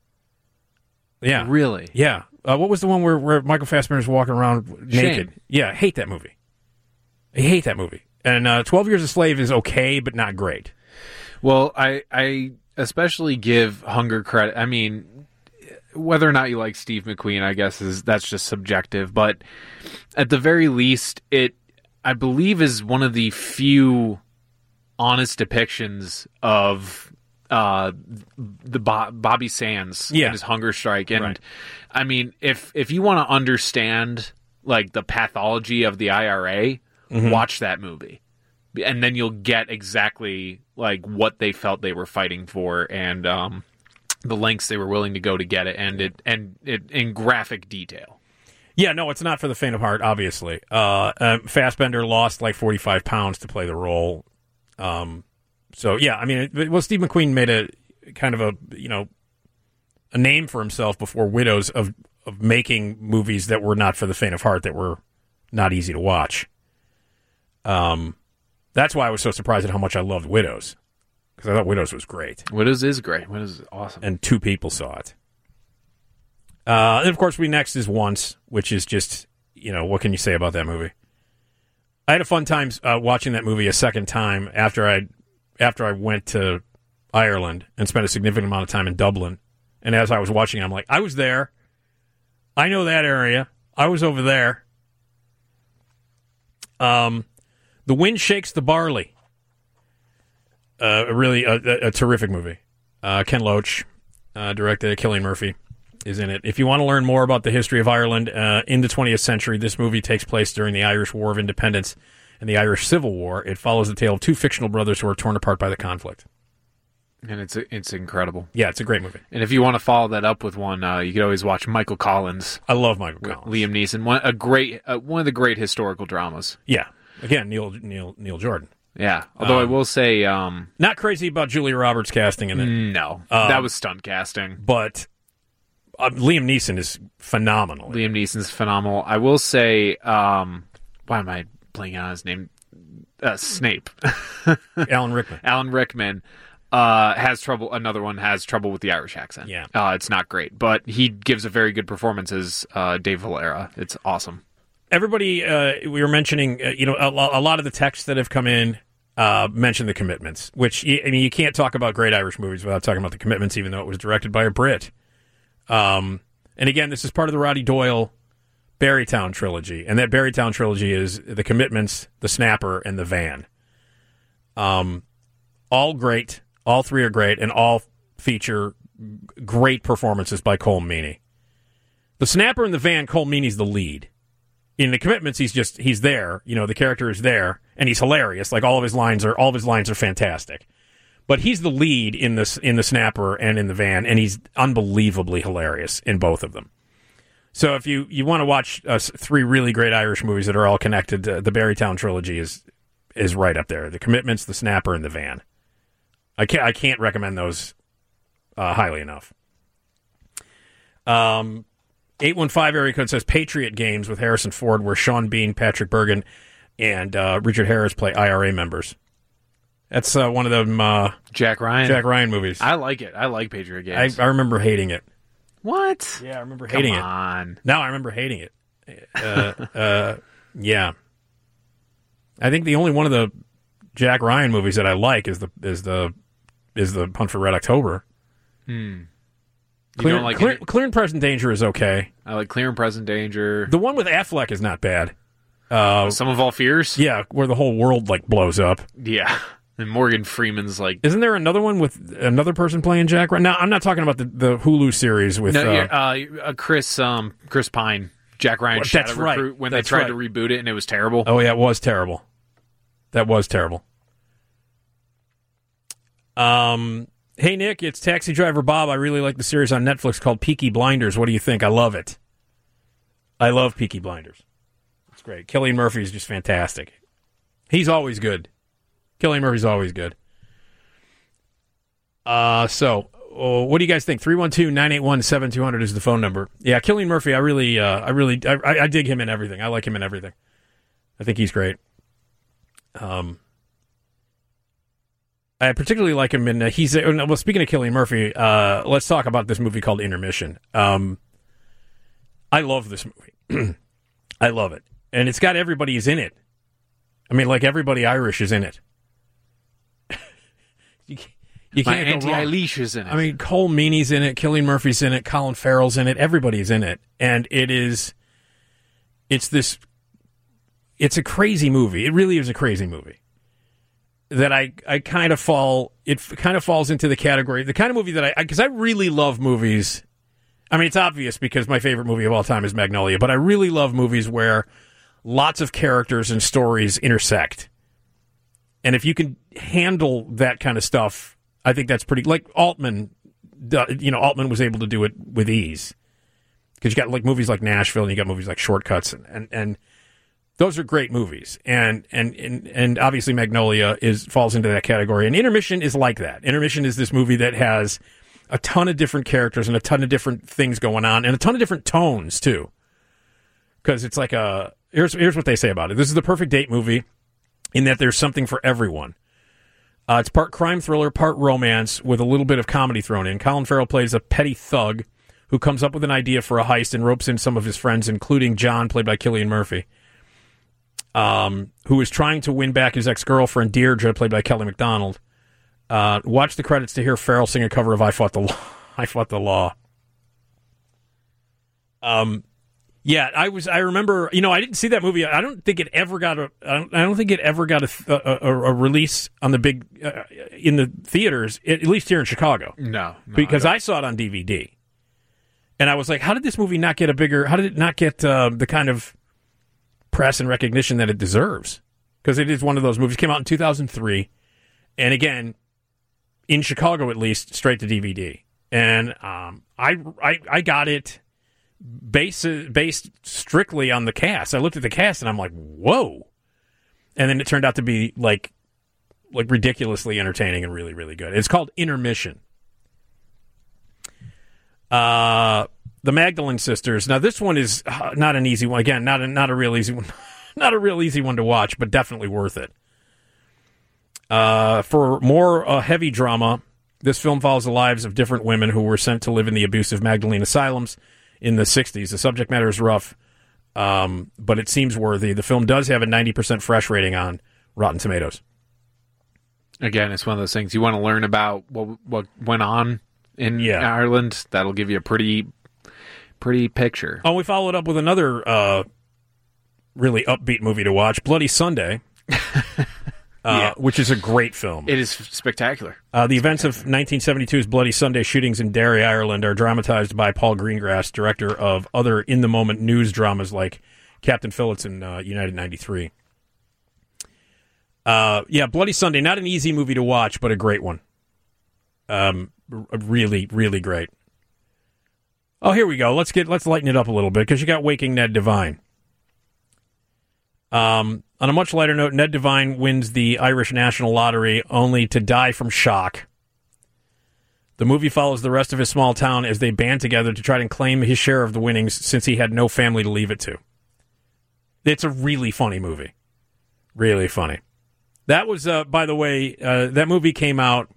[SPEAKER 4] Yeah,
[SPEAKER 5] really.
[SPEAKER 4] Yeah. Uh, what was the one where, where Michael Fassbender's walking around naked?
[SPEAKER 5] Shame.
[SPEAKER 4] Yeah, I hate that movie. I hate that movie. And uh, twelve Years a Slave is okay, but not great.
[SPEAKER 5] Well, I I especially give Hunger credit. I mean, whether or not you like Steve McQueen, I guess is that's just subjective. But at the very least, it I believe is one of the few honest depictions of uh, the Bo- Bobby Sands
[SPEAKER 4] Yeah.
[SPEAKER 5] and his hunger strike. And
[SPEAKER 4] Right.
[SPEAKER 5] I mean, if if you want to understand like the pathology of the I R A,
[SPEAKER 4] Mm-hmm.
[SPEAKER 5] watch that movie, and then you'll get exactly like what they felt they were fighting for, and um, the lengths they were willing to go to get it, and it and it in graphic detail.
[SPEAKER 4] Yeah, no, it's not for the faint of heart, obviously. Uh, uh, Fassbender lost like forty-five pounds to play the role. Um, so, yeah, I mean, it, well, Steve McQueen made a kind of a, you know, a name for himself before Widows of, of making movies that were not for the faint of heart, that were not easy to watch. Um, that's why I was so surprised at how much I loved Widows, because I thought Widows was great.
[SPEAKER 5] Widows is great. Widows is awesome.
[SPEAKER 4] And two people saw it. Uh, and of course, we next is Once, which is just, you know, what can you say about that movie? I had a fun time uh, watching that movie a second time after I after I went to Ireland and spent a significant amount of time in Dublin. And as I was watching it, I'm like, I was there. I know that area. I was over there. Um, The Wind Shakes the Barley. Uh, a really a, a, a terrific movie. Uh, Ken Loach uh, directed it. Cillian Murphy is in it. If you want to learn more about the history of Ireland uh, in the twentieth century, this movie takes place during the Irish War of Independence and the Irish Civil War. It follows the tale of two fictional brothers who are torn apart by the conflict.
[SPEAKER 5] And it's it's incredible.
[SPEAKER 4] Yeah, it's a great movie.
[SPEAKER 5] And if you want to follow that up with one, uh, you could always watch Michael Collins.
[SPEAKER 4] I love Michael
[SPEAKER 5] with
[SPEAKER 4] Collins.
[SPEAKER 5] Liam Neeson, one a great uh, one of the great historical dramas.
[SPEAKER 4] Yeah, again, Neil Neil Neil Jordan.
[SPEAKER 5] Yeah, although
[SPEAKER 4] Um,
[SPEAKER 5] I will say, um,
[SPEAKER 4] Not crazy about Julia Roberts casting in it,
[SPEAKER 5] no,
[SPEAKER 4] Um,
[SPEAKER 5] that was stunt casting.
[SPEAKER 4] but uh, Liam Neeson is phenomenal.
[SPEAKER 5] Liam Neeson's phenomenal. I will say, um, why am I blanking on his name? Uh, Snape.
[SPEAKER 4] Alan Rickman.
[SPEAKER 5] Alan Rickman uh, has trouble. Another one has trouble with the Irish accent.
[SPEAKER 4] Yeah.
[SPEAKER 5] uh, it's not great, but he gives a very good performance as uh, Dave Valera. It's awesome.
[SPEAKER 4] Everybody, uh, we were mentioning, uh, you know, a, lo- a lot of the texts that have come in uh, mention the Commitments, which, y- I mean, you can't talk about great Irish movies without talking about the Commitments, even though it was directed by a Brit. Um, and again, this is part of the Roddy Doyle Barrytown trilogy, and that Barrytown trilogy is The Commitments, The Snapper, and The Van. Um, all great. All three are great, and all feature great performances by Cole Meany. The Snapper and The Van, Cole Meany's the lead. In The Commitments, he's just he's there. You know, the character is there, and he's hilarious. Like all of his lines are all of his lines are fantastic. But he's the lead in this in The Snapper and in The Van, and he's unbelievably hilarious in both of them. So if you, you want to watch uh, three really great Irish movies that are all connected, uh, the Barrytown trilogy is is right up there. The Commitments, The Snapper, and The Van. I can't I can't recommend those uh, highly enough. Um. eight one five area code says Patriot Games with Harrison Ford, where Sean Bean, Patrick Bergen, and uh, Richard Harris play I R A members. That's uh, one of them uh,
[SPEAKER 5] Jack Ryan.
[SPEAKER 4] Jack Ryan movies.
[SPEAKER 5] I like it. I like Patriot
[SPEAKER 4] I,
[SPEAKER 5] Games.
[SPEAKER 4] I remember hating it.
[SPEAKER 5] What?
[SPEAKER 4] Yeah, I remember
[SPEAKER 5] Come
[SPEAKER 4] hating
[SPEAKER 5] on.
[SPEAKER 4] it. Now I remember hating it. Uh, uh, yeah. I think the only one of the Jack Ryan movies that I like is the is the is the Hunt for Red October.
[SPEAKER 5] Hmm. You
[SPEAKER 4] Clear,
[SPEAKER 5] don't like
[SPEAKER 4] Clear,
[SPEAKER 5] any-
[SPEAKER 4] Clear and Present Danger is okay.
[SPEAKER 5] I like Clear and Present Danger.
[SPEAKER 4] The one with Affleck is not bad. Uh,
[SPEAKER 5] Some of All Fears?
[SPEAKER 4] yeah, where the whole world like blows up.
[SPEAKER 5] Yeah. And Morgan Freeman's like...
[SPEAKER 4] Isn't there another one with another person playing Jack Ryan? Now, I'm not talking about the, the Hulu series with...
[SPEAKER 5] No,
[SPEAKER 4] uh,
[SPEAKER 5] yeah, uh, uh, Chris um, Chris Pine, Jack Ryan
[SPEAKER 4] Well,
[SPEAKER 5] Shadow
[SPEAKER 4] that's right.
[SPEAKER 5] Recruit, when
[SPEAKER 4] That's
[SPEAKER 5] they tried
[SPEAKER 4] right.
[SPEAKER 5] to reboot it and it was terrible.
[SPEAKER 4] Oh, yeah, it was terrible. That was terrible. Um, hey, Nick, it's Taxi Driver Bob. I really like the series on Netflix called Peaky Blinders. What do you think? I love it. I love Peaky Blinders. It's great. Cillian Murphy is just fantastic. He's always good. Cillian Murphy's always good. Uh, so, oh, what do you guys think? three one two, nine eight one, seven two zero zero is the phone number. Yeah, Cillian Murphy, I really, uh, I really, I, I dig him in everything. I like him in everything. I think he's great. Um, I particularly like him in, uh, he's, uh, well, speaking of Cillian Murphy, uh, let's talk about this movie called Intermission. Um, I love this movie. I love it. And it's got everybody who's in it. I mean, like everybody Irish is in it. you, you
[SPEAKER 5] My
[SPEAKER 4] can't go
[SPEAKER 5] Auntie
[SPEAKER 4] wrong.
[SPEAKER 5] Eilish is in it.
[SPEAKER 4] I mean, Cole Meany's in it, Cillian Murphy's in it, Colin Farrell's in it, everybody's in it. And it is, it's this, it's a crazy movie. It really is a crazy movie. That I, I kind of fall, it kind of falls into the category, the kind of movie that I, because I, I really love movies. I mean, it's obvious because my favorite movie of all time is Magnolia, but I really love movies where lots of characters and stories intersect. And if you can handle that kind of stuff, I think that's pretty, like Altman, you know, Altman was able to do it with ease. Because you got like movies like Nashville and you got movies like Shortcuts, and, and, and those are great movies. And, and, and, and obviously Magnolia is falls into that category. And Intermission is like that. Intermission is this movie that has a ton of different characters and a ton of different things going on and a ton of different tones, too. Because it's like a, here's, here's what they say about it. This is the perfect date movie in that there's something for everyone. Uh, it's part crime thriller, part romance, with a little bit of comedy thrown in. Colin Farrell plays a petty thug who comes up with an idea for a heist and ropes in some of his friends, including John, played by Cillian Murphy, um, who is trying to win back his ex-girlfriend, Deirdre, played by Kelly MacDonald. Uh, watch the credits to hear Farrell sing a cover of I Fought the Law. I Fought the Law. Um... Yeah, I was. I remember. You know, I didn't see that movie. I don't think it ever got a. I don't, I don't think it ever got a, a, a release on the big uh, in the theaters. At least here in Chicago.
[SPEAKER 5] No, no
[SPEAKER 4] because
[SPEAKER 5] I,
[SPEAKER 4] I saw it on D V D, and I was like, "How did this movie not get a bigger? How did it not get uh, the kind of press and recognition that it deserves?" Because it is one of those movies. Came out in two thousand three, and again, in Chicago at least, straight to D V D. And um, I, I I got it. Based, based strictly on the cast. I looked at the cast and I'm like, whoa. And then it turned out to be like like ridiculously entertaining and really, really good. It's called Intermission. Uh, the Magdalene Sisters. Now, this one is not an easy one. Again, not a, not a real easy one. Not a real easy one to watch, but definitely worth it. Uh, for more uh, heavy drama, this film follows the lives of different women who were sent to live in the abusive Magdalene asylums in the sixties. The subject matter is rough, um, but it seems worthy. The film does have a ninety percent fresh rating on Rotten Tomatoes.
[SPEAKER 5] Again, it's one of those things you want to learn about what what went on in
[SPEAKER 4] yeah.
[SPEAKER 5] Ireland. That'll give you a pretty pretty picture.
[SPEAKER 4] Oh, we followed up with another uh, really upbeat movie to watch, Bloody Sunday, uh, yeah. which is a great film.
[SPEAKER 5] It is spectacular.
[SPEAKER 4] Uh, the events of nineteen seventy-two's Bloody Sunday shootings in Derry, Ireland, are dramatized by Paul Greengrass, director of other in-the-moment news dramas like Captain Phillips and uh, United ninety-three. Uh, yeah, Bloody Sunday, not an easy movie to watch, but a great one. Um, really, really great. Oh, here we go. Let's get let's lighten it up a little bit because you got Waking Ned Devine. Um, on a much lighter note, Ned Devine wins the Irish National Lottery only to die from shock. The movie follows the rest of his small town as they band together to try to claim his share of the winnings since he had no family to leave it to. It's a really funny movie. Really funny. That was, uh, by the way, uh, that movie came out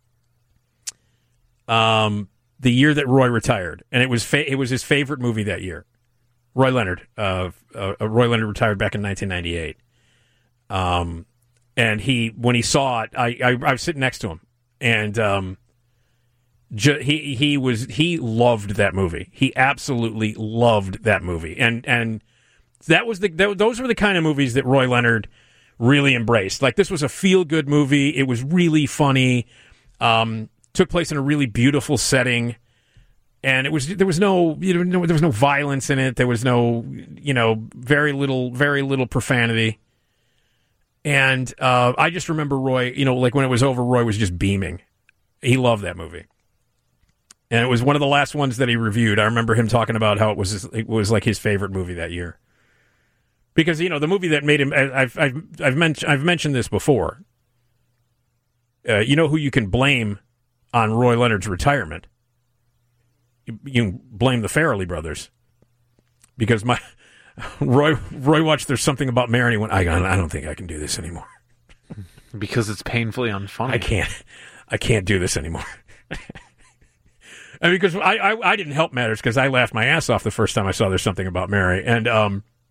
[SPEAKER 4] um, the year that Roy retired, and it was fa- it was his favorite movie that year. Roy Leonard. Uh, uh, Roy Leonard retired back in nineteen ninety-eight. Um, and he, when he saw it, I, I, I was sitting next to him, and um, ju- he he was he loved that movie. He absolutely loved that movie, and and that was the that, those were the kind of movies that Roy Leonard really embraced. Like, this was a feel good movie. It was really funny. Um, took place in a really beautiful setting. And it was there was no you know there was no violence in it. There was no you know very little very little profanity. And uh, I just remember Roy, you know, like when it was over, Roy was just beaming. He loved that movie, and it was one of the last ones that he reviewed. I remember him talking about how it was it was like his favorite movie that year. Because you know the movie that made him. I've I've I've mentioned I've mentioned this before. Uh, you know who you can blame on Roy Leonard's retirement? You, you can blame the Farrelly brothers, because my Roy Roy watched There's Something About Mary and he went, I I don't think I can do this anymore
[SPEAKER 5] because it's painfully unfunny.
[SPEAKER 4] I can't I can't do this anymore. I mean, because I, I I didn't help matters because I laughed my ass off the first time I saw There's Something About Mary, and um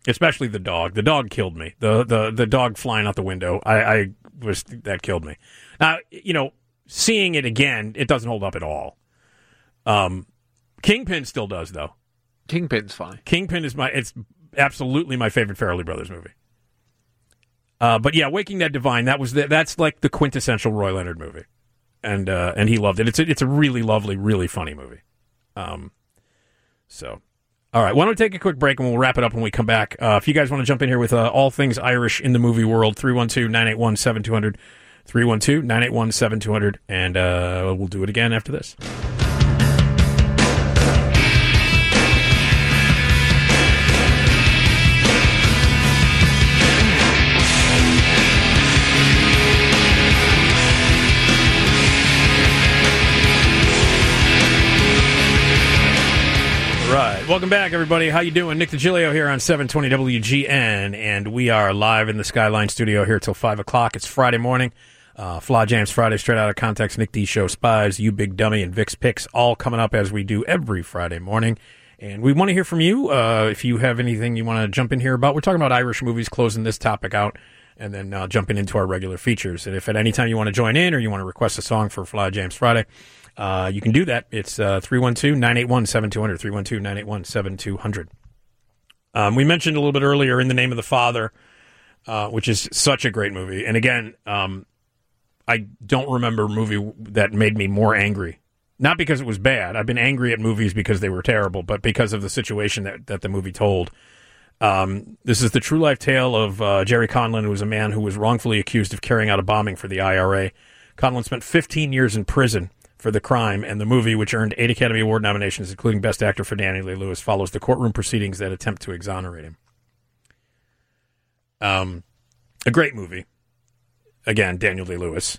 [SPEAKER 4] Especially the dog. The dog killed me. The the the dog flying out the window. I, I was that killed me. Now, you know, seeing it again, it doesn't hold up at all. Um, Kingpin still does though.
[SPEAKER 5] Kingpin's fine.
[SPEAKER 4] Kingpin is my. It's absolutely my favorite Farrelly Brothers movie. Uh, but yeah, Waking Dead Divine. That was the, that's like the quintessential Roy Leonard movie, and uh, and he loved it. It's a, it's a really lovely, really funny movie. Um, so. All right, why don't we take a quick break and we'll wrap it up when we come back. Uh, if you guys want to jump in here with uh, all things Irish in the movie world, three one two, nine eight one, seven two zero zero, three one two, nine eight one, seven two zero zero, and uh, we'll do it again after this. Right. Welcome back, everybody. How you doing? Nick DiGilio here on seven twenty W G N, and we are live in the Skyline studio here till five o'clock. It's Friday morning. Uh, Flaw Jams Friday, Straight Out of Context, Nick D Show, Spies, You Big Dummy, and Vic's Picks, all coming up as we do every Friday morning. And we want to hear from you. Uh, if you have anything you want to jump in here about, we're talking about Irish movies, closing this topic out, and then uh, jumping into our regular features. And if at any time you want to join in or you want to request a song for Flaw Jams Friday, Uh, you can do that. It's uh, three one two, nine eight one, seven two zero zero, three one two, nine eight one, seven two zero zero. Um, we mentioned a little bit earlier In the Name of the Father, uh, which is such a great movie. And again, um, I don't remember a movie that made me more angry. Not because it was bad. I've been angry at movies because they were terrible, but because of the situation that, that the movie told. Um, this is the true life tale of uh, Jerry Conlon, who was a man who was wrongfully accused of carrying out a bombing for the I R A. Conlon spent fifteen years in prison for the crime, and the movie, which earned eight Academy Award nominations, including Best Actor for Daniel Day-Lewis, follows the courtroom proceedings that attempt to exonerate him. Um, a great movie. Again, Daniel Day-Lewis.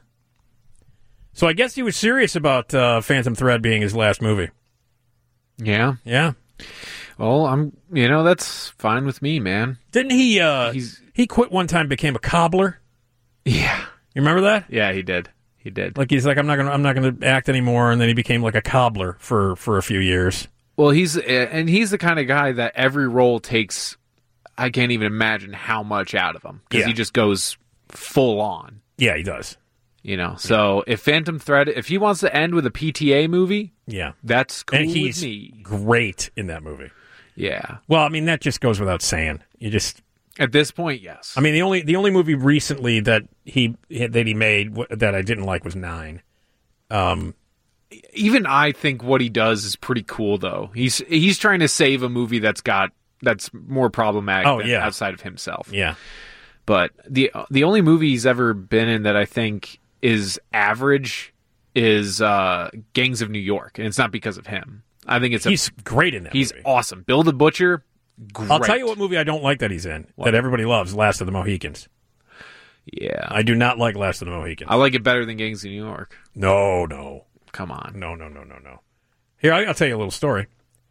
[SPEAKER 4] So I guess he was serious about uh, Phantom Thread being his last movie.
[SPEAKER 5] Yeah.
[SPEAKER 4] Yeah.
[SPEAKER 5] Well, I'm, you know, that's fine with me, man.
[SPEAKER 4] Didn't he, uh,
[SPEAKER 5] He's-
[SPEAKER 4] he quit one time, became a cobbler?
[SPEAKER 5] Yeah.
[SPEAKER 4] You remember that?
[SPEAKER 5] Yeah, he did. He did.
[SPEAKER 4] Like, he's like, I'm not gonna, I'm not gonna act anymore, and then he became like a cobbler for, for a few years.
[SPEAKER 5] Well, he's, and he's the kind of guy that every role takes, I can't even imagine how much out of him. Because
[SPEAKER 4] Yeah.
[SPEAKER 5] he just goes full on.
[SPEAKER 4] Yeah, he does.
[SPEAKER 5] You know, so if Phantom Thread, if he wants to end with a P T A movie,
[SPEAKER 4] Yeah.
[SPEAKER 5] that's cool
[SPEAKER 4] And he's
[SPEAKER 5] with me.
[SPEAKER 4] great in that movie.
[SPEAKER 5] Yeah.
[SPEAKER 4] Well, I mean, that just goes without saying. You just,
[SPEAKER 5] At this point, yes.
[SPEAKER 4] I mean, the only the only movie recently that he that he made w- that I didn't like was Nine. Um,
[SPEAKER 5] Even I think what he does is pretty cool, though. He's he's trying to save a movie that's got that's more problematic
[SPEAKER 4] Oh,
[SPEAKER 5] than
[SPEAKER 4] yeah.
[SPEAKER 5] outside of himself.
[SPEAKER 4] yeah,
[SPEAKER 5] But the the only movie he's ever been in that I think is average is uh, Gangs of New York, and it's not because of him. I think it's a,
[SPEAKER 4] he's great in that.
[SPEAKER 5] he's
[SPEAKER 4] movie.
[SPEAKER 5] awesome. Bill the Butcher, great.
[SPEAKER 4] I'll tell you what movie I don't like that he's in
[SPEAKER 5] What?
[SPEAKER 4] that everybody loves: Last of the Mohicans.
[SPEAKER 5] Yeah,
[SPEAKER 4] I do not like Last of the Mohicans.
[SPEAKER 5] I like it better than Gangs of New York.
[SPEAKER 4] no, no,
[SPEAKER 5] Come on.
[SPEAKER 4] no, no, no, no, no. Here, I- I'll tell you a little story.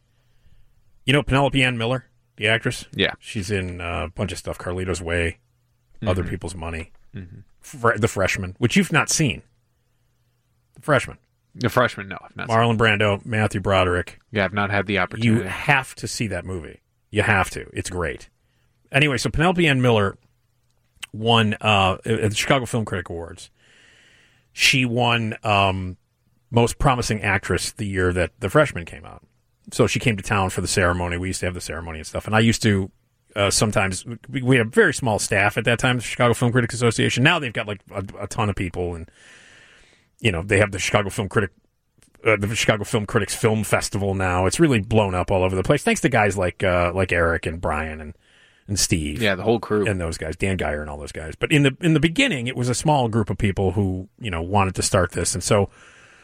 [SPEAKER 4] You know Penelope Ann Miller, the actress?
[SPEAKER 5] Yeah.
[SPEAKER 4] She's in uh, a bunch of stuff. Carlito's Way,
[SPEAKER 5] Mm-hmm.
[SPEAKER 4] Other People's Money, Fre- The Freshman, which you've not seen. The Freshman.
[SPEAKER 5] The Freshman, no, I've not. seen
[SPEAKER 4] Marlon Brando, Matthew Broderick.
[SPEAKER 5] it. Yeah, I've not had the
[SPEAKER 4] You
[SPEAKER 5] opportunity.
[SPEAKER 4] have to see that movie. You have to. It's great. Anyway, so Penelope Ann Miller won uh, at the Chicago Film Critic Awards. She won um, Most Promising Actress the year that The Freshman came out. So she came to town for the ceremony. We used to have the ceremony and stuff. And I used to uh, sometimes, we, we had a very small staff at that time, the Chicago Film Critics Association. Now they've got like a, a ton of people, and you know, they have the Chicago Film Critic Uh, the Chicago Film Critics Film Festival now. It's really blown up all over the place, thanks to guys like uh, like Eric and Brian and, and Steve.
[SPEAKER 5] Yeah, the whole crew.
[SPEAKER 4] And those guys, Dan Geyer and all those guys. But in the in the beginning, it was a small group of people who, you know, wanted to start this. And so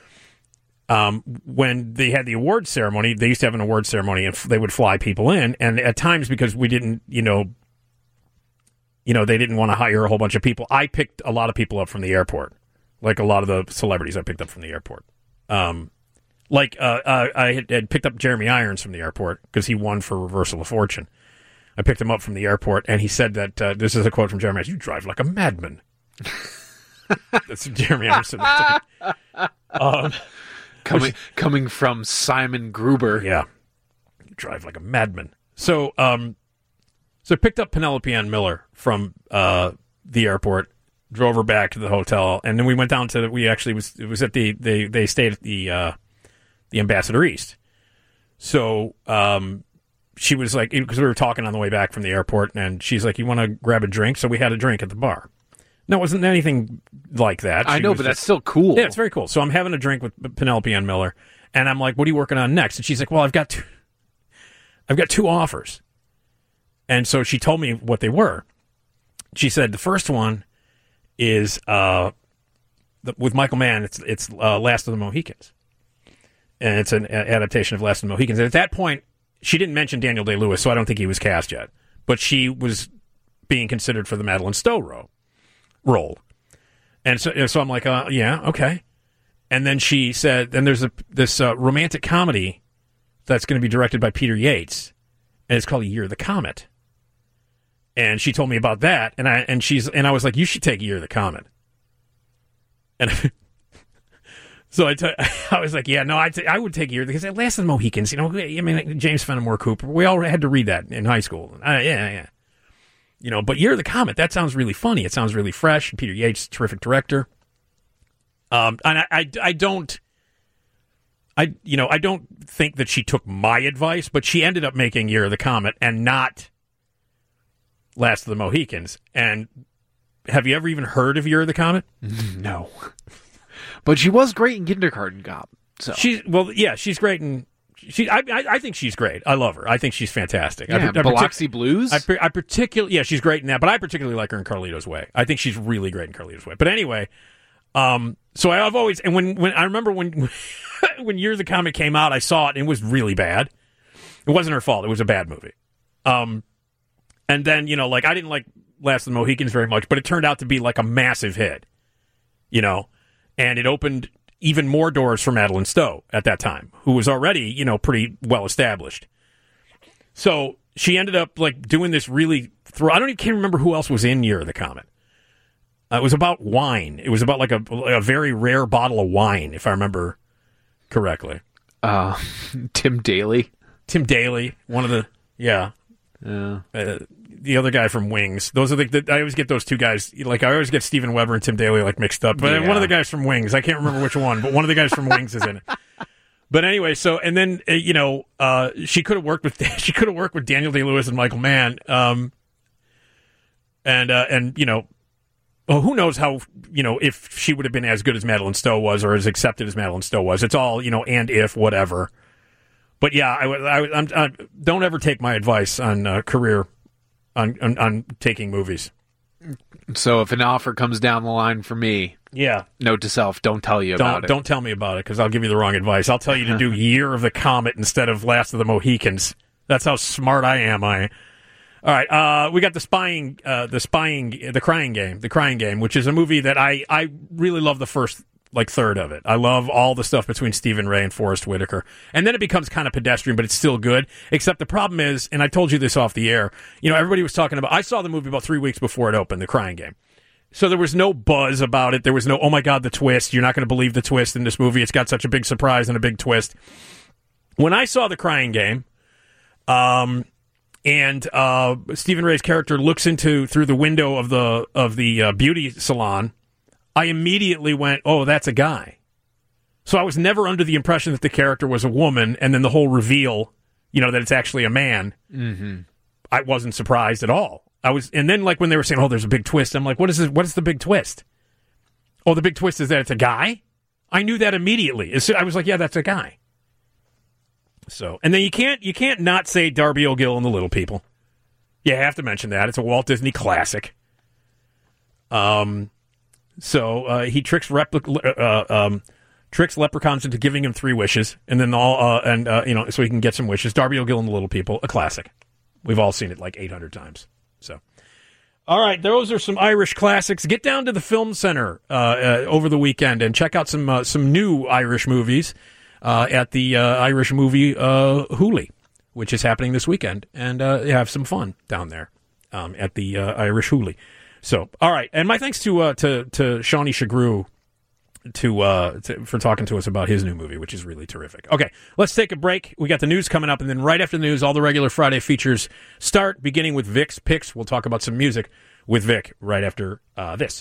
[SPEAKER 4] um, when they had the award ceremony, they used to have an award ceremony, and f- they would fly people in. And at times, because we didn't, you know, you know, they didn't want to hire a whole bunch of people, I picked a lot of people up from the airport. Like a lot of the celebrities I picked up from the airport. Um, like uh, uh, I had, had picked up Jeremy Irons from the airport because he won for Reversal of Fortune. I picked him up from the airport, and he said that, uh, this is a quote from Jeremy Irons, "You drive like a madman." That's Jeremy Irons. um,
[SPEAKER 5] coming coming from Simon Gruber.
[SPEAKER 4] yeah. You drive like a madman. So, um, So I picked up Penelope Ann Miller from uh, the airport, drove her back to the hotel, and then we went down to the, we actually was it was at the they they stayed at the uh, the Ambassador East. So um, she was like, because we were talking on the way back from the airport, and she's like, "You want to grab a drink?" So we had a drink at the bar. No, it wasn't anything like that.
[SPEAKER 5] I
[SPEAKER 4] She
[SPEAKER 5] know,
[SPEAKER 4] was
[SPEAKER 5] but
[SPEAKER 4] just-
[SPEAKER 5] that's still cool.
[SPEAKER 4] Yeah, it's very cool. So I'm having a drink with Penelope Ann Miller, and I'm like, "What are you working on next?" And she's like, "Well, I've got two, I've got two offers." And so she told me what they were. She said the first one is uh, the, with Michael Mann. It's it's uh, Last of the Mohicans, and it's an a- adaptation of Last of the Mohicans. And at that point, she didn't mention Daniel Day-Lewis, so I don't think he was cast yet. But she was being considered for the Madeline Stowe role. role. And so, so I'm like, uh, yeah, okay. And then she said, then there's a this uh, romantic comedy that's going to be directed by Peter Yates, and it's called Year of the Comet. And she told me about that, and I and she's and I was like, you should take Year of the Comet. And so I, t- I was like, yeah, no, I, t- I would take Year because it Last of the Mohicans. You know, I mean, James Fenimore Cooper. We all had to read that in high school. Uh, yeah, yeah. You know, but Year of the Comet, that sounds really funny. It sounds really fresh. Peter Yates, terrific director. Um, and I, I, I don't, I, you know, I don't think that she took my advice, but she ended up making Year of the Comet and not Last of the Mohicans. And have you ever even heard of Year of the Comet?
[SPEAKER 5] No. But she was great in Kindergarten Cop. So.
[SPEAKER 4] She's, well, yeah, she's great in, She, I, I, I think she's great. I love her. I think she's fantastic.
[SPEAKER 5] Yeah,
[SPEAKER 4] I, I
[SPEAKER 5] Biloxi Blues.
[SPEAKER 4] I, I particularly, yeah, she's great in that. But I particularly like her in Carlito's Way. I think she's really great in Carlito's Way. But anyway, um, so I, I've always and when, when I remember when when Year of the Comet came out, I saw it and it was really bad. It wasn't her fault. It was a bad movie. Um, and then you know, like I didn't like Last of the Mohicans very much, but it turned out to be like a massive hit. You know, and it opened even more doors for Madeline Stowe at that time, who was already, you know, pretty well established. So she ended up like doing this really. Throw- I don't even can't remember who else was in Year of the Comet. Uh, it was about wine. It was about like a a very rare bottle of wine, if I remember correctly.
[SPEAKER 5] Uh, Tim Daly.
[SPEAKER 4] Tim Daly, one of the yeah.
[SPEAKER 5] Yeah.
[SPEAKER 4] Uh, the other guy from Wings. Those are the, the. I always get those two guys. Like I always get Steven Weber and Tim Daly like mixed up. But
[SPEAKER 5] Yeah.
[SPEAKER 4] one of the guys from Wings. I can't remember which one, but one of the guys from Wings is in it. But anyway, so and then uh, you know uh, she could have worked with she could have worked with Daniel Day-Lewis and Michael Mann. Um, and uh, and you know, well, who knows how you know if she would have been as good as Madeline Stowe was or as accepted as Madeline Stowe was. It's all you know, and if whatever. But yeah, I, I, I'm, I don't ever take my advice on uh, career. On, on on taking movies.
[SPEAKER 5] So if an offer comes down the line for me,
[SPEAKER 4] yeah,
[SPEAKER 5] note to self: don't tell you
[SPEAKER 4] don't,
[SPEAKER 5] about it.
[SPEAKER 4] Don't tell me about it because I'll give you the wrong advice. I'll tell you to do Year of the Comet instead of Last of the Mohicans. That's how smart I am. I. All right, uh, we got the spying, uh, the spying, the Crying Game, the Crying Game, which is a movie that I I really love the first like third of it. I love all the stuff between Stephen Ray and Forrest Whitaker. And then it becomes kind of pedestrian, but it's still good. Except the problem is, and I told you this off the air, you know, everybody was talking about, I saw the movie about three weeks before it opened, The Crying Game. So there was no buzz about it. There was no, oh my God, the twist. You're not going to believe the twist in this movie. It's got such a big surprise and a big twist. When I saw The Crying Game, um, and uh, Stephen Ray's character looks into, through the window of the, of the uh, beauty salon, I immediately went, oh, that's a guy. So I was never under the impression that the character was a woman, and then the whole reveal, you know, that it's actually a man.
[SPEAKER 5] Mm-hmm.
[SPEAKER 4] I wasn't surprised at all. I was, and then like when they were saying, oh, there's a big twist, I'm like, what is this, what is the big twist? Oh, the big twist is that it's a guy? I knew that immediately. I was like, yeah, that's a guy. So, and then you can't, you can't not say Darby O'Gill and the Little People. You have to mention that. It's a Walt Disney classic. Um... So uh, he tricks repli- uh, um, tricks leprechauns into giving him three wishes, and then all uh, and uh, you know, so he can get some wishes. Darby O'Gill and the Little People, a classic. We've all seen it like eight hundred times. So, all right, those are some Irish classics. Get down to the Film Center uh, uh, over the weekend and check out some uh, some new Irish movies uh, at the uh, Irish Movie uh, Hooli, which is happening this weekend, and uh, have some fun down there um, at the uh, Irish Hooli. So, all right, and my thanks to uh, to to Shawnee Shagru to, uh, to for talking to us about his new movie, which is really terrific. Okay, let's take a break. We got the news coming up, and then right after the news, all the regular Friday features start, beginning with Vic's Picks. We'll talk about some music with Vic right after uh, this.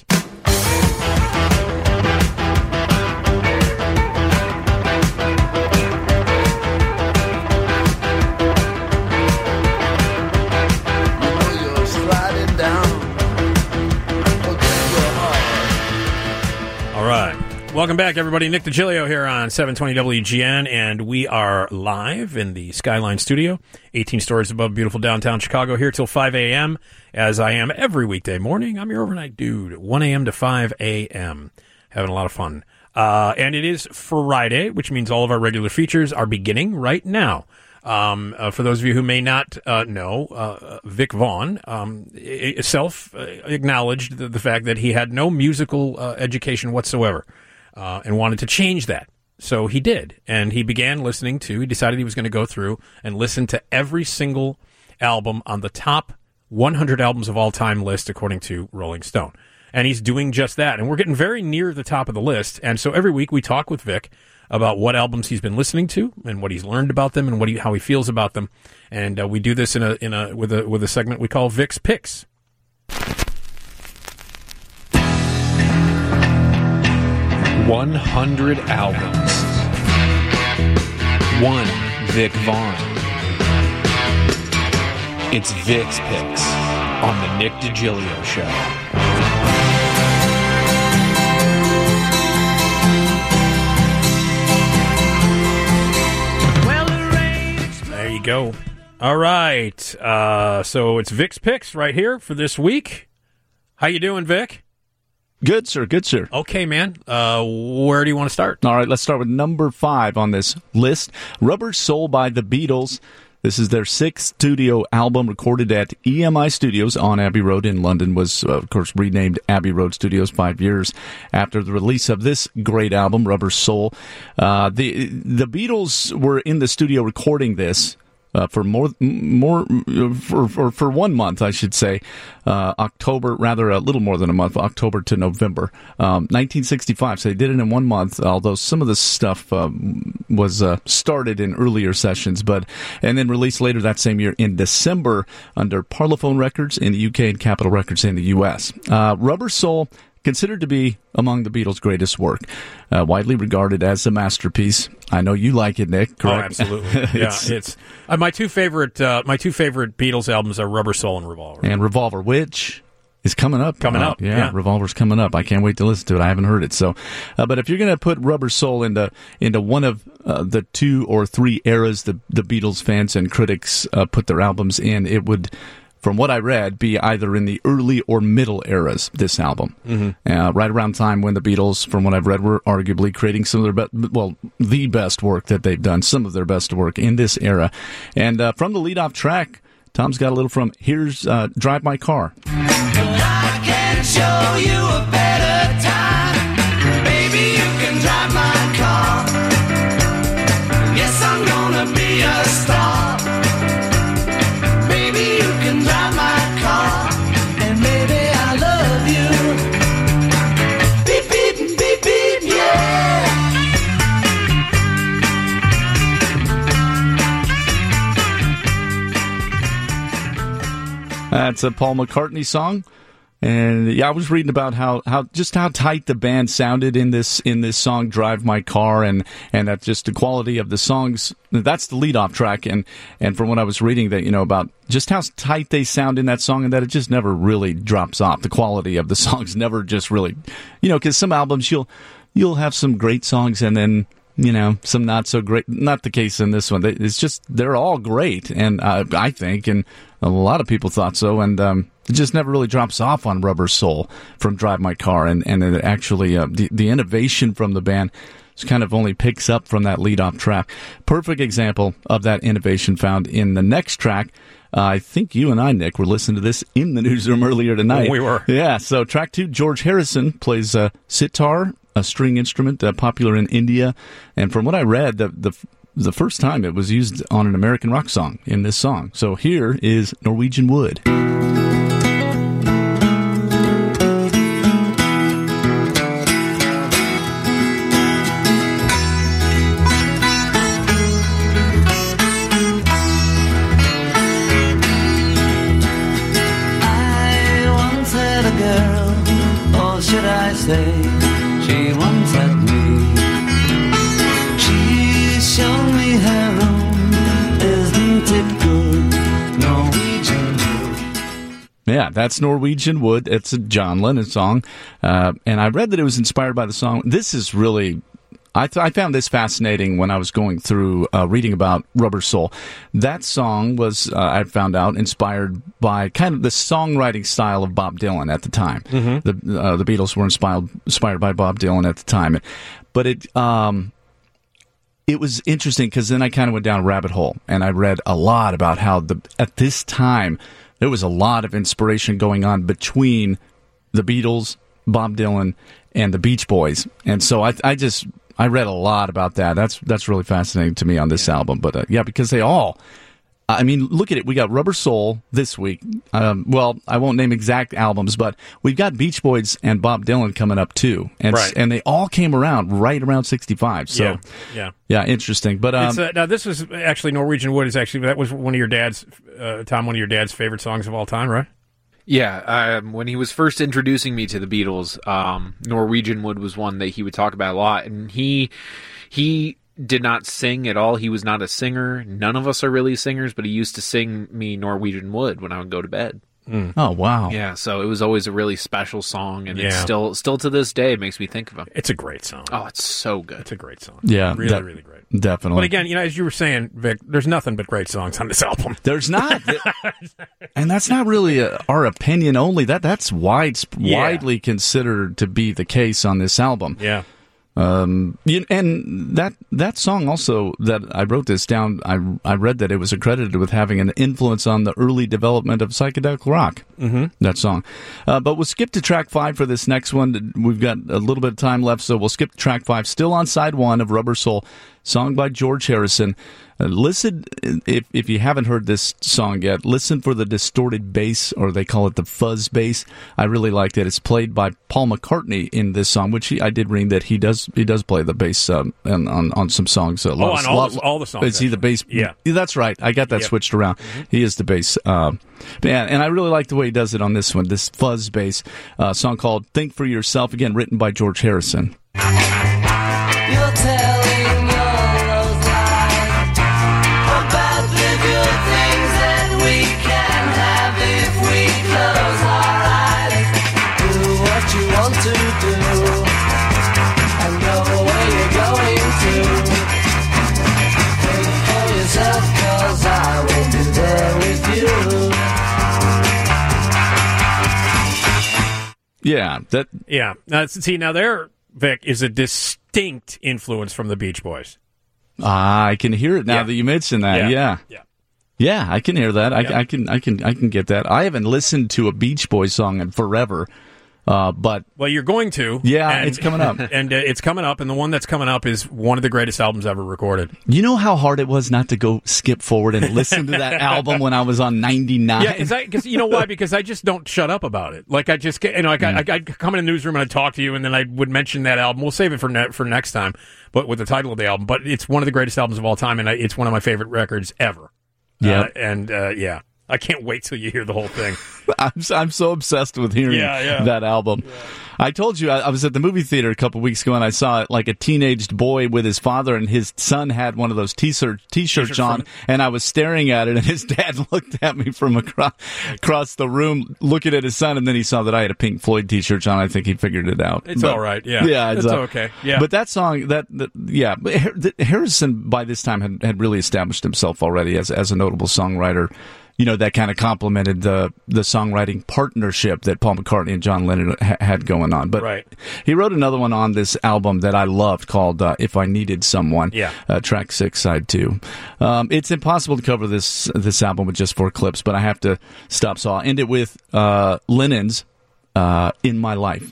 [SPEAKER 4] All right. Welcome back, everybody. Nick DiGilio here on seven twenty W G N, and we are live in the Skyline Studio, eighteen stories above beautiful downtown Chicago, here till five a.m., as I am every weekday morning. I'm your overnight dude, one a.m. to five a.m., having a lot of fun. Uh, and it is Friday, which means all of our regular features are beginning right now. Um, uh, for those of you who may not uh, know, uh, Vic Vaughn um, self-acknowledged the, the fact that he had no musical uh, education whatsoever uh, and wanted to change that. So he did, and he began listening to, he decided he was going to go through and listen to every single album on the top one hundred albums of all time list, according to Rolling Stone. And he's doing just that, and we're getting very near the top of the list. And so every week we talk with Vic about what albums he's been listening to and what he's learned about them and what he, how he feels about them. And uh, we do this in a in a with a with a segment we call Vic's Picks. One hundred albums. One Vic Vaughn. It's Vic's Picks on the Nick DiGilio Show. There you go. All right. Uh, so it's Vic's Picks right here for this week. How you doing, Vic?
[SPEAKER 6] Good, sir. Good, sir.
[SPEAKER 4] Okay, man. Uh, where do you want to start?
[SPEAKER 6] All right, let's start with number five on this list. Rubber Soul by the Beatles. This is their sixth studio album recorded at E M I Studios on Abbey Road in London. Was, uh, of course, renamed Abbey Road Studios five years after the release of this great album, Rubber Soul. Uh, the the Beatles were in the studio recording this uh, for more more for, for for one month, I should say, uh, October, rather a little more than a month, October to November, um, nineteen sixty-five. So they did it in one month, although some of the stuff um, was uh, started in earlier sessions, but and then released later that same year in December under Parlophone Records in the U K and Capitol Records in the U S. Uh, Rubber Soul, considered to be among the Beatles' greatest work, uh, widely regarded as a masterpiece. I know you like it, Nick. Correct?
[SPEAKER 4] Oh, absolutely. Yeah, it's, it's uh, my two favorite. Uh, my two favorite Beatles albums are Rubber Soul and Revolver.
[SPEAKER 6] And Revolver, which is coming up.
[SPEAKER 4] Coming uh, up,
[SPEAKER 6] yeah,
[SPEAKER 4] yeah.
[SPEAKER 6] Revolver's coming up. I can't wait to listen to it. I haven't heard it. So, uh, but if you're going to put Rubber Soul into into one of uh, the two or three eras the the Beatles fans and critics uh, put their albums in, it would, from what I read, be either in the early or middle eras, this album. Mm-hmm. Uh, right around time when the Beatles, from what I've read, were arguably creating some of their best, well, the best work that they've done, some of their best work in this era. And uh, from the lead-off track, Tom's got a little from Here's uh, Drive My Car.
[SPEAKER 3] I can show you a better time. Baby, you can drive my car. Yes, I'm gonna be a star. Baby, you can drive my car. And baby, I love you. Beep, beep, beep, beep, yeah.
[SPEAKER 6] That's a Paul McCartney song. And yeah, I was reading about how, how just how tight the band sounded in this in this song "Drive My Car," and and that just the quality of the songs. That's the lead-off track, and and from what I was reading, that you know about just how tight they sound in that song, and that it just never really drops off. The quality of the songs never just really, you know, because some albums you'll you'll have some great songs, and then you know some not so great. Not the case in this one. It's just they're all great, and uh, I think, and a lot of people thought so, and. Um, It just never really drops off on Rubber Soul from Drive My Car, and, and it actually, uh, the, the innovation from the band just kind of only picks up from that lead-off track. Perfect example of that innovation found in the next track. Uh, I think you and I, Nick, were listening to this in the newsroom earlier tonight.
[SPEAKER 4] Oh, we were.
[SPEAKER 6] Yeah, so track two, George Harrison plays uh, sitar, a string instrument uh, popular in India, and from what I read, the, the the first time it was used on an American rock song in this song. So here is Norwegian Wood. Yeah, that's Norwegian Wood. It's a John Lennon song. Uh, and I read that it was inspired by the song. This is really... I, th- I found this fascinating when I was going through uh, reading about Rubber Soul. That song was, uh, I found out, inspired by kind of the songwriting style of Bob Dylan at the time. Mm-hmm. The uh, the Beatles were inspired inspired by Bob Dylan at the time, but it um, it was interesting because then I kind of went down a rabbit hole and I read a lot about how the at this time there was a lot of inspiration going on between the Beatles, Bob Dylan, and the Beach Boys, and so I I just. I read a lot about that. That's that's really fascinating to me on this yeah. album. But uh, yeah, because they all, I mean, look at it. We got Rubber Soul this week. Um, well, I won't name exact albums, but we've got Beach Boys and Bob Dylan coming up too, and
[SPEAKER 4] right.
[SPEAKER 6] and they all came around right around sixty-five. So
[SPEAKER 4] yeah, yeah,
[SPEAKER 6] yeah interesting. But um,
[SPEAKER 4] it's, uh, now this was actually Norwegian Wood is actually that was one of your dad's uh, Tom, one of your dad's favorite songs of all time, right?
[SPEAKER 5] Yeah, um, when he was first introducing me to the Beatles, um, Norwegian Wood was one that he would talk about a lot, and he he did not sing at all. He was not a singer. None of us are really singers, but he used to sing me Norwegian Wood when I would go to bed.
[SPEAKER 6] Mm. Oh, wow.
[SPEAKER 5] Yeah, so it was always a really special song, and
[SPEAKER 4] yeah.
[SPEAKER 5] it's still still to this day, it makes me think of him.
[SPEAKER 4] It's a great song.
[SPEAKER 5] Oh, it's so good.
[SPEAKER 4] It's a great song.
[SPEAKER 6] Yeah.
[SPEAKER 4] Really,
[SPEAKER 6] that,
[SPEAKER 4] really great.
[SPEAKER 6] Definitely.
[SPEAKER 4] But again, you know, as you were saying, Vic, there's nothing but great songs on this album.
[SPEAKER 6] There's not. And that's not really a, our opinion only. That That's wide,
[SPEAKER 4] yeah.
[SPEAKER 6] widely considered to be the case on this album.
[SPEAKER 4] Yeah.
[SPEAKER 6] Um, you, and that that song also, that I wrote this down, I, I read that it was accredited with having an influence on the early development of psychedelic rock, mm-hmm. that song. Uh, but we'll skip to track five for this next one. We've got a little bit of time left, so we'll skip to track five. Still on side one of Rubber Soul, song by George Harrison. Uh, listen, if if you haven't heard this song yet, listen for the distorted bass, or they call it the fuzz bass. I really liked it. It's played by Paul McCartney in this song, which he, I did read that he does he does play the bass um, on, on on some songs. Uh,
[SPEAKER 4] oh, on all, the, all the songs.
[SPEAKER 6] Is he the bass?
[SPEAKER 4] Yeah,
[SPEAKER 6] that's right. I got that yep. switched around. Mm-hmm. He is the bass. Um, man, and I really like the way he does it on this one. This fuzz bass uh, song called "Think for Yourself," again written by George Harrison.
[SPEAKER 8] You're telling to do and go where you're going to. Think for yourself, 'cause I will be there with
[SPEAKER 6] you. Yeah, that.
[SPEAKER 4] Yeah. Now, see, now there, Vic, is a distinct influence from the Beach Boys.
[SPEAKER 6] Ah, I can hear it now
[SPEAKER 4] yeah.
[SPEAKER 6] that you mention that.
[SPEAKER 4] Yeah.
[SPEAKER 6] Yeah.
[SPEAKER 4] Yeah.
[SPEAKER 6] Yeah, I can hear that. I,
[SPEAKER 4] yeah.
[SPEAKER 6] I can, I can, I can get that. I haven't listened to a Beach Boys song in forever. Uh, but
[SPEAKER 4] well, you're going to.
[SPEAKER 6] Yeah,
[SPEAKER 4] and,
[SPEAKER 6] it's coming up,
[SPEAKER 4] and uh, it's coming up, and the one that's coming up is one of the greatest albums ever recorded.
[SPEAKER 6] You know how hard it was not to go skip forward and listen to that album when I was on ninety-nine.
[SPEAKER 4] Yeah, because you know why? Because I just don't shut up about it. Like I just, you know, like mm. I, I'd come in the newsroom and I'd talk to you, and then I would mention that album. We'll save it for ne- for next time, but with the title of the album. But it's one of the greatest albums of all time, and I, it's one of my favorite records ever.
[SPEAKER 6] Yeah,
[SPEAKER 4] uh, and uh, yeah. I can't wait till you hear the whole thing.
[SPEAKER 6] I'm I'm so obsessed with hearing
[SPEAKER 4] yeah, yeah.
[SPEAKER 6] that album. Yeah. I told you I, I was at the movie theater a couple weeks ago and I saw like a teenaged boy with his father, and his son had one of those t-shirt t-shirts, t-shirts on, from- and I was staring at it, and his dad looked at me from across across the room, looking at his son, and then he saw that I had a Pink Floyd t-shirt on. I think he figured it out.
[SPEAKER 4] It's
[SPEAKER 6] but,
[SPEAKER 4] all right. Yeah,
[SPEAKER 6] yeah,
[SPEAKER 4] it's,
[SPEAKER 6] it's uh,
[SPEAKER 4] okay. Yeah,
[SPEAKER 6] but that song, that, that yeah, Harrison by this time had, had really established himself already as as a notable songwriter. You know, that kind of complemented the the songwriting partnership that Paul McCartney and John Lennon ha- had going on. But
[SPEAKER 4] right.
[SPEAKER 6] he wrote another one on this album that I loved called uh, If I Needed Someone,
[SPEAKER 4] yeah.
[SPEAKER 6] uh, track six, side two. Um, it's impossible to cover this this album with just four clips, but I have to stop. So I'll end it with uh, Lennon's uh, In My Life.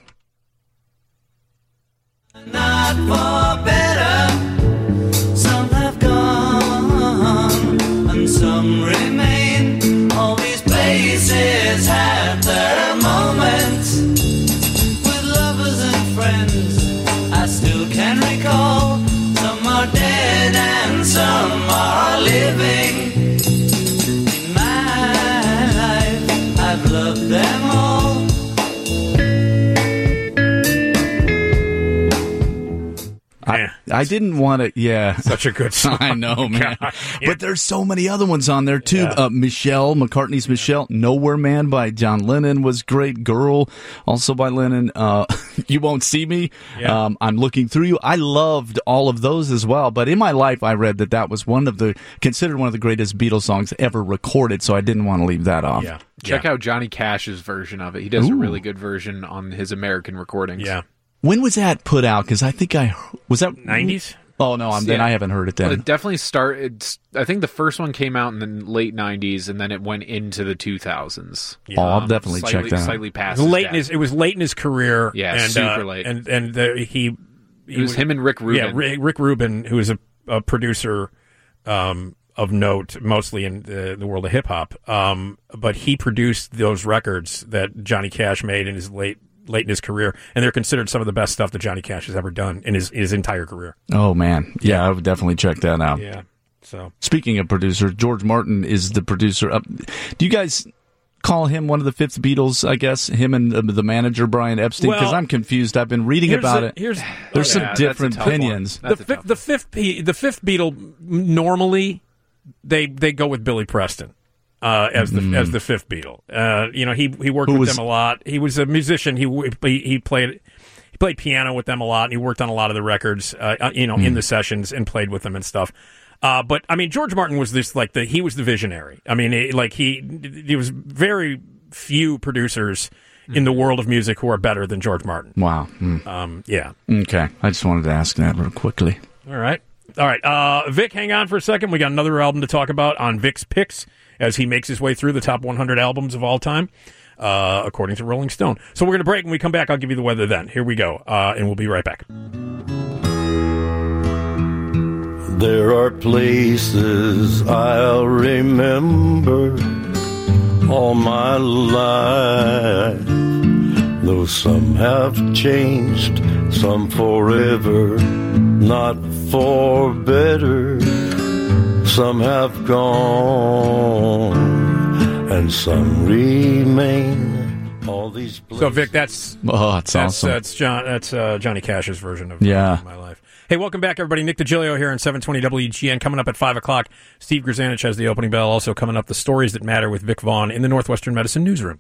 [SPEAKER 8] Not for better, some have gone and some remain. All these places have their moments with lovers and friends. I still can recall. Some are dead and some are living. In my life, I've loved them all.
[SPEAKER 6] I,
[SPEAKER 4] Man,
[SPEAKER 6] I didn't want to, yeah.
[SPEAKER 4] such a good song.
[SPEAKER 6] I know, man.
[SPEAKER 4] God.
[SPEAKER 6] But there's so many other ones on there, too.
[SPEAKER 4] Yeah.
[SPEAKER 6] Uh, Michelle, McCartney's Michelle. Nowhere Man by John Lennon was great. Girl, also by Lennon. Uh, You Won't See Me.
[SPEAKER 4] Yeah.
[SPEAKER 6] Um, I'm Looking Through You. I loved all of those as well. But in my life, I read that that was one of the, considered one of the greatest Beatles songs ever recorded. So I didn't want to leave that off.
[SPEAKER 4] Yeah.
[SPEAKER 5] Check
[SPEAKER 4] yeah.
[SPEAKER 5] out Johnny Cash's version of it. He does
[SPEAKER 6] Ooh.
[SPEAKER 5] a really good version on his American recordings.
[SPEAKER 4] Yeah.
[SPEAKER 6] When was that put out? Because I think I, was that
[SPEAKER 4] nineties?
[SPEAKER 6] Oh, no, I'm, then
[SPEAKER 5] Yeah.
[SPEAKER 6] I haven't heard it then.
[SPEAKER 5] Well, it definitely started. I think the first one came out in the late nineties, and then it went into the two thousands.
[SPEAKER 6] Oh, I'll definitely
[SPEAKER 5] slightly,
[SPEAKER 6] check that out.
[SPEAKER 5] Slightly past.
[SPEAKER 4] It was
[SPEAKER 5] his
[SPEAKER 4] late in
[SPEAKER 5] death.
[SPEAKER 4] his, it was late in his career.
[SPEAKER 5] Yeah,
[SPEAKER 4] and,
[SPEAKER 5] super
[SPEAKER 4] uh,
[SPEAKER 5] late.
[SPEAKER 4] And and the, he, he
[SPEAKER 5] It was him and Rick Rubin.
[SPEAKER 4] Yeah, Rick, Rick Rubin, who is a, a producer um, of note, mostly in the, the world of hip hop. Um, but he produced those records that Johnny Cash made in his late late in his career, and they're considered some of the best stuff that Johnny Cash has ever done in his his entire career.
[SPEAKER 6] Oh, man. Yeah, I would definitely check that out.
[SPEAKER 4] Yeah. So
[SPEAKER 6] Speaking of producer, George Martin is the producer. Of, do you guys call him one of the fifth Beatles, I guess? Him and uh, the manager, Brian Epstein? Because
[SPEAKER 4] Well,
[SPEAKER 6] I'm confused. I've been reading
[SPEAKER 4] here's
[SPEAKER 6] about
[SPEAKER 4] a-
[SPEAKER 6] it.
[SPEAKER 4] Here's
[SPEAKER 6] There's
[SPEAKER 5] Oh,
[SPEAKER 6] some
[SPEAKER 5] yeah, that's
[SPEAKER 6] different
[SPEAKER 5] a tough one.
[SPEAKER 6] opinions.
[SPEAKER 5] That's
[SPEAKER 4] the
[SPEAKER 5] a
[SPEAKER 4] fifth,
[SPEAKER 5] tough
[SPEAKER 4] the fifth Be- the fifth Beatle normally they they go with Billy Preston uh, as the as the fifth Beatle. Uh, you know, he he worked
[SPEAKER 6] Who
[SPEAKER 4] with
[SPEAKER 6] was-
[SPEAKER 4] them a lot. He was a musician. He he, he played he played piano with them a lot. And he worked on a lot of the records. Uh, you know, in the sessions and played with them and stuff. Uh, but I mean, George Martin was this like the he was the visionary. I mean, it, like he there was very few producers in the world of music who are better than George Martin.
[SPEAKER 6] Wow. Mm.
[SPEAKER 4] Um, yeah.
[SPEAKER 6] Okay. I just wanted to ask that real quickly.
[SPEAKER 4] All right. All right. Uh, Vic, hang on for a second. We got another album to talk about on Vic's Picks as he makes his way through the top one hundred albums of all time, uh, according to Rolling Stone. So we're going to break. When we come back, I'll give you the weather then. Here we go. Uh, and we'll be right back.
[SPEAKER 10] There are places I'll remember all my life, though some have changed, some forever, not for better. Some have gone, and some remain. All these places.
[SPEAKER 4] So Vic, that's
[SPEAKER 6] Oh, that's,
[SPEAKER 4] that's
[SPEAKER 6] awesome.
[SPEAKER 4] that's John. That's uh, Johnny Cash's version of
[SPEAKER 6] Yeah.
[SPEAKER 4] uh, My Life. Hey, welcome back, everybody. Nick DiGilio here on seven twenty W G N. Coming up at five o'clock, Steve Grzanich has the opening bell. Also coming up, the stories that matter with Vic Vaughn in the Northwestern Medicine newsroom.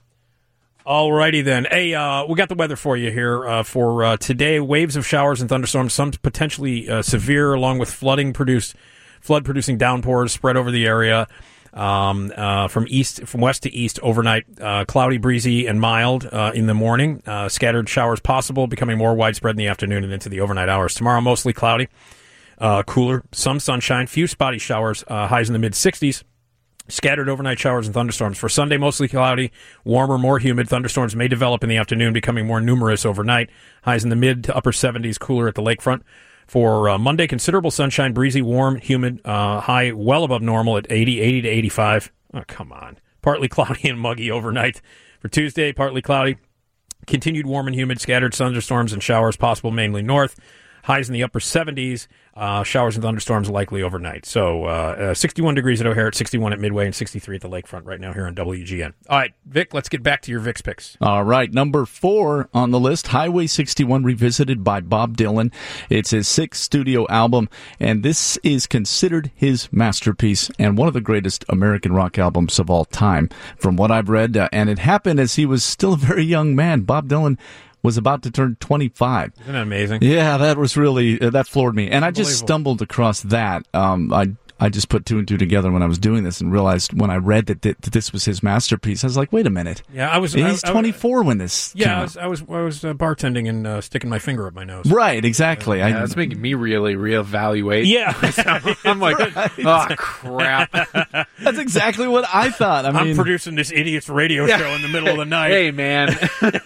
[SPEAKER 4] All righty then. Hey, uh, we got the weather for you here uh, for uh, today. Waves of showers and thunderstorms, some potentially uh, severe, along with flooding produced, flood-producing downpours spread over the area. Um, uh, from east, from west to east overnight, uh, cloudy, breezy, and mild, uh, in the morning. Uh, scattered showers possible, becoming more widespread in the afternoon and into the overnight hours. Tomorrow, mostly cloudy, uh, cooler, some sunshine, few spotty showers, uh, highs in the mid sixties. Scattered overnight showers and thunderstorms. For Sunday, mostly cloudy, warmer, more humid. Thunderstorms may develop in the afternoon, becoming more numerous overnight. Highs in the mid to upper seventies, cooler at the lakefront. For uh, Monday, considerable sunshine, breezy, warm, humid, uh, high well above normal at eighty, eighty to eighty-five. Oh, come on. Partly cloudy and muggy overnight. For Tuesday, partly cloudy, continued warm and humid, scattered thunderstorms and showers possible mainly north. Highs in the upper seventies, uh, showers and thunderstorms likely overnight. So uh, uh, sixty-one degrees at O'Hare, at sixty-one at Midway, and sixty-three at the lakefront right now here on W G N. All right, Vic, let's get back to your Vic's picks.
[SPEAKER 6] All right, number four on the list, Highway sixty-one, revisited by Bob Dylan. It's his sixth studio album, and this is considered his masterpiece and one of the greatest American rock albums of all time, from what I've read. Uh, and it happened as he was still a very young man. Bob Dylan was about to turn twenty-five.
[SPEAKER 4] Isn't that amazing?
[SPEAKER 6] Yeah, that was really, uh, that floored me. And I just
[SPEAKER 4] Unbelievable.
[SPEAKER 6] stumbled across that. Um, I I just put two and two together when I was doing this and realized when I read that, th- that this was his masterpiece, I was like, wait a minute.
[SPEAKER 4] Yeah, I was.
[SPEAKER 6] He's
[SPEAKER 4] I, I,
[SPEAKER 6] twenty-four when this
[SPEAKER 4] Yeah,
[SPEAKER 6] came
[SPEAKER 4] I
[SPEAKER 6] out.
[SPEAKER 4] was. I was. I was uh, bartending and uh, sticking my finger up my nose.
[SPEAKER 6] Right, exactly.
[SPEAKER 5] Yeah,
[SPEAKER 6] I,
[SPEAKER 5] that's making me really reevaluate.
[SPEAKER 4] Yeah,
[SPEAKER 5] I'm like, oh crap.
[SPEAKER 6] that's exactly what I thought. I
[SPEAKER 4] I'm
[SPEAKER 6] mean,
[SPEAKER 4] producing this idiot's radio show in the middle of the night.
[SPEAKER 5] Hey man,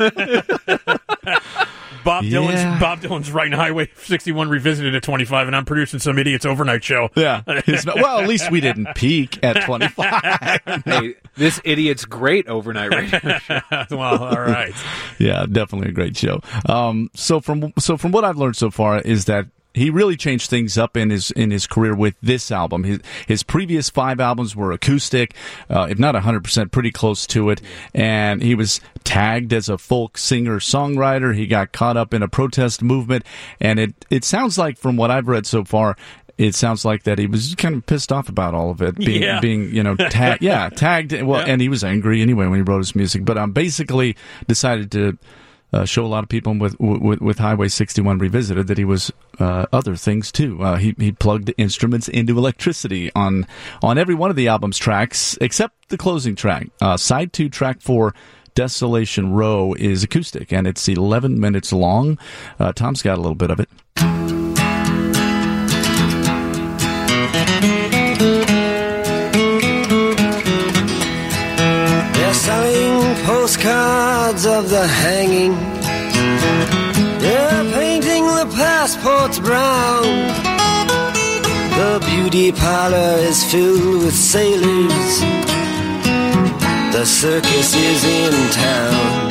[SPEAKER 4] Bob Dylan's
[SPEAKER 6] Yeah.
[SPEAKER 4] Bob Dylan's writing Highway sixty-one revisited at twenty-five, and I'm producing some idiot's overnight show.
[SPEAKER 6] yeah. His- well, at least we didn't peak at twenty-five.
[SPEAKER 5] hey, this idiot's great overnight radio.
[SPEAKER 4] Well, all right.
[SPEAKER 6] Yeah, definitely a great show. Um, so from so from what I've learned so far is that he really changed things up in his in his career with this album. His his previous five albums were acoustic, uh, if not one hundred percent, pretty close to it. And he was tagged as a folk singer-songwriter. He got caught up in a protest movement. And it, it sounds like, from what I've read so far, it sounds like that he was kind of pissed off about all of it, being,
[SPEAKER 4] yeah.
[SPEAKER 6] being you know, tagged. Yeah, tagged. Well,
[SPEAKER 4] yeah.
[SPEAKER 6] and he was angry anyway when he wrote his music. But um, basically decided to uh, show a lot of people with, with with Highway sixty-one Revisited that he was uh, other things too. Uh, he he plugged instruments into electricity on on every one of the album's tracks except the closing track. Uh, side two, track four, Desolation Row, is acoustic, and it's eleven minutes long. Uh, Tom's got a little bit of it.
[SPEAKER 11] They're selling postcards of the hanging. They're painting the passports brown. The beauty parlor is filled with sailors. The circus is in town.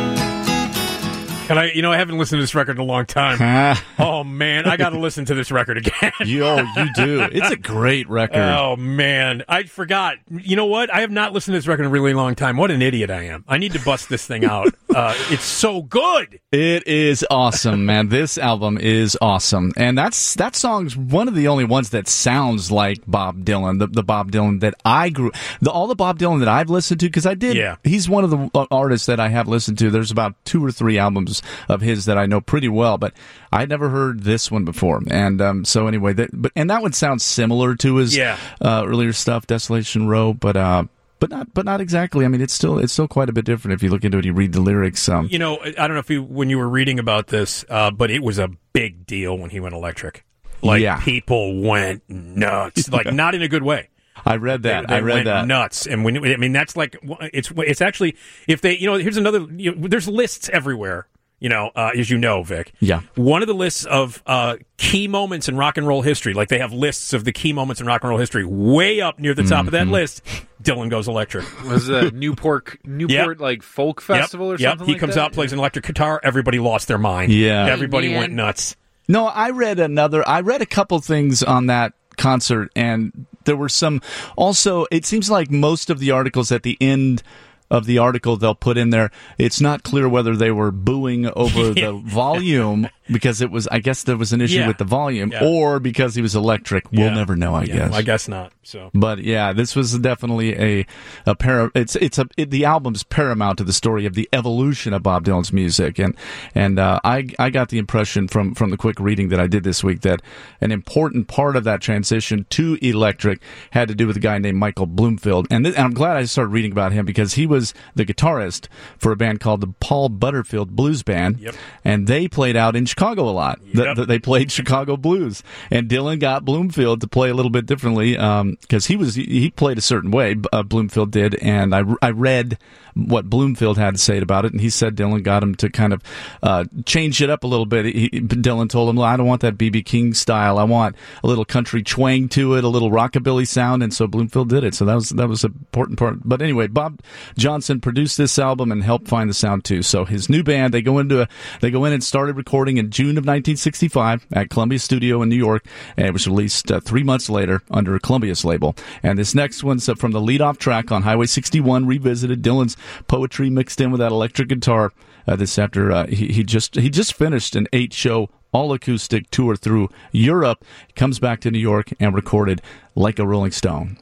[SPEAKER 4] Can I, you know, I haven't listened to this record in a long time. Oh, man, I got to listen to this record again.
[SPEAKER 6] Yo, you do. It's a great record.
[SPEAKER 4] Oh, man. I forgot. You know what? I have not listened to this record in a really long time. What an idiot I am. I need to bust this thing out. Uh, it's so good.
[SPEAKER 6] It is awesome, man. This album is awesome. And that's that song's one of the only ones that sounds like Bob Dylan, the, the Bob Dylan that I grew, the, all the Bob Dylan that I've listened to, because I did,
[SPEAKER 4] yeah.
[SPEAKER 6] He's one of the artists that I have listened to. There's about two or three albums of his that I know pretty well, but I'd never heard this one before. And um, so anyway, that, but and that one sounds similar to his
[SPEAKER 4] yeah.
[SPEAKER 6] uh, earlier stuff, Desolation Row, but uh, but not but not exactly. I mean, it's still it's still quite a bit different if you look into it. You read the lyrics. Um,
[SPEAKER 4] you know, I don't know if you when you were reading about this, uh, but it was a big deal when he went electric. Like
[SPEAKER 6] yeah.
[SPEAKER 4] people went nuts, like not in a good way.
[SPEAKER 6] I read that.
[SPEAKER 4] They, they
[SPEAKER 6] I read
[SPEAKER 4] went
[SPEAKER 6] that.
[SPEAKER 4] Nuts, and when I mean that's like it's it's actually if they you know here's another you know, there's lists everywhere. You know, uh, as you know, Vic.
[SPEAKER 6] Yeah.
[SPEAKER 4] One of the lists of uh, key moments in rock and roll history, like they have lists of the key moments in rock and roll history, way up near the top
[SPEAKER 6] mm-hmm.
[SPEAKER 4] of that list, Dylan Goes Electric.
[SPEAKER 5] Was it Newport, Newport
[SPEAKER 4] yep.
[SPEAKER 5] like folk festival
[SPEAKER 4] yep.
[SPEAKER 5] or something
[SPEAKER 4] Yep. He
[SPEAKER 5] like
[SPEAKER 4] comes
[SPEAKER 5] that?
[SPEAKER 4] out, plays an electric guitar, everybody lost their mind.
[SPEAKER 6] Yeah.
[SPEAKER 4] Everybody
[SPEAKER 5] Man.
[SPEAKER 4] went nuts.
[SPEAKER 6] No, I read another, I read a couple things on that concert, and there were some, also, it seems like most of the articles at the end of the article they'll put in there, it's not clear whether they were booing over the volume because it was, I guess there was an issue
[SPEAKER 4] yeah.
[SPEAKER 6] with the volume,
[SPEAKER 4] yeah.
[SPEAKER 6] or because he was electric. We'll
[SPEAKER 4] yeah.
[SPEAKER 6] never know, I
[SPEAKER 4] yeah.
[SPEAKER 6] guess.
[SPEAKER 4] Well, I guess not. So,
[SPEAKER 6] but yeah, this was definitely a a para, it's it's a it, the album's paramount to the story of the evolution of Bob Dylan's music, and and uh, I I got the impression from from the quick reading that I did this week that an important part of that transition to electric had to do with a guy named Michael Bloomfield, and, th- and I'm glad I started reading about him because he was the guitarist for a band called the Paul Butterfield Blues Band,
[SPEAKER 4] yep.
[SPEAKER 6] and they played out in Chicago a lot.
[SPEAKER 4] Yep.
[SPEAKER 6] The, the, they played Chicago blues, and Dylan got Bloomfield to play a little bit differently because um, he was he played a certain way. Uh, Bloomfield did, and I I read what Bloomfield had to say about it, and he said Dylan got him to kind of uh, change it up a little bit. He, Dylan told him, I don't want that B B King style. I want a little country twang to it, a little rockabilly sound, and so Bloomfield did it. So that was that was an important part. But anyway, Bob Johnson produced this album and helped find the sound too. So his new band, they go into a, they go in and started recording in June of nineteen sixty-five at Columbia Studio in New York, and it was released uh, three months later under a Columbia's label. And this next one's uh, from the lead-off track on Highway sixty-one Revisited. Dylan's poetry mixed in with that electric guitar. Uh, this after uh, he, he just he just finished an eight-show all-acoustic tour through Europe. He comes back to New York and recorded Like a Rolling Stone.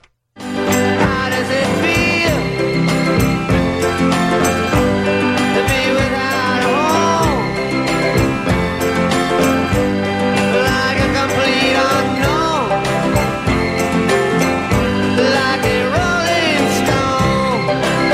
[SPEAKER 11] How does it feel to be without a home? Like a complete unknown, like a rolling stone.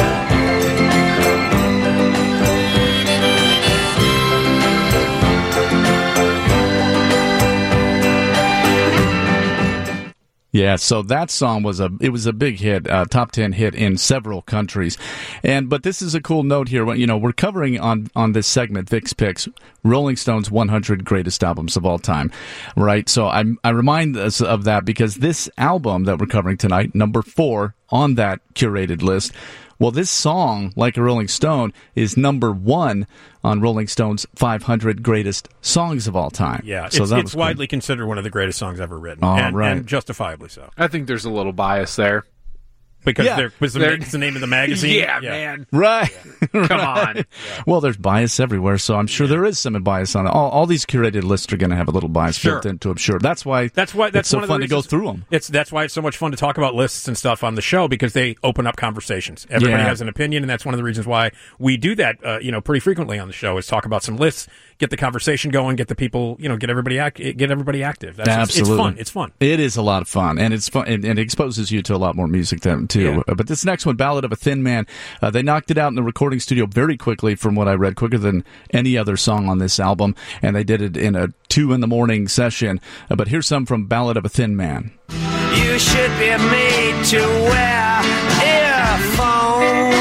[SPEAKER 6] Yeah, so that song was a it was a big hit, uh, top ten hit in several countries, and but this is a cool note here. You know, we're covering on on this segment Vic's Picks, Rolling Stone's one hundred greatest albums of all time, right? So I I remind us of that because this album that we're covering tonight, number four on that curated list, Well, this song, Like a Rolling Stone, is number one on Rolling Stone's five hundred greatest songs of all time.
[SPEAKER 4] Yeah,
[SPEAKER 6] so
[SPEAKER 4] it's,
[SPEAKER 6] that
[SPEAKER 4] it's
[SPEAKER 6] was cool.
[SPEAKER 4] widely considered one of the greatest songs ever written,
[SPEAKER 6] Oh,
[SPEAKER 4] and,
[SPEAKER 6] right.
[SPEAKER 4] and justifiably so.
[SPEAKER 5] I think there's a little bias there.
[SPEAKER 4] Because
[SPEAKER 6] Yeah.
[SPEAKER 4] there was the,
[SPEAKER 5] There-
[SPEAKER 4] it's the name of the magazine.
[SPEAKER 5] Yeah, man.
[SPEAKER 6] Right.
[SPEAKER 5] Come on.
[SPEAKER 6] Well, there's bias everywhere, so I'm sure there is some bias on it. All, all these curated lists are going to have a little bias
[SPEAKER 4] Sure.
[SPEAKER 6] built into them, sure. That's why,
[SPEAKER 4] That's why that's
[SPEAKER 6] it's so
[SPEAKER 4] one of the
[SPEAKER 6] fun to go
[SPEAKER 4] reasons-
[SPEAKER 6] through them.
[SPEAKER 4] It's that's why it's so much fun to talk about lists and stuff on the show, because they open up conversations. Everybody
[SPEAKER 6] Yeah.
[SPEAKER 4] has an opinion, and that's one of the reasons why we do that. Uh, you know, pretty frequently on the show is talk about some lists, get the conversation going, get the people, you know, get everybody act, get everybody active. That's
[SPEAKER 6] Absolutely.
[SPEAKER 4] It's fun. It's fun.
[SPEAKER 6] It is a lot of fun, and it's fun, and, and it exposes you to a lot more music than too.
[SPEAKER 4] Yeah.
[SPEAKER 6] Uh, But this next one, "Ballad of a Thin Man," uh, they knocked it out in the recording studio very quickly, from what I read, quicker than any other song on this album, and they did it in a two in the morning session. Uh, but here's some from "Ballad of a Thin Man."
[SPEAKER 11] You should be made to wear earphones,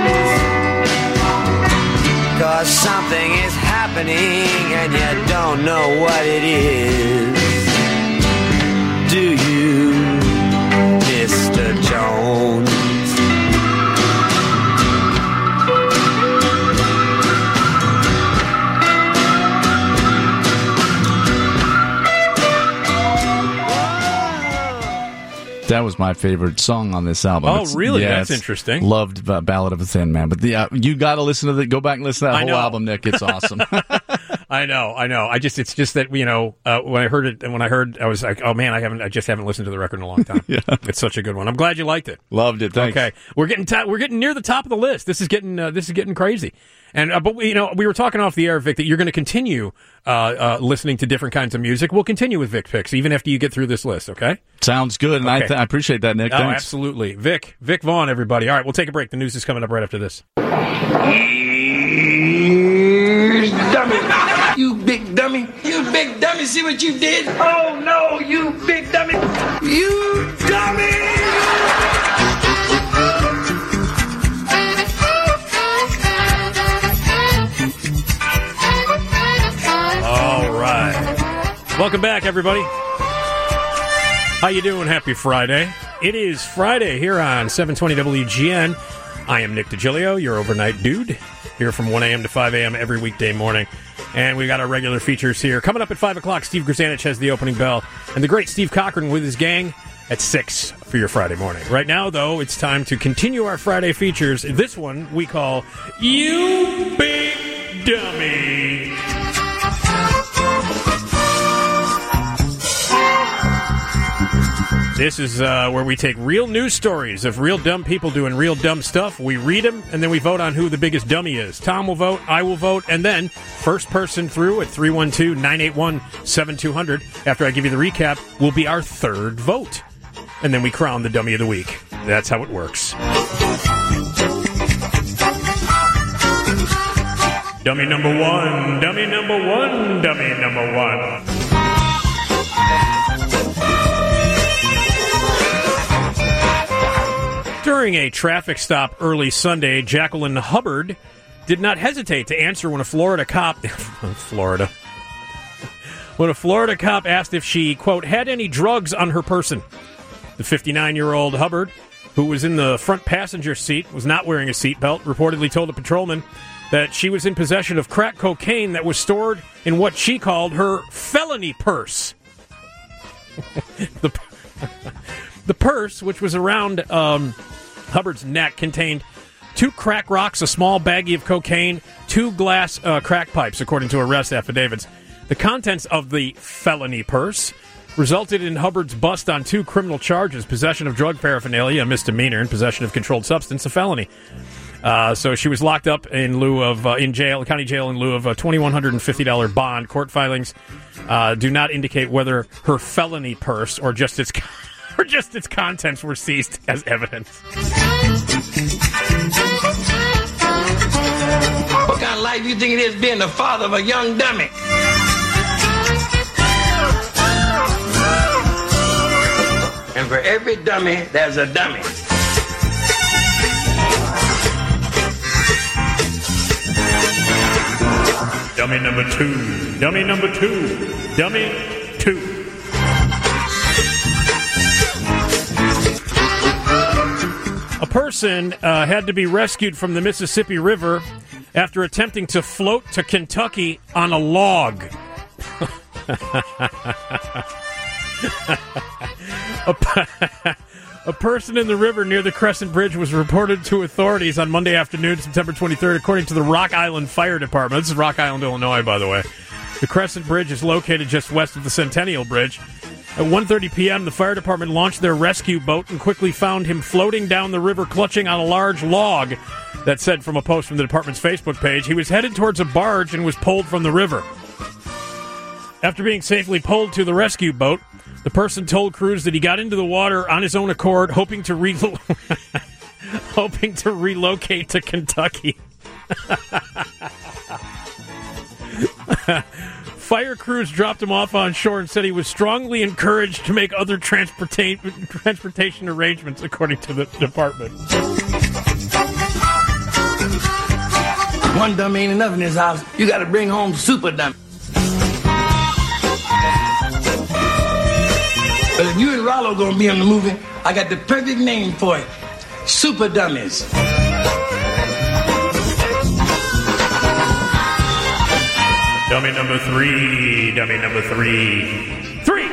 [SPEAKER 11] 'cause something is happening and you don't know what it is. Do you, Mister Jones?
[SPEAKER 6] That was my favorite song on this album.
[SPEAKER 4] Oh,
[SPEAKER 6] It's-
[SPEAKER 4] really?
[SPEAKER 6] yeah,
[SPEAKER 4] That's
[SPEAKER 6] it's-
[SPEAKER 4] interesting.
[SPEAKER 6] Loved uh, "Ballad of a Thin Man," but the, uh, you got to listen to the. Go back and listen to that
[SPEAKER 4] I
[SPEAKER 6] whole
[SPEAKER 4] know.
[SPEAKER 6] album, Nick. It's awesome.
[SPEAKER 4] I know, I know. I just, it's just that, you know, uh, when I heard it, and when I heard, I was like, oh man, I haven't, I just haven't listened to the record in a long time.
[SPEAKER 6] Yeah.
[SPEAKER 4] It's such a good one. I'm glad you liked it.
[SPEAKER 6] Loved it. Thanks.
[SPEAKER 4] Okay, we're getting to, we're getting near the top of the list. This is getting uh, this is getting crazy. And uh, but we, you know, we were talking off the air, Vic, that you're going to continue uh, uh, listening to different kinds of music. We'll continue with Vic picks even after you get through this list. Okay.
[SPEAKER 6] Sounds good, and I,
[SPEAKER 4] Okay.
[SPEAKER 6] th- I appreciate that, Nick.
[SPEAKER 4] Oh,
[SPEAKER 6] Thanks.
[SPEAKER 4] absolutely, Vic, Vic Vaughn, everybody. All right, we'll take a break. The news is coming up right after this.
[SPEAKER 12] Dummy. You big dummy. You big dummy. See what you did? Oh, no, you big dummy. You dummy.
[SPEAKER 4] All right. Welcome back, everybody. How you doing? Happy Friday. It is Friday here on seven twenty W G N. I am Nick DiGilio, your overnight dude, here from one a.m. to five a.m. every weekday morning. And we got our regular features here. Coming up at five o'clock, Steve Grzanich has the opening bell, and the great Steve Cochran with his gang at six for your Friday morning. Right now, though, it's time to continue our Friday features. This one we call You Big Dummy. This is uh, where we take real news stories of real dumb people doing real dumb stuff. We read them, and then we vote on who the biggest dummy is. Tom will vote, I will vote, and then first person through at three one two, nine eight one, seven two zero zero, after I give you the recap, will be our third vote. And then we crown the dummy of the week. That's how it works. Dummy number one, dummy number one, dummy number one. During a traffic stop early Sunday, Jacqueline Hubbard did not hesitate to answer when a Florida cop... Florida. When a Florida cop asked if she, quote, had any drugs on her person. The fifty-nine-year-old Hubbard, who was in the front passenger seat, was not wearing a seatbelt, reportedly told a patrolman that she was in possession of crack cocaine that was stored in what she called her felony purse. the, the purse, which was around um, Hubbard's neck, contained two crack rocks, a small baggie of cocaine, two glass uh, crack pipes, according to arrest affidavits. The contents of the felony purse resulted in Hubbard's bust on two criminal charges: possession of drug paraphernalia, a misdemeanor, and possession of controlled substance, a felony. Uh, so she was locked up in lieu of uh, in jail, county jail, in lieu of a two thousand one hundred fifty dollars bond. Court filings uh, do not indicate whether her felony purse or just its or just its contents were seized as evidence.
[SPEAKER 12] What kind of life do you think it is being the father of a young dummy? And for every dummy, there's a dummy.
[SPEAKER 4] Dummy number two. Dummy number two. Dummy two. A person uh, had to be rescued from the Mississippi River after attempting to float to Kentucky on a log. a, a person in the river near the Crescent Bridge was reported to authorities on Monday afternoon, September twenty-third, according to the Rock Island Fire Department. This is Rock Island, Illinois, by the way. The Crescent Bridge is located just west of the Centennial Bridge. At one thirty p.m., the fire department launched their rescue boat and quickly found him floating down the river, clutching on a large log. That said from a post from the department's Facebook page, he was headed towards a barge and was pulled from the river. After being safely pulled to the rescue boat, the person told crews that he got into the water on his own accord, hoping to re- hoping to relocate to Kentucky. Fire crews dropped him off on shore and said he was strongly encouraged to make other transporta- transportation arrangements, according to the department.
[SPEAKER 12] One dummy ain't enough in this house. You got to bring home super dummy. But if you and Rollo gonna be in the movie, I got the perfect name for it. Super Dummies.
[SPEAKER 4] Dummy number three. Dummy number three. Three!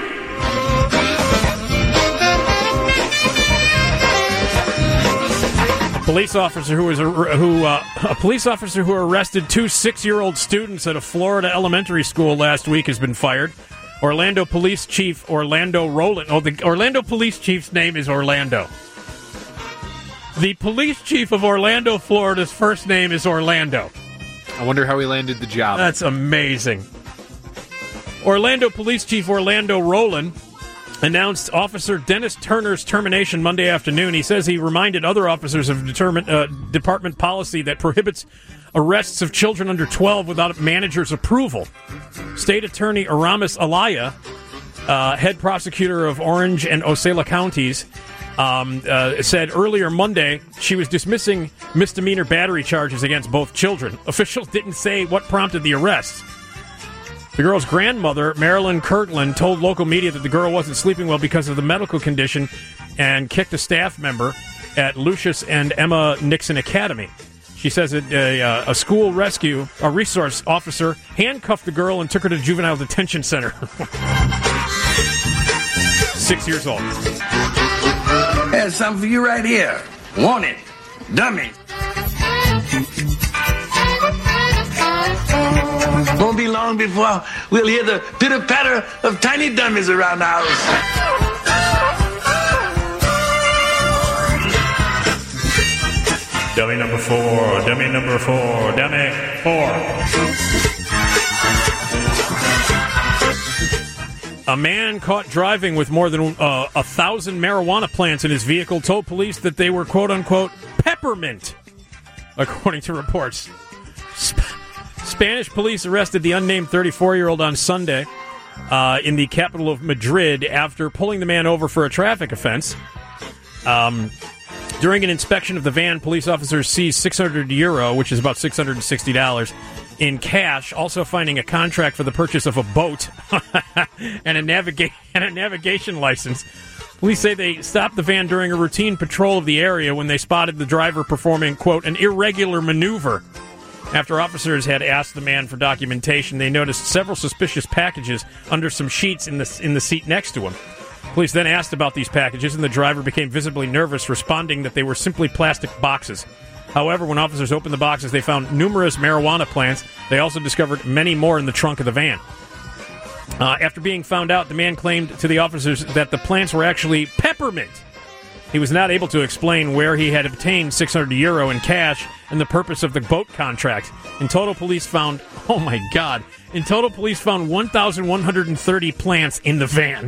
[SPEAKER 4] Police officer who was a, who uh, a police officer who arrested two six-year-old students at a Florida elementary school last week has been fired. Orlando Police Chief Orlando Rowland. Oh, the Orlando Police Chief's name is Orlando. The police chief of Orlando, Florida's first name is Orlando.
[SPEAKER 5] I wonder how he landed the job.
[SPEAKER 4] That's amazing. Orlando Police Chief Orlando Rowland announced Officer Dennis Turner's termination Monday afternoon. He says he reminded other officers of determined, uh, department policy that prohibits arrests of children under twelve without manager's approval. State Attorney Aramis Alaya, uh, head prosecutor of Orange and Osceola counties, um, uh, said earlier Monday she was dismissing misdemeanor battery charges against both children. Officials didn't say what prompted the arrests. The girl's grandmother, Marilyn Kirtland, told local media that the girl wasn't sleeping well because of the medical condition and kicked a staff member at Lucius and Emma Nixon Academy. She says that a, uh, a school rescue, a resource officer, handcuffed the girl and took her to juvenile detention center. Six years old.
[SPEAKER 12] There's something for you right here. Want it. Dummy. Won't be long before we'll hear the pitter-patter of tiny dummies around the house.
[SPEAKER 4] Dummy number four, dummy number four, dummy four. A man caught driving with more than uh, a thousand marijuana plants in his vehicle told police that they were quote-unquote peppermint, according to reports. Sp- Spanish police arrested the unnamed thirty-four-year-old on Sunday uh, in the capital of Madrid after pulling the man over for a traffic offense. Um, during an inspection of the van, police officers seized six hundred euro, which is about six hundred sixty dollars, in cash, also finding a contract for the purchase of a boat and, a naviga- and a navigation license. Police say they stopped the van during a routine patrol of the area when they spotted the driver performing, quote, an irregular maneuver. After officers had asked the man for documentation, they noticed several suspicious packages under some sheets in the in the seat next to him. Police then asked about these packages, and the driver became visibly nervous, responding that they were simply plastic boxes. However, when officers opened the boxes, they found numerous marijuana plants. They also discovered many more in the trunk of the van. Uh, after being found out, the man claimed to the officers that the plants were actually peppermint. He was not able to explain where he had obtained six hundred euro in cash and the purpose of the boat contract. In total, police found, oh my God, in total, police found one thousand one hundred thirty plants in the van.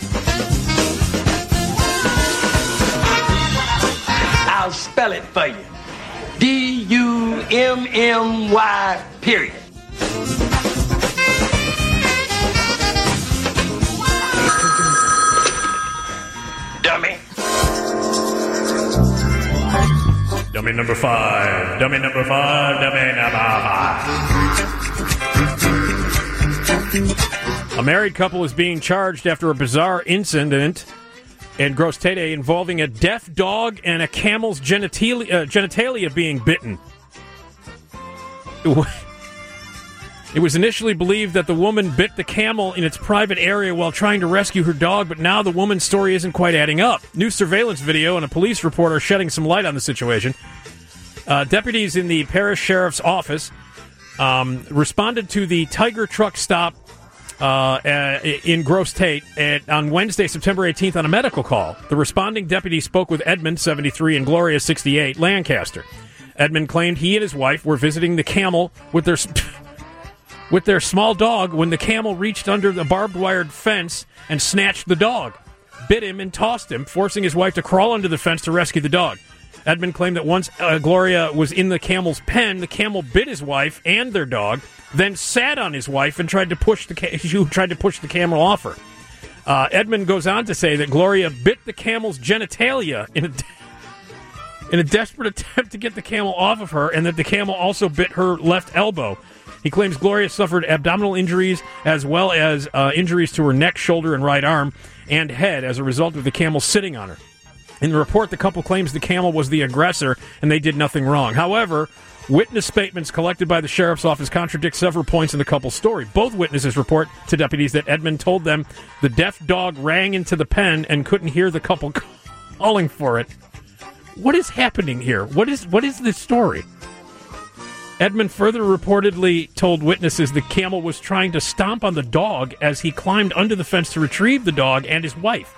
[SPEAKER 12] I'll spell it for you. D U M M Y, period. Dummy.
[SPEAKER 4] Dummy number five. Dummy number five. Dummy number five. A married couple is being charged after a bizarre incident in Gross Tede involving a deaf dog and a camel's genitalia, uh, genitalia being bitten. It was initially believed that the woman bit the camel in its private area while trying to rescue her dog, but now the woman's story isn't quite adding up. New surveillance video and a police report are shedding some light on the situation. Uh, deputies in the parish sheriff's office um, responded to the Tiger truck stop uh, uh, in Gross Tate at, on Wednesday, September eighteenth, on a medical call. The responding deputy spoke with Edmund, seventy-three, and Gloria, sixty-eight, Lancaster. Edmund claimed he and his wife were visiting the camel with their with their small dog when the camel reached under the barbed wired fence and snatched the dog, bit him, and tossed him, forcing his wife to crawl under the fence to rescue the dog. Edmund claimed that once uh, Gloria was in the camel's pen, the camel bit his wife and their dog, then sat on his wife and tried to push the ca- tried to push the camel off her. Uh, Edmund goes on to say that Gloria bit the camel's genitalia in a, in a desperate attempt to get the camel off of her, and that the camel also bit her left elbow. He claims Gloria suffered abdominal injuries as well as uh, injuries to her neck, shoulder, and right arm and head as a result of the camel sitting on her. In the report, the couple claims the camel was the aggressor and they did nothing wrong. However, witness statements collected by the sheriff's office contradict several points in the couple's story. Both witnesses report to deputies that Edmund told them the deaf dog rang into the pen and couldn't hear the couple calling for it. What is happening here? What is what is this story? Edmund further reportedly told witnesses the camel was trying to stomp on the dog as he climbed under the fence to retrieve the dog and his wife.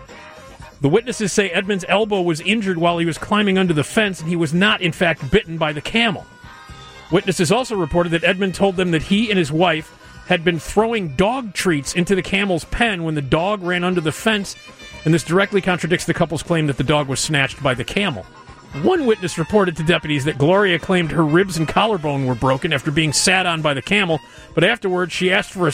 [SPEAKER 4] The witnesses say Edmund's elbow was injured while he was climbing under the fence, and he was not, in fact, bitten by the camel. Witnesses also reported that Edmund told them that he and his wife had been throwing dog treats into the camel's pen when the dog ran under the fence, and this directly contradicts the couple's claim that the dog was snatched by the camel. One witness reported to deputies that Gloria claimed her ribs and collarbone were broken after being sat on by the camel, but afterwards she asked for a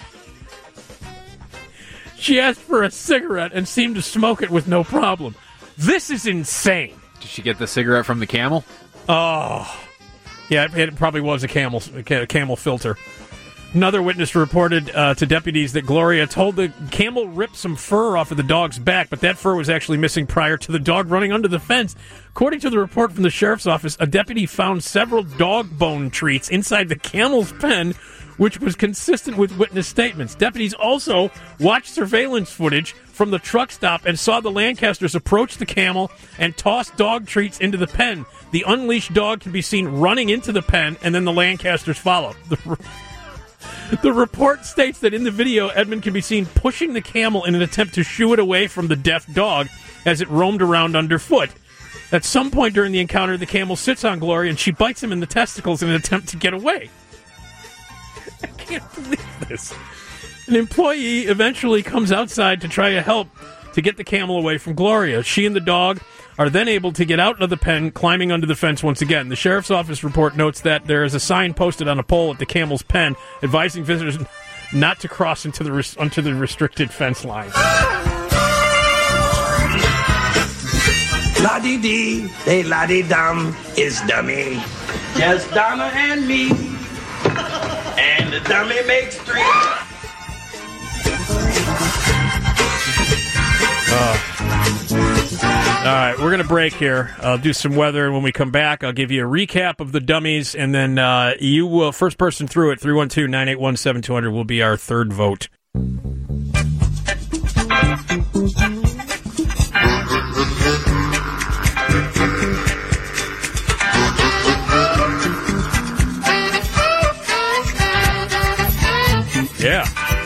[SPEAKER 4] she asked for a cigarette and seemed to smoke it with no problem. This is insane.
[SPEAKER 5] Did she get the cigarette from the camel?
[SPEAKER 4] Oh, yeah, it, it probably was a camel a camel filter. Another witness reported uh, to deputies that Gloria told the camel ripped some fur off of the dog's back, but that fur was actually missing prior to the dog running under the fence. According to the report from the sheriff's office, a deputy found several dog bone treats inside the camel's pen, which was consistent with witness statements. Deputies also watched surveillance footage from the truck stop and saw the Lancasters approach the camel and toss dog treats into the pen. The unleashed dog can be seen running into the pen, and then the Lancasters follow. The re- The report states that in the video, Edmund can be seen pushing the camel in an attempt to shoo it away from the deaf dog as it roamed around underfoot. At some point during the encounter, the camel sits on Gloria and she bites him in the testicles in an attempt to get away. I can't believe this. An employee eventually comes outside to try to help to get the camel away from Gloria. She and the dog are then able to get out of the pen, climbing under the fence once again. The sheriff's office report notes that there is a sign posted on a pole at the camel's pen advising visitors not to cross into the res- onto the restricted fence line.
[SPEAKER 12] La-dee-dee, they la-dee-dum is dummy. Just Donna and me. And the dummy makes three.
[SPEAKER 4] Uh. All right, we're going to break here. I'll do some weather, and when we come back, I'll give you a recap of the dummies, and then uh, you will, first person through it, three one two, nine eight one, seven two zero zero will be our third vote. Yeah.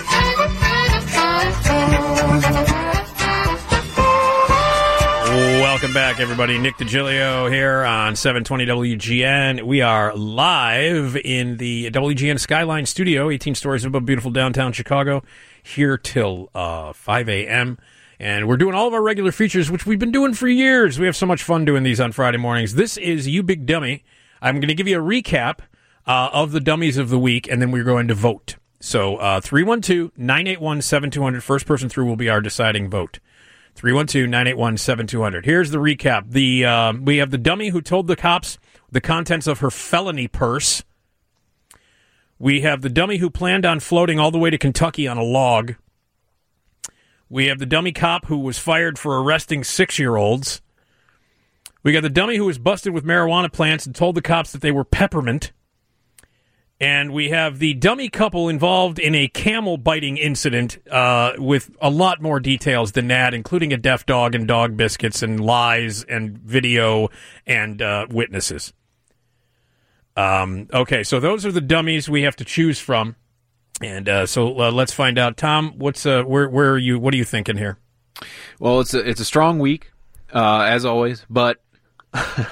[SPEAKER 4] Welcome back, everybody. Nick DiGilio here on seven twenty W G N. We are live in the W G N Skyline studio, eighteen stories above beautiful downtown Chicago, here till uh, five a.m. And we're doing all of our regular features, which we've been doing for years. We have so much fun doing these on Friday mornings. This is You Big Dummy. I'm going to give you a recap uh, of the dummies of the week, and then we're going to vote. So uh, three one two, nine eight one, seven two zero zero, first person through will be our deciding vote. three one two, nine eight one, seven two zero zero. Here's the recap. The uh, we have the dummy who told the cops the contents of her felony purse. We have the dummy who planned on floating all the way to Kentucky on a log. We have the dummy cop who was fired for arresting six-year-olds. We got the dummy who was busted with marijuana plants and told the cops that they were peppermint. And we have the dummy couple involved in a camel-biting incident uh, with a lot more details than that, including a deaf dog and dog biscuits and lies and video and uh, witnesses. Um, okay, so those are the dummies we have to choose from. And uh, so uh, let's find out. Tom, what's uh, where where are you? What are you thinking here?
[SPEAKER 5] Well, it's a, it's a strong week, uh, as always, but uh,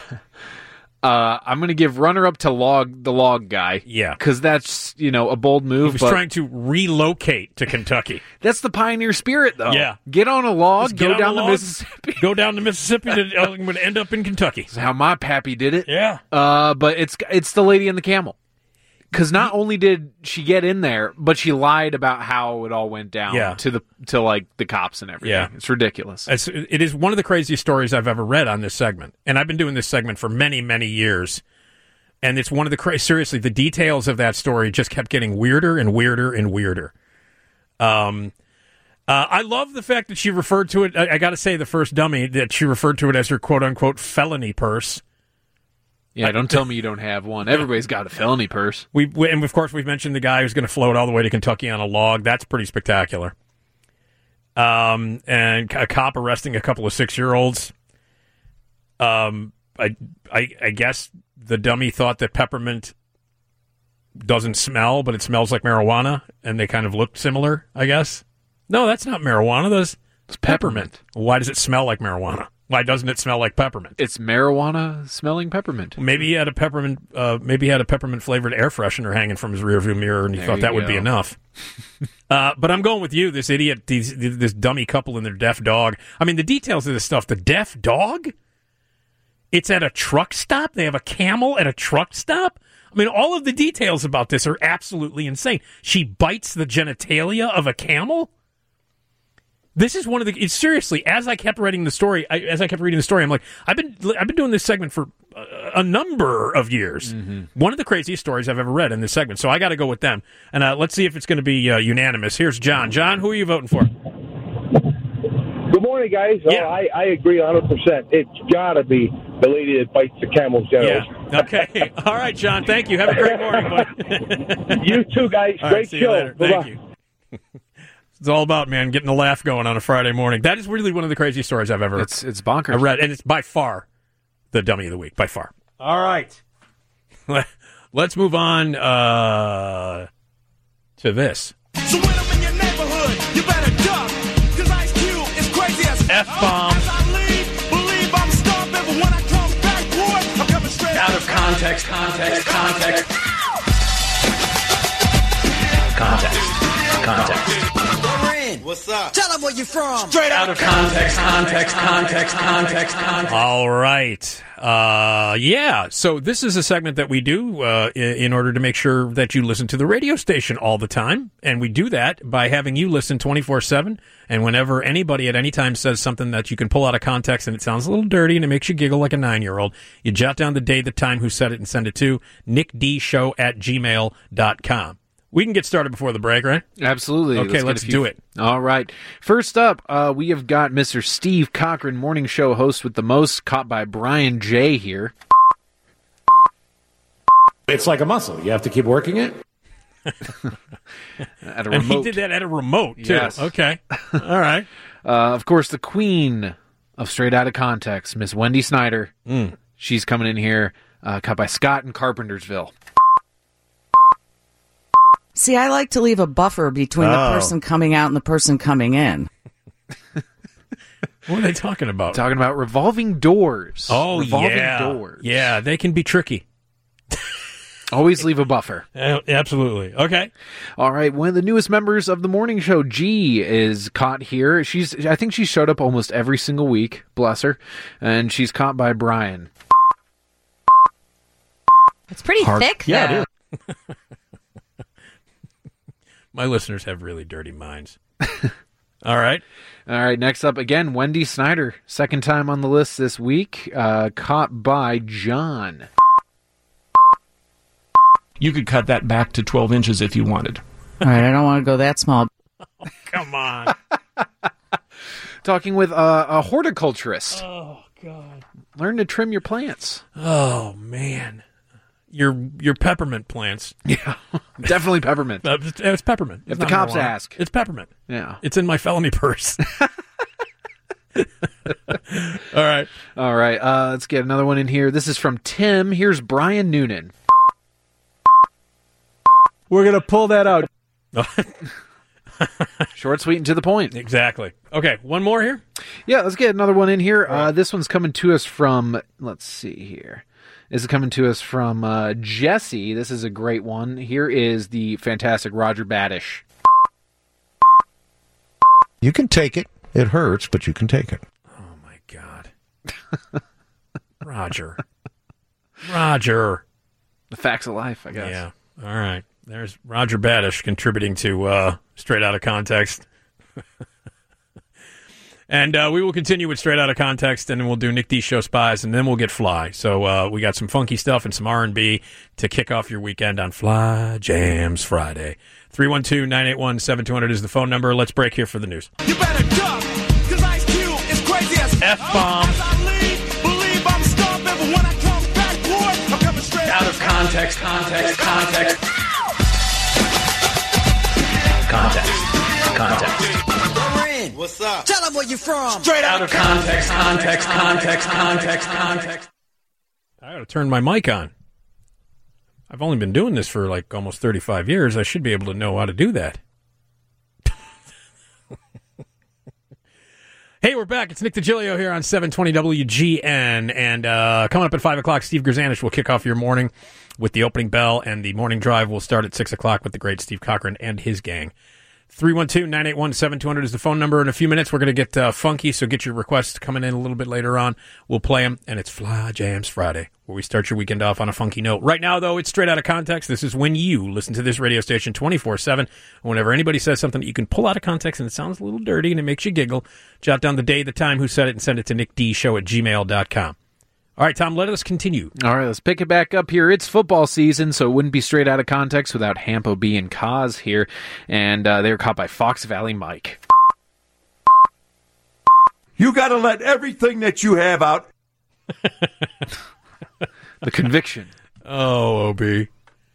[SPEAKER 5] I'm going to give runner-up to log the log guy.
[SPEAKER 4] Yeah.
[SPEAKER 5] Because that's, you know, a bold move.
[SPEAKER 4] He was
[SPEAKER 5] but
[SPEAKER 4] trying to relocate to Kentucky.
[SPEAKER 5] That's the pioneer spirit, though.
[SPEAKER 4] Yeah.
[SPEAKER 5] Get on a log,
[SPEAKER 4] Just
[SPEAKER 5] go
[SPEAKER 4] get on
[SPEAKER 5] down
[SPEAKER 4] a
[SPEAKER 5] the
[SPEAKER 4] log,
[SPEAKER 5] Mississippi.
[SPEAKER 4] Go down the Mississippi, to, I'm going to end up in Kentucky.
[SPEAKER 5] That's how my pappy did it.
[SPEAKER 4] Yeah.
[SPEAKER 5] Uh, but it's it's the lady and the camel. Because not only did she get in there, but she lied about how it all went down
[SPEAKER 4] Yeah.
[SPEAKER 5] to the to like the cops and everything.
[SPEAKER 4] Yeah.
[SPEAKER 5] It's ridiculous.
[SPEAKER 4] It's, it is one of the craziest stories I've ever read on this segment. And I've been doing this segment for many, many years. And it's one of the cra- seriously, the details of that story just kept getting weirder and weirder and weirder. Um, uh, I love the fact that she referred to it. I, I got to say, the first dummy that she referred to it as her quote unquote felony purse.
[SPEAKER 5] Yeah, don't tell me you don't have one. Everybody's got a felony purse.
[SPEAKER 4] We, we and of course we've mentioned the guy who's going to float all the way to Kentucky on a log. That's pretty spectacular. Um, and a cop arresting a couple of six-year-olds. Um, I, I, I guess the dummy thought that peppermint doesn't smell, but it smells like marijuana, and they kind of looked similar. I guess. No, that's not marijuana. That's it's peppermint. Why does it smell like marijuana? Why doesn't it smell like peppermint?
[SPEAKER 5] It's marijuana smelling peppermint.
[SPEAKER 4] Maybe he had a peppermint. Uh, maybe he had a peppermint flavored air freshener hanging from his rearview mirror, and he
[SPEAKER 5] There
[SPEAKER 4] thought
[SPEAKER 5] you
[SPEAKER 4] that would be
[SPEAKER 5] go.
[SPEAKER 4] enough. uh, but I'm going with you. This idiot, these, this dummy couple and their deaf dog. I mean, the details of this stuff. The deaf dog. It's at a truck stop. They have a camel at a truck stop. I mean, all of the details about this are absolutely insane. She bites the genitalia of a camel. This is one of the. It's seriously. As I kept reading the story, I, as I kept reading the story, I'm like, I've been, I've been doing this segment for a, a number of years. Mm-hmm. One of the craziest stories I've ever read in this segment. So I got to go with them. And uh, let's see if it's going to be uh, unanimous. Here's John. John, who are you voting for?
[SPEAKER 13] Good morning, guys.
[SPEAKER 4] Yeah.
[SPEAKER 13] Oh, I, I agree one hundred percent. It's got to be the lady that bites the camel's genitals.
[SPEAKER 4] Yeah. Okay. All right, John. Thank you. Have a great morning, buddy.
[SPEAKER 13] You too, guys.
[SPEAKER 4] All
[SPEAKER 13] Great
[SPEAKER 4] right, see
[SPEAKER 13] show.
[SPEAKER 4] you later.
[SPEAKER 13] Bye-bye.
[SPEAKER 4] Thank you. It's all about, man, getting a laugh going on a Friday morning. That is really one of the craziest stories I've ever
[SPEAKER 5] It's it's bonkers.
[SPEAKER 4] I read, and it's by far the dummy of the week, by far. All right. Let's move on uh, to this.
[SPEAKER 3] So when I'm in your neighborhood, you better duck, because Ice Cube is crazy as
[SPEAKER 4] F-bomb.
[SPEAKER 3] As I leave, believe I'm stomping, but when I come back, boy, I'm coming straight
[SPEAKER 4] Out of context, context, context. Context. Context.
[SPEAKER 11] What's up? Tell them where you're from.
[SPEAKER 3] Straight
[SPEAKER 4] Out of context, context, context, context, context. All right. Uh, yeah. So this is a segment that we do uh, in, in order to make sure that you listen to the radio station all the time. And we do that by having you listen twenty-four seven. And whenever anybody at any time says something that you can pull out of context and it sounds a little dirty and it makes you giggle like a nine-year-old, you jot down the day, the time, who said it, and send it to nickdshow at gmail dot com. We can get started before the break, right?
[SPEAKER 5] Absolutely.
[SPEAKER 4] Okay,
[SPEAKER 5] get
[SPEAKER 4] let's
[SPEAKER 5] a few-
[SPEAKER 4] do it.
[SPEAKER 5] All right. First up, uh, we have got Mister Steve Cochran, morning show host with the most, caught by Brian J. here.
[SPEAKER 14] It's like a muscle. You have to keep working it.
[SPEAKER 5] At a
[SPEAKER 4] And he
[SPEAKER 5] remote.
[SPEAKER 4] did that at a remote, too.
[SPEAKER 5] Yes.
[SPEAKER 4] Okay. All right.
[SPEAKER 5] Uh, of course, the queen of Straight Outta Context, Miss Wendy Snyder.
[SPEAKER 4] Mm.
[SPEAKER 5] She's coming in here, uh, caught by Scott in Carpentersville.
[SPEAKER 15] See, I like to leave a buffer between the
[SPEAKER 4] Oh.
[SPEAKER 15] person coming out and the person coming in.
[SPEAKER 4] What are they talking about?
[SPEAKER 5] Talking about revolving doors.
[SPEAKER 4] Oh,
[SPEAKER 5] revolving
[SPEAKER 4] yeah.
[SPEAKER 5] doors.
[SPEAKER 4] Yeah, they can be tricky.
[SPEAKER 5] Always leave a buffer.
[SPEAKER 4] Uh, absolutely. Okay.
[SPEAKER 5] All right. One of the newest members of the morning show, G, is caught here. She's, I think she showed up almost every single week. Bless her. And she's caught by Brian.
[SPEAKER 16] It's pretty
[SPEAKER 4] Hard.
[SPEAKER 16] thick.
[SPEAKER 4] Yeah,
[SPEAKER 16] though.
[SPEAKER 4] it is. My listeners have really dirty minds. All right.
[SPEAKER 5] All right. Next up, again, Wendy Snyder. Second time on the list this week. Uh, caught by John.
[SPEAKER 17] You could cut that back to twelve inches if you wanted.
[SPEAKER 15] All right, I don't want to go that small.
[SPEAKER 4] Come on.
[SPEAKER 5] Talking with uh, a horticulturist.
[SPEAKER 4] Oh, God.
[SPEAKER 5] Learn to trim your plants.
[SPEAKER 4] Oh, man. Your your peppermint plants.
[SPEAKER 5] Yeah, definitely peppermint.
[SPEAKER 4] Uh, it's, it's peppermint.
[SPEAKER 5] If
[SPEAKER 4] It's
[SPEAKER 5] the
[SPEAKER 4] not
[SPEAKER 5] cops
[SPEAKER 4] marijuana.
[SPEAKER 5] ask.
[SPEAKER 4] It's peppermint.
[SPEAKER 5] Yeah.
[SPEAKER 4] It's in my felony purse. All right.
[SPEAKER 5] All right. Uh, let's get another one in here. This is from Tim. Here's Brian Noonan.
[SPEAKER 17] We're going to pull that out.
[SPEAKER 5] Short, sweet, and to the point.
[SPEAKER 4] Exactly. Okay, one more here?
[SPEAKER 5] Yeah, let's get another one in here. Uh, this one's coming to us from, let's see here. This is coming to us from uh, Jesse. This is a great one. Here is the fantastic Roger Badish.
[SPEAKER 16] You can take it. It hurts, but you can take it.
[SPEAKER 4] Oh, my God. Roger. Roger.
[SPEAKER 5] The facts of life, I guess.
[SPEAKER 4] Yeah. All right. There's Roger Badish contributing to uh, Straight Outta Context. And uh, we will continue with Straight Outta Context, and then we'll do Nick D Show Spies, and then we'll get Fly. So uh, we got some funky stuff and some R and B to kick off your weekend on Fly Jams Friday. three one two, nine eight one, seven two zero zero is the phone number. Let's break here for the news.
[SPEAKER 3] You better duck, cause Ice Cube is crazy as
[SPEAKER 4] F-bomb.
[SPEAKER 3] As I leave, believe I'm stomping, but when I come back, boy, I'm coming straight
[SPEAKER 4] Out of context, context, context. Context, context.
[SPEAKER 3] What's up? Tell them where you from.
[SPEAKER 4] Straight out of context, context, context, context, context. I gotta turn my mic on. I've only been doing this for like almost thirty-five years. I should be able to know how to do that. Hey, we're back. It's Nick DiGilio here on seven twenty W G N. And uh, coming up at five o'clock, Steve Grzanich will kick off your morning with the opening bell, and the morning drive will start at six o'clock with the great Steve Cochran and his gang. three one two, nine eight one, seven two zero zero is the phone number. In a few minutes, we're going to get uh, funky, so get your requests coming in a little bit later on. We'll play them, and it's Fly Jams Friday, where we start your weekend off on a funky note. Right now, though, it's Straight Out of Context. This is when you listen to this radio station twenty-four seven. Whenever anybody says something that you can pull out of context and it sounds a little dirty and it makes you giggle, jot down the day, the time, who said it, and send it to nickdshow at gmail dot com. All right, Tom, let us continue.
[SPEAKER 5] All right, let's pick it back up here. It's football season, so it wouldn't be Straight Out of Context without Hampo B and Kaz here. And uh, they were caught by Fox Valley Mike.
[SPEAKER 18] You got to let everything that you have out.
[SPEAKER 5] The conviction.
[SPEAKER 4] Oh, O B.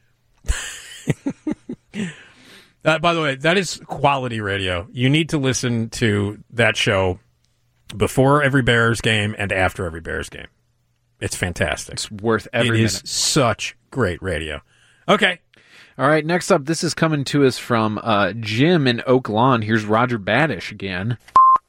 [SPEAKER 4] uh, by the way, that is quality radio. You need to listen to that show before every Bears game and after every Bears game. It's fantastic.
[SPEAKER 5] It's worth every
[SPEAKER 4] It
[SPEAKER 5] minute.
[SPEAKER 4] is such great radio. Okay.
[SPEAKER 5] All right, next up, this is coming to us from uh, Jim in Oak Lawn. Here's Roger Badish again.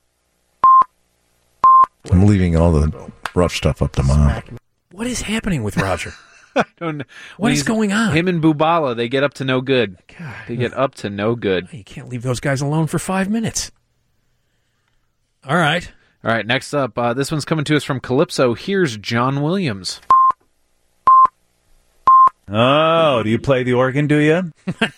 [SPEAKER 16] I'm leaving all the rough stuff up to Mom.
[SPEAKER 4] What is happening with Roger?
[SPEAKER 5] I don't know.
[SPEAKER 4] What
[SPEAKER 5] When
[SPEAKER 4] is
[SPEAKER 5] he's-
[SPEAKER 4] going on?
[SPEAKER 5] Him and Bubala, they get up to no good.
[SPEAKER 4] God.
[SPEAKER 5] They get up to no good.
[SPEAKER 4] You can't leave those guys alone for five minutes. All right.
[SPEAKER 5] All right, next up, uh, this one's coming to us from Calypso. Here's John Williams.
[SPEAKER 19] Oh, do you play the organ, do you?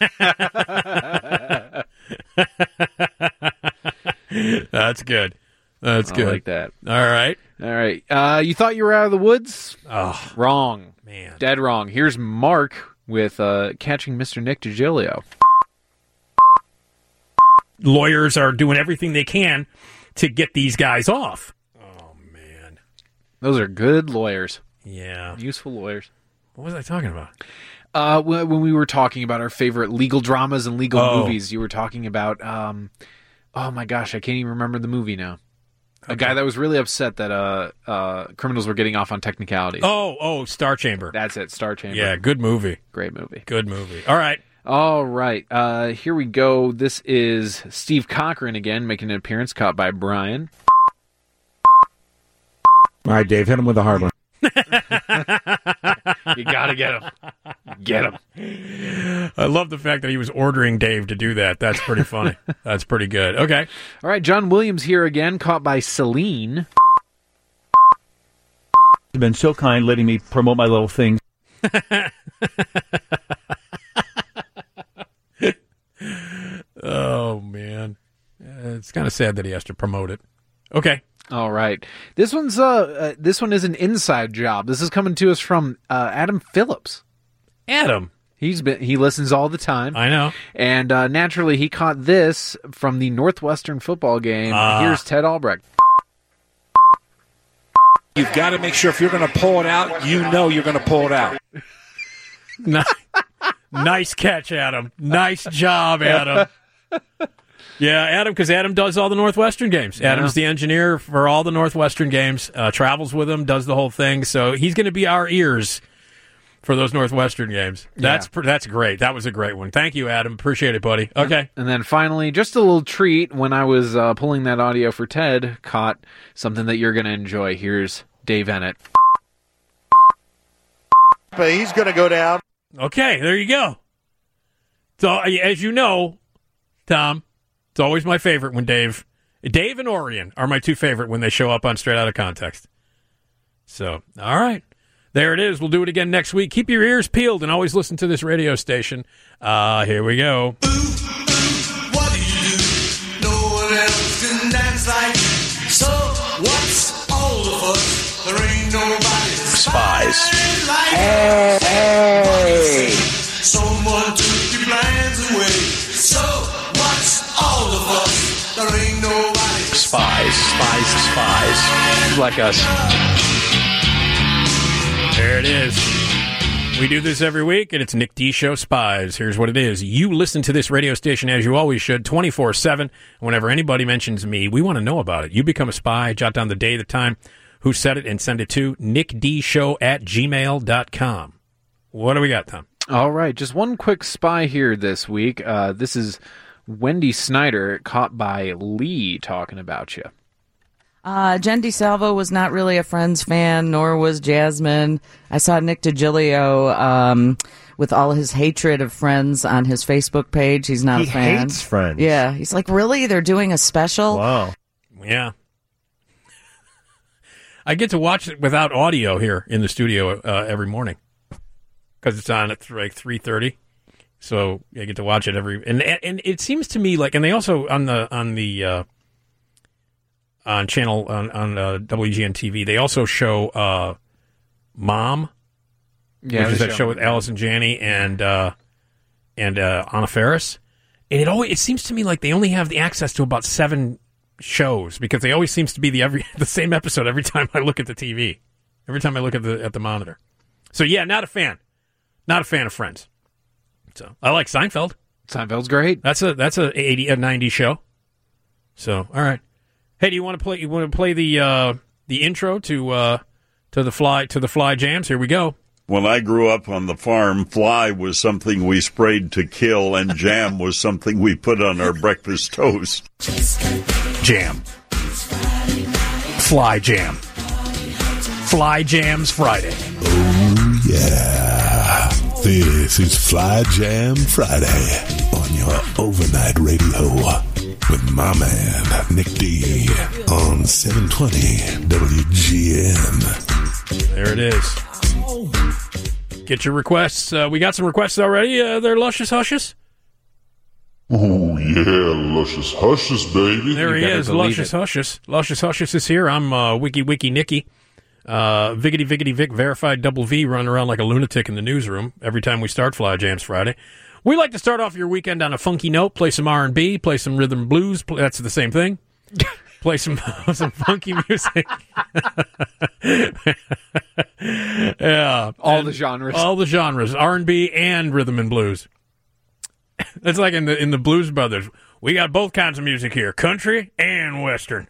[SPEAKER 4] That's good. That's
[SPEAKER 5] I
[SPEAKER 4] good.
[SPEAKER 5] like that.
[SPEAKER 4] All right.
[SPEAKER 5] All right. Uh, you thought you were out of the woods?
[SPEAKER 4] Oh,
[SPEAKER 5] wrong.
[SPEAKER 4] Man.
[SPEAKER 5] Dead wrong. Here's Mark with uh, Catching Mister Nick DiGilio.
[SPEAKER 4] Lawyers are doing everything they can to get these guys off. Oh, man.
[SPEAKER 5] Those are good lawyers.
[SPEAKER 4] Yeah.
[SPEAKER 5] Useful lawyers.
[SPEAKER 4] What was I talking about?
[SPEAKER 5] Uh, when when we were talking about our favorite legal dramas and legal
[SPEAKER 4] Oh.
[SPEAKER 5] movies, you were talking about, um, oh my gosh, I can't even remember the movie now. A guy that was really upset that uh, uh, criminals were getting off on technicalities.
[SPEAKER 4] Oh, oh, Star Chamber.
[SPEAKER 5] That's it, Star Chamber.
[SPEAKER 4] Yeah, good movie.
[SPEAKER 5] Great movie.
[SPEAKER 4] Good movie. All right.
[SPEAKER 5] All right. Uh, here we go. This is Steve Cochran again, making an appearance, caught by Brian.
[SPEAKER 18] All right, Dave, hit him with a hard one.
[SPEAKER 5] You gotta get him. Get him.
[SPEAKER 4] I love the fact that he was ordering Dave to do that. That's pretty funny. That's pretty good. Okay.
[SPEAKER 5] All right, John Williams here again, caught by Celine.
[SPEAKER 19] You've been so kind letting me promote my little thing.
[SPEAKER 4] Oh, man. Uh, it's kind of sad that he has to promote it. Okay.
[SPEAKER 5] All right. This one's uh, uh this one is an inside job. This is coming to us from uh, Adam Phillips.
[SPEAKER 4] Adam.
[SPEAKER 5] He's been he listens all the time.
[SPEAKER 4] I know.
[SPEAKER 5] And uh, naturally, he caught this from the Northwestern football game.
[SPEAKER 4] Ah.
[SPEAKER 5] Here's Ted Albrecht.
[SPEAKER 20] You've got to make sure if you're going to pull it out, you know you're going to pull it out.
[SPEAKER 4] Nice catch, Adam. Nice job, Adam. Yeah, Adam, because Adam does all the Northwestern games.
[SPEAKER 5] Yeah.
[SPEAKER 4] Adam's the engineer for all the Northwestern games, uh, travels with them, does the whole thing. So he's going to be our ears for those Northwestern games. That's
[SPEAKER 5] Yeah.
[SPEAKER 4] that's great. That was a great one. Thank you, Adam. Appreciate it, buddy. Okay.
[SPEAKER 5] And then finally, just a little treat, when I was uh, pulling that audio for Ted, caught something that you're going to enjoy. Here's Dave Ennett.
[SPEAKER 21] But he's going to go down.
[SPEAKER 4] Okay, there you go. So, as you know, Tom, it's always my favorite when Dave, Dave and Orion are my two favorite when they show up on Straight Outta Context. So, all right. There it is. We'll do it again next week. Keep your ears peeled and always listen to this radio station. Uh, here we go.
[SPEAKER 3] What do you do? No one else can dance like you. So what's all of us? There ain't nobody
[SPEAKER 21] Spies.
[SPEAKER 3] like
[SPEAKER 21] Hey,
[SPEAKER 3] us.
[SPEAKER 21] hey.
[SPEAKER 3] Someone took your plans away. So what's all of us? There ain't nobody
[SPEAKER 21] Spies, spies, spies. Like us.
[SPEAKER 4] There it is. We do this every week, and it's Nick D. Show Spies. Here's what it is. You listen to this radio station, as you always should, twenty-four seven. Whenever anybody mentions me, we want to know about it. You become a spy, jot down the day, the time, who said it, and send it to nickdshow at gmail dot com. What do we got, Tom?
[SPEAKER 5] All right, just one quick spy here this week. Uh, this is Wendy Snyder, caught by Lee talking about you.
[SPEAKER 15] Uh, Jen DeSalvo was not really a Friends fan, nor was Jasmine. I saw Nick DiGilio um, with all his hatred of Friends on his Facebook page. He's not
[SPEAKER 21] He
[SPEAKER 15] a fan.
[SPEAKER 21] hates Friends.
[SPEAKER 15] Yeah, he's like, really? They're doing a special?
[SPEAKER 21] Wow.
[SPEAKER 4] Yeah. I get to watch it without audio here in the studio uh, every morning because it's on at like three thirty. So I get to watch it every and and it seems to me like, and they also on the on the uh, on channel on on uh, W G N T V they also show uh, Mom,
[SPEAKER 5] Yeah,
[SPEAKER 4] which is
[SPEAKER 5] they
[SPEAKER 4] that
[SPEAKER 5] show
[SPEAKER 4] show with Allison Janney and uh, and uh, Anna Faris. And it always it seems to me like they only have the access to about seven shows because they always seems to be the every the same episode every time I look at the T V, every time I look at the at the monitor. So yeah, not a fan, not a fan of Friends. So I like Seinfeld.
[SPEAKER 5] Seinfeld's great.
[SPEAKER 4] That's a that's a eighty a ninety show. So all right, hey, do you want to play? You want to play the uh, the intro to uh, to the fly to the fly jams? Here we go.
[SPEAKER 22] When I grew up on the farm, fly was something we sprayed to kill, and jam was something we put on our breakfast toast.
[SPEAKER 4] Jam. Fly jam. Fly Jams Friday.
[SPEAKER 23] Oh, yeah. This is Fly Jam Friday on your overnight radio with my man, Nick D, on seven twenty W G N.
[SPEAKER 4] There it is. Get your requests. Uh, we got some requests already. Uh, they're luscious hushes.
[SPEAKER 23] Oh, yeah, Luscious Hushes, baby.
[SPEAKER 4] There he is, Luscious Hushes. Luscious Hushes is here. I'm uh, Wiki Wiki Nicky. Uh, Viggity Viggity Vic, verified double V, running around like a lunatic in the newsroom every time we start Fly Jams Friday. We like to start off your weekend on a funky note, play some R and B, play some rhythm and blues. Play, that's the same thing. Play some some funky music. Yeah.
[SPEAKER 5] All
[SPEAKER 4] and
[SPEAKER 5] the genres.
[SPEAKER 4] All the genres, R and B and rhythm and blues. That's like in the in the Blues Brothers. We got both kinds of music here, country and western.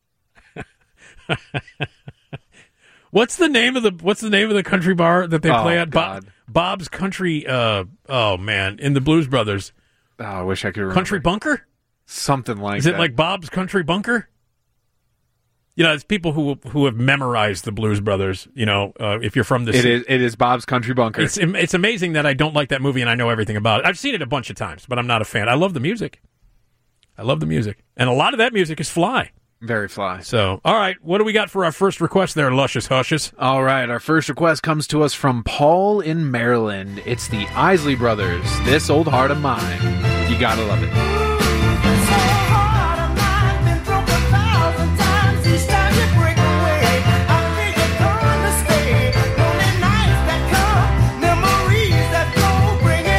[SPEAKER 4] What's the name of the What's the name of the country bar that they
[SPEAKER 5] Oh,
[SPEAKER 4] play at?
[SPEAKER 5] God.
[SPEAKER 4] Bob, Bob's Country. Uh, oh man, in the Blues Brothers.
[SPEAKER 5] Oh, I wish I could remember.
[SPEAKER 4] Country Bunker.
[SPEAKER 5] Something like
[SPEAKER 4] Is
[SPEAKER 5] that.
[SPEAKER 4] it like Bob's Country Bunker? You know, it's people who who have memorized the Blues Brothers. You know, uh, if you're from this,
[SPEAKER 5] It is, it is Bob's Country Bunker.
[SPEAKER 4] It's it's amazing that I don't like that movie and I know everything about it. I've seen it a bunch of times, but I'm not a fan. I love the music. I love the music, and a lot of that music is Fly.
[SPEAKER 5] Very Fly.
[SPEAKER 4] So, all right, what do we got for our first request there, Luscious Hushes?
[SPEAKER 5] All right, our first request comes to us from Paul in Maryland. It's the Isley Brothers, This Old Heart of Mine. You gotta love it.
[SPEAKER 3] Memories that go bring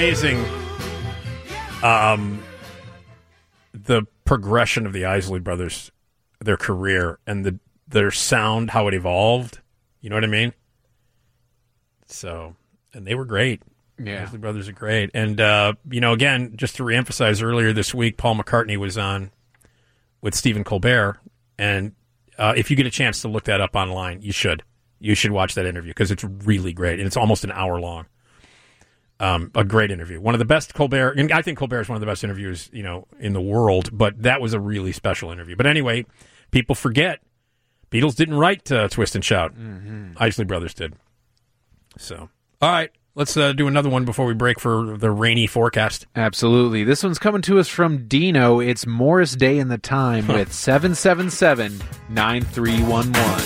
[SPEAKER 4] amazing. Um, the progression of the Isley Brothers, their career, and the their sound, how it evolved. You know what I mean? So, and they were great.
[SPEAKER 5] Yeah.
[SPEAKER 4] Isley Brothers are great. And, uh, you know, again, just to reemphasize, earlier this week, Paul McCartney was on with Stephen Colbert. And uh, if you get a chance to look that up online, you should. You should watch that interview because it's really great. And it's almost an hour long. Um, a great interview. One of the best Colbert, and I think Colbert is one of the best interviews, you know, in the world, but that was a really special interview. But anyway, people forget Beatles didn't write uh, Twist and Shout.
[SPEAKER 5] Mm-hmm.
[SPEAKER 4] Isley Brothers did. So, all right, let's uh, do another one before we break for the rainy forecast.
[SPEAKER 5] Absolutely. This one's coming to us from Dino. It's Morris Day in the Time with seven seven seven, nine three one one.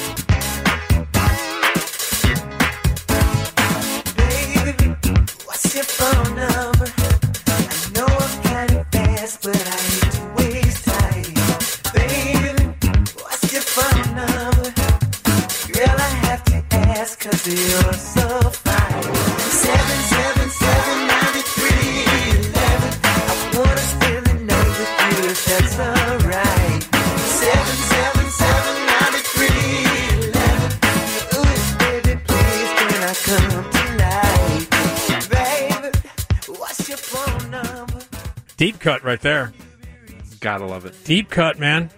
[SPEAKER 8] What's your phone number? I know I'm kind of fast, but I hate to waste time. Baby, what's your phone number? Girl, I have to ask, cause you're so fine. seven seven seven, nine three one one. I wanna spend the night with you if that's alright. seven seven seven, nine three one one. Ooh, baby, please, can I come tonight? What's your phone number?
[SPEAKER 4] Deep cut right there.
[SPEAKER 5] Gotta love it.
[SPEAKER 4] Deep cut, man.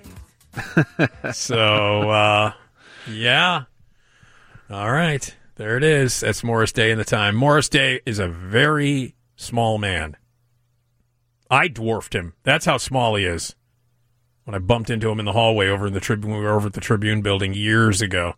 [SPEAKER 4] So, uh, yeah. All right. There it is. That's Morris Day in the Time. Morris Day is a very small man. I dwarfed him. That's how small he is. When I bumped into him in the hallway over in the Tribune, we were over at the Tribune building years ago.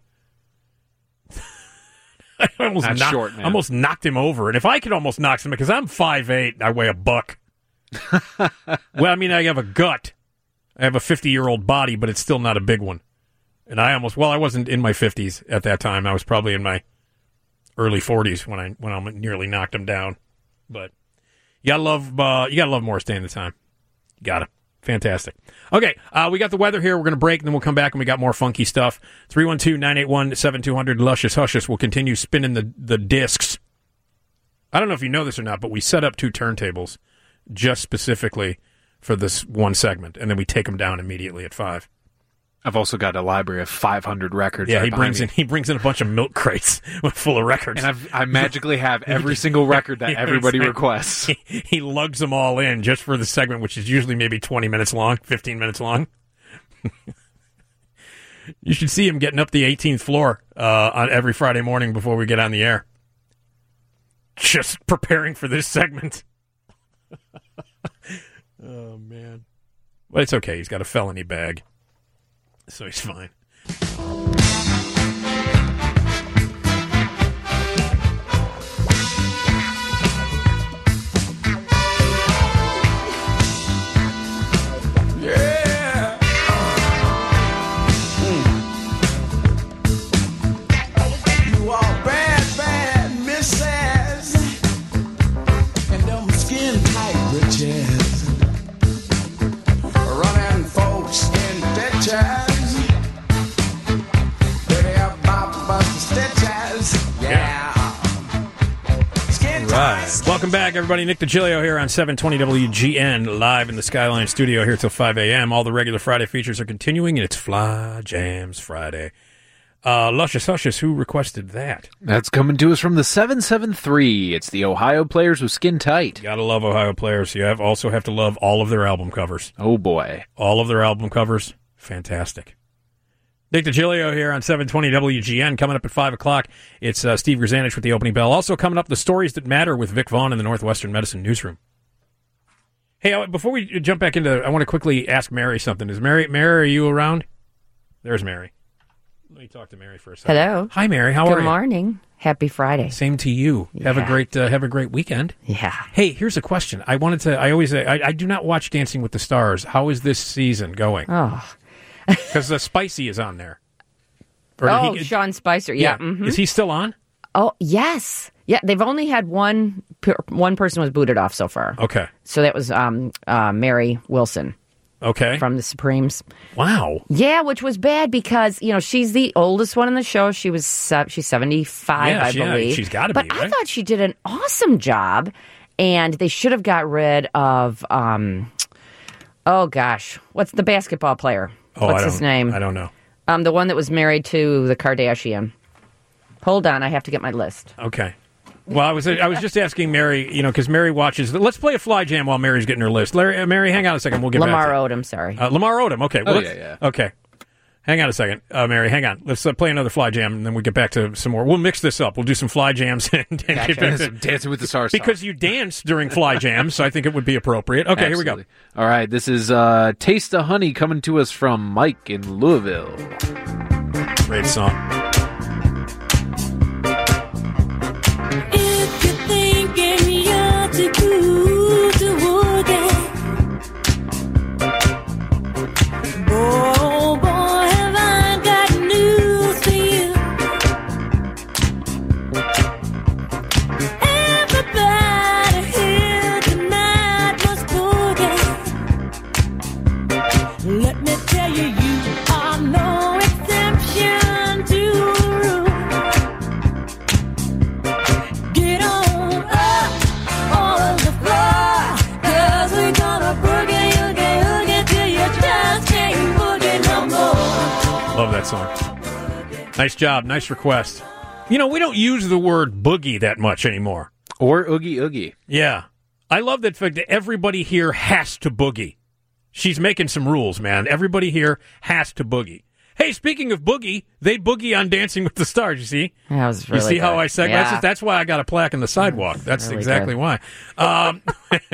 [SPEAKER 4] I almost,
[SPEAKER 5] That's
[SPEAKER 4] knocked,
[SPEAKER 5] short, man.
[SPEAKER 4] almost knocked him over. And if I could almost knock somebody, because I'm five eight and I weigh a buck. Well, I mean, I have a gut. I have a fifty-year-old body, but it's still not a big one. And I almost, well, I wasn't in my fifties at that time. I was probably in my early forties when I when I nearly knocked him down. But you gotta love, uh, you gotta love Morris Day in the Time. You gotta. Fantastic. Okay, uh, we got the weather here. We're going to break, and then we'll come back, and we got more funky stuff. three one two, nine eight one, seven two zero zero, Luscious Hushes. We'll continue spinning the, the discs. I don't know if you know this or not, but we set up two turntables just specifically for this one segment, and then we take them down immediately at five.
[SPEAKER 5] I've also got a library of five hundred records.
[SPEAKER 4] Yeah,
[SPEAKER 5] right
[SPEAKER 4] he brings
[SPEAKER 5] me.
[SPEAKER 4] in he brings in a bunch of milk crates full of records,
[SPEAKER 5] and I've, I magically have every single record that everybody requests.
[SPEAKER 4] He, he lugs them all in just for the segment, which is usually maybe twenty minutes long, fifteen minutes long. You should see him getting up the eighteenth floor uh, on every Friday morning before we get on the air, just preparing for this segment. Oh man, but it's okay. He's got a felony bag. So he's fine.
[SPEAKER 3] Yeah. Mm. You are bad, bad misses and them skin tight britches. Running folks in ditches.
[SPEAKER 4] Right. Welcome back, everybody. Nick DiGilio here on seven twenty W G N, live in the Skyline studio here till five a.m. All the regular Friday features are continuing, and it's Fly Jams Friday. Uh, Luscious Hushes, who requested that?
[SPEAKER 5] That's coming to us from the seven seven three. It's the Ohio Players with Skin Tight.
[SPEAKER 4] Gotta love Ohio Players. You have also have to love all of their album covers.
[SPEAKER 5] Oh, boy.
[SPEAKER 4] All of their album covers. Fantastic. Nick DiGilio here on seven twenty W G N. Coming up at five o'clock, it's uh, Steve Grzanich with the opening bell. Also coming up, the Stories That Matter with Vic Vaughn in the Northwestern Medicine Newsroom. Hey, uh, before we jump back into, I want to quickly ask Mary something. Is Mary, Mary, are you around? There's Mary. Let me talk to Mary for a second.
[SPEAKER 1] Hello.
[SPEAKER 4] Hi, Mary. How
[SPEAKER 1] Good
[SPEAKER 4] are you?
[SPEAKER 1] Good morning. Happy Friday.
[SPEAKER 4] Same to you.
[SPEAKER 1] Yeah.
[SPEAKER 4] Have a great uh, have a great weekend.
[SPEAKER 1] Yeah.
[SPEAKER 4] Hey, here's a question. I wanted to. I always. I, I do not watch Dancing with the Stars. How is this season going?
[SPEAKER 1] Oh,
[SPEAKER 4] because uh, Spicy is on there. Or
[SPEAKER 1] oh,
[SPEAKER 4] he,
[SPEAKER 1] Sean Spicer. Yeah.
[SPEAKER 4] yeah.
[SPEAKER 1] Mm-hmm.
[SPEAKER 4] Is he still on?
[SPEAKER 1] Oh, yes. Yeah, they've only had one. One person was booted off so far.
[SPEAKER 4] Okay.
[SPEAKER 1] So that was um, uh, Mary Wilson.
[SPEAKER 4] Okay.
[SPEAKER 1] From the Supremes.
[SPEAKER 4] Wow.
[SPEAKER 1] Yeah, which was bad because, you know, she's the oldest one in the show. She was uh, she's seventy-five,
[SPEAKER 4] yeah,
[SPEAKER 1] I
[SPEAKER 4] she,
[SPEAKER 1] believe.
[SPEAKER 4] Yeah, she's got to
[SPEAKER 1] but
[SPEAKER 4] be, right?
[SPEAKER 1] I thought she did an awesome job. and they should have got rid of. Um, oh gosh, what's the basketball player?
[SPEAKER 4] Oh,
[SPEAKER 1] what's
[SPEAKER 4] I
[SPEAKER 1] his
[SPEAKER 4] don't-
[SPEAKER 1] name?
[SPEAKER 4] I don't know.
[SPEAKER 1] Um, the one that was married to the Kardashian. Hold on, I have to get my list.
[SPEAKER 4] Okay. Well, I was I was just asking Mary, you know, because Mary watches. Let's play a fly jam while Mary's getting her list. Larry, uh, Mary, hang on a second. We'll get
[SPEAKER 1] Lamar
[SPEAKER 4] back to
[SPEAKER 1] Odom, sorry.
[SPEAKER 4] uh, Lamar Odom. Okay. Well,
[SPEAKER 5] Oh,
[SPEAKER 4] let's-
[SPEAKER 5] yeah, yeah.
[SPEAKER 4] Okay. Hang on a second, uh, Mary. Hang on. Let's uh, play another fly jam, and then we get back to some more. We'll mix this up. We'll do some fly jams and, and get back to
[SPEAKER 5] Some Dancing with the Stars song.
[SPEAKER 4] because you dance during fly jams, so I think it would be appropriate. Okay, here we go.
[SPEAKER 5] Absolutely. All right, this is uh, Taste of Honey coming to us from Mike in Louisville.
[SPEAKER 4] Great song.
[SPEAKER 8] If you're thinking you're too cool to walk out, oh boy, have I got news for you. Everybody here tonight must boogie. Let me tell you, you are no exception to the rule. Get on up on the floor, 'cause we gonna boogie, oogie, oogie till you just can't boogie no more.
[SPEAKER 4] Love that song. Nice job. Nice request. You know, we don't use the word boogie that much anymore.
[SPEAKER 5] Or Oogie Oogie.
[SPEAKER 4] Yeah. I love that fact that everybody here has to boogie. She's making some rules, man. Everybody here has to boogie. Hey, speaking of boogie, they boogie on Dancing with the Stars, you see?
[SPEAKER 1] That was
[SPEAKER 4] You
[SPEAKER 1] really
[SPEAKER 4] see how
[SPEAKER 1] good.
[SPEAKER 4] I said
[SPEAKER 1] Yeah.
[SPEAKER 4] that's, just- that's why I got a plaque in the sidewalk. That's
[SPEAKER 1] really
[SPEAKER 4] exactly
[SPEAKER 1] good.
[SPEAKER 4] why. Um,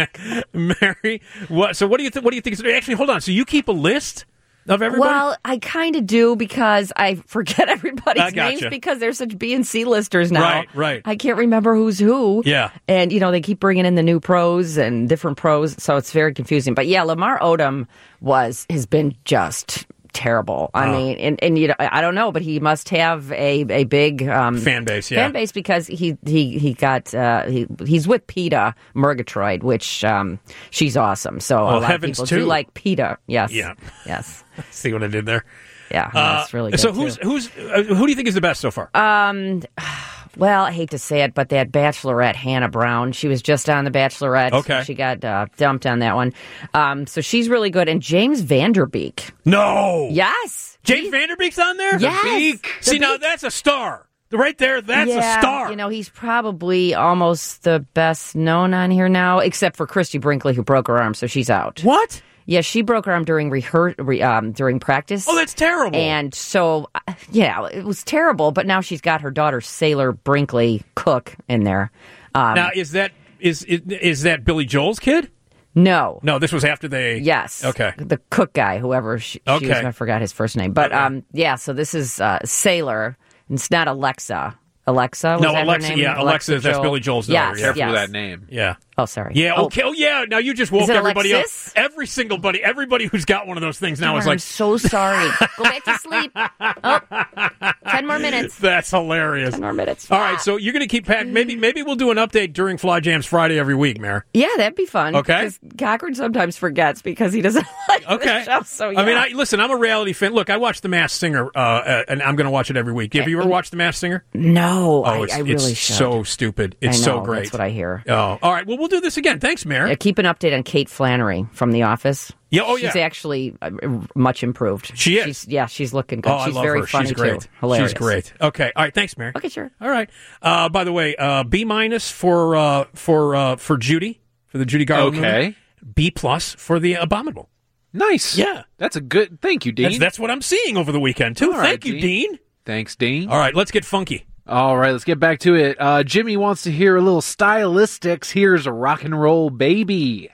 [SPEAKER 4] Mary, what, so what do you think? What do you think? is- Actually, hold on. So you keep a list of everybody?
[SPEAKER 1] Well, I kind of do because I forget everybody's
[SPEAKER 4] I gotcha.
[SPEAKER 1] names because they're such B and C listers now.
[SPEAKER 4] Right, right.
[SPEAKER 1] I can't remember who's who.
[SPEAKER 4] Yeah.
[SPEAKER 1] And, you know, they keep bringing in the new pros and different pros, so it's very confusing. But, yeah, Lamar Odom was has been just terrible. I
[SPEAKER 4] Oh.
[SPEAKER 1] mean, and, and you know, I don't know, but he must have a, a big um,
[SPEAKER 4] Fan base, yeah.
[SPEAKER 1] fan base because he he he got uh, he he's with PETA Murgatroyd, which um, she's awesome. So
[SPEAKER 4] Well,
[SPEAKER 1] a lot
[SPEAKER 4] heavens
[SPEAKER 1] of people
[SPEAKER 4] too.
[SPEAKER 1] do like PETA. Yes.
[SPEAKER 4] Yeah.
[SPEAKER 1] Yes.
[SPEAKER 4] See what I did there?
[SPEAKER 1] Yeah,
[SPEAKER 4] Uh,
[SPEAKER 1] that's really good.
[SPEAKER 4] So who's
[SPEAKER 1] too.
[SPEAKER 4] who's uh, who do you think is the best so far?
[SPEAKER 1] Um, well, I hate to say it, but that Bachelorette, Hannah Brown, she was just on the Bachelorette.
[SPEAKER 4] Okay.
[SPEAKER 1] She got uh, dumped on that one. Um, so she's really good. And James Vanderbeek.
[SPEAKER 4] No.
[SPEAKER 1] Yes.
[SPEAKER 4] James Vanderbeek's on there?
[SPEAKER 1] Yes.
[SPEAKER 4] The Beak.
[SPEAKER 1] The
[SPEAKER 4] See, now
[SPEAKER 1] Beak.
[SPEAKER 4] that's a star. Right there, that's
[SPEAKER 1] yeah,
[SPEAKER 4] a star.
[SPEAKER 1] You know, he's probably almost the best known on here now, except for Christy Brinkley, who broke her arm, so she's out.
[SPEAKER 4] What?
[SPEAKER 1] Yeah, she broke her arm during rehear- re- um, during practice.
[SPEAKER 4] Oh, that's terrible.
[SPEAKER 1] And so, uh, yeah, it was terrible. But now she's got her daughter, Sailor Brinkley Cook, in there. Um,
[SPEAKER 4] Now, is that is, is is that Billy Joel's kid?
[SPEAKER 1] no.
[SPEAKER 4] No, this was after they.
[SPEAKER 1] Yes.
[SPEAKER 4] Okay.
[SPEAKER 1] The cook guy, whoever she, she
[SPEAKER 4] Okay.
[SPEAKER 1] was, I forgot his first name. But
[SPEAKER 4] Okay.
[SPEAKER 1] um, yeah, so this is uh, Sailor. It's not Alexa. Alexa? Was
[SPEAKER 4] No,
[SPEAKER 1] that her
[SPEAKER 4] Alexa.
[SPEAKER 1] name?
[SPEAKER 4] Yeah, Alexa. That's
[SPEAKER 1] Joel?
[SPEAKER 4] Billy Joel's
[SPEAKER 1] yes,
[SPEAKER 4] daughter. Yeah.
[SPEAKER 5] Careful
[SPEAKER 1] yes.
[SPEAKER 5] with that name.
[SPEAKER 4] Yeah.
[SPEAKER 1] Oh, sorry.
[SPEAKER 4] Yeah.
[SPEAKER 1] Oh,
[SPEAKER 4] Okay. Oh, yeah. Now you just woke
[SPEAKER 1] Is it
[SPEAKER 4] everybody
[SPEAKER 1] Alexis?
[SPEAKER 4] up. Every single buddy, everybody who's got one of those things now
[SPEAKER 1] darn,
[SPEAKER 4] is like,
[SPEAKER 1] I'm so sorry. Go back to sleep. Oh, ten more minutes.
[SPEAKER 4] that's hilarious.
[SPEAKER 1] Ten more minutes.
[SPEAKER 4] All right, so you're going to keep pack. Maybe maybe we'll do an update during Fly Jams Friday every week, Mayor.
[SPEAKER 1] Yeah, that'd be fun.
[SPEAKER 4] Okay.
[SPEAKER 1] Because Cochran sometimes forgets because he doesn't like
[SPEAKER 4] Okay.
[SPEAKER 1] the show. So yeah.
[SPEAKER 4] I mean, I, listen, I'm a reality fan. Look, I watch The Masked Singer, uh, uh, and I'm going to watch it every week. Have you ever watched The Masked Singer?
[SPEAKER 1] no,
[SPEAKER 4] Oh,
[SPEAKER 1] I,
[SPEAKER 4] it's,
[SPEAKER 1] I really
[SPEAKER 4] it's
[SPEAKER 1] should.
[SPEAKER 4] so stupid. It's
[SPEAKER 1] I
[SPEAKER 4] so
[SPEAKER 1] know,
[SPEAKER 4] great.
[SPEAKER 1] That's what I hear.
[SPEAKER 4] Oh, all right. Well, we'll do this again. Thanks, Mayor.
[SPEAKER 1] Uh, keep an update on Kate Flannery from The Office.
[SPEAKER 4] Yeah, oh,
[SPEAKER 1] she's
[SPEAKER 4] yeah.
[SPEAKER 1] actually uh, much improved.
[SPEAKER 4] She is.
[SPEAKER 1] She's, yeah, she's looking good.
[SPEAKER 4] Oh,
[SPEAKER 1] she's
[SPEAKER 4] I love
[SPEAKER 1] very
[SPEAKER 4] her.
[SPEAKER 1] funny
[SPEAKER 4] She's great.
[SPEAKER 1] too. Hilarious.
[SPEAKER 4] She's great. Okay. All right. Thanks, Mary.
[SPEAKER 1] Okay, sure.
[SPEAKER 4] All right. Uh, by the way, uh, B minus for uh, for uh, for Judy for the Judy Garland.
[SPEAKER 5] Okay.
[SPEAKER 4] movie. B plus for the Abominable.
[SPEAKER 5] Nice.
[SPEAKER 4] Yeah.
[SPEAKER 5] That's a good. Thank you, Dean.
[SPEAKER 4] That's, that's what I'm seeing over the weekend too.
[SPEAKER 5] All right,
[SPEAKER 4] Thank you,
[SPEAKER 5] Dean.
[SPEAKER 4] Dean.
[SPEAKER 5] Thanks, Dean.
[SPEAKER 4] All right. Let's get funky.
[SPEAKER 5] All right, let's get back to it. Uh, Jimmy wants to hear a little stylistics. Here's a rock and roll baby.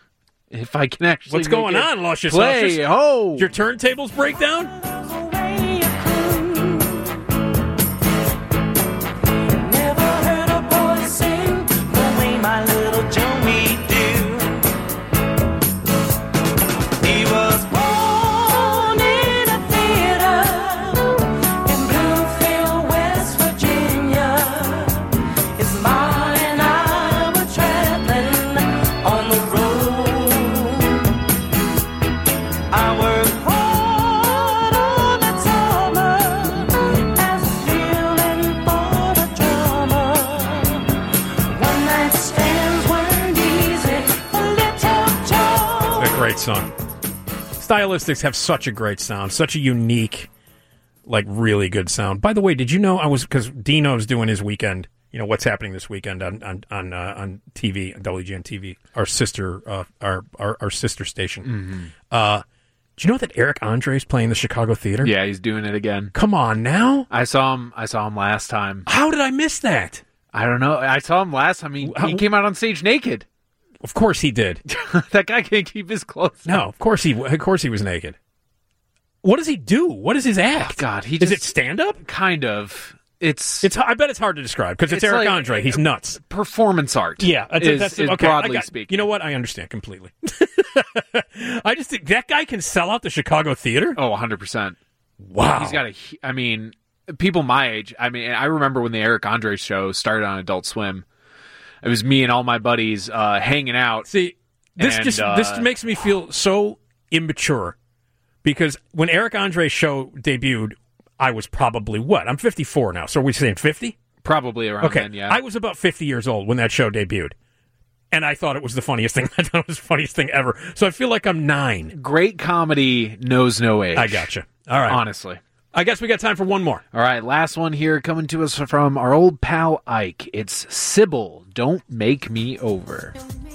[SPEAKER 5] If I can actually.
[SPEAKER 4] What's
[SPEAKER 5] make
[SPEAKER 4] going
[SPEAKER 5] it
[SPEAKER 4] on, Luscious
[SPEAKER 5] play.
[SPEAKER 4] Luscious?
[SPEAKER 5] Oh,
[SPEAKER 4] Your turntables break down?
[SPEAKER 8] Never heard a boy sing the way my little Joey do. He was born in a theater in Bluefield, West Virginia. His ma and I were traveling on the road. I worked hard
[SPEAKER 4] great song. Stylistics have such a great sound, such a unique, like really good sound. By the way, did you know I was because Dino's doing his weekend. You know what's happening this weekend on on on, uh, on T V, on W G N T V, our sister, uh, our, our our sister station.
[SPEAKER 5] Mm-hmm.
[SPEAKER 4] Uh, do you know that Eric Andre is playing the Chicago Theater?
[SPEAKER 5] Yeah, he's doing it again.
[SPEAKER 4] Come on now.
[SPEAKER 5] I saw him. I saw him last time.
[SPEAKER 4] How did I miss that?
[SPEAKER 5] I don't know. I saw him last time. He, he came out on stage naked.
[SPEAKER 4] Of course he did.
[SPEAKER 5] That guy can't keep his clothes on.
[SPEAKER 4] No, of course he. Of course he was naked. What does he do? What is his act?
[SPEAKER 5] Oh, God, he
[SPEAKER 4] is
[SPEAKER 5] just,
[SPEAKER 4] it stand up?
[SPEAKER 5] Kind of. It's.
[SPEAKER 4] It's. I bet it's hard to describe because it's,
[SPEAKER 5] it's
[SPEAKER 4] Eric
[SPEAKER 5] like
[SPEAKER 4] Andre. He's nuts.
[SPEAKER 5] Performance art.
[SPEAKER 4] Yeah, that's,
[SPEAKER 5] is,
[SPEAKER 4] that's
[SPEAKER 5] is
[SPEAKER 4] okay.
[SPEAKER 5] broadly
[SPEAKER 4] I got,
[SPEAKER 5] speaking.
[SPEAKER 4] You know what? I understand completely. I just think that guy can sell out the Chicago Theater.
[SPEAKER 5] Oh, one hundred percent.
[SPEAKER 4] Wow.
[SPEAKER 5] He's got a. I mean, people my age. I mean, I remember when the Eric Andre show started on Adult Swim. It was me and all my buddies uh, hanging out.
[SPEAKER 4] See, this
[SPEAKER 5] and,
[SPEAKER 4] just
[SPEAKER 5] uh,
[SPEAKER 4] this makes me feel so immature because when Eric Andre's show debuted, I was probably what? I'm fifty-four now. So are we saying fifty?
[SPEAKER 5] Probably around
[SPEAKER 4] okay.
[SPEAKER 5] then, yeah.
[SPEAKER 4] I was about fifty years old when that show debuted. And I thought it was the funniest thing. I thought it was the funniest thing ever. So I feel like I'm nine.
[SPEAKER 5] Great comedy knows no age.
[SPEAKER 4] I gotcha. All right.
[SPEAKER 5] Honestly.
[SPEAKER 4] I guess we got time for one more.
[SPEAKER 5] All right, last one here coming to us from our old pal Ike. It's Sybil, Don't Make Me Over.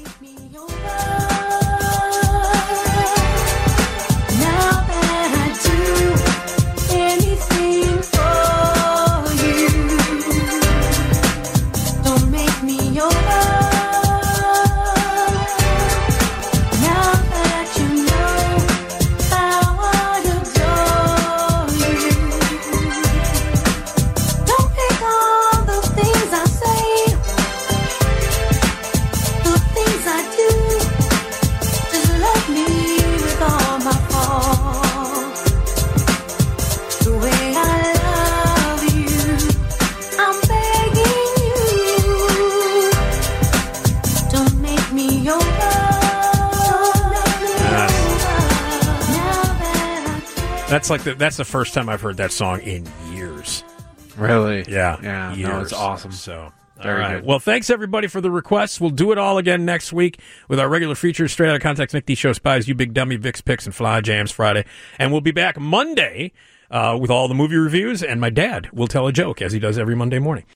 [SPEAKER 4] That's like the, that's the first time I've heard that song in years.
[SPEAKER 5] Really?
[SPEAKER 4] Yeah.
[SPEAKER 5] Yeah.
[SPEAKER 4] Years.
[SPEAKER 5] No, it's awesome.
[SPEAKER 4] So,
[SPEAKER 5] Very
[SPEAKER 4] all right.
[SPEAKER 5] good.
[SPEAKER 4] Well, thanks everybody for the requests. We'll do it all again next week with our regular features, Straight Outta Context, Nick D Show, Spies, You Big Dummy, Vic's Picks, and Fly Jams Friday. And we'll be back Monday uh, with all the movie reviews, and my dad will tell a joke as he does every Monday morning.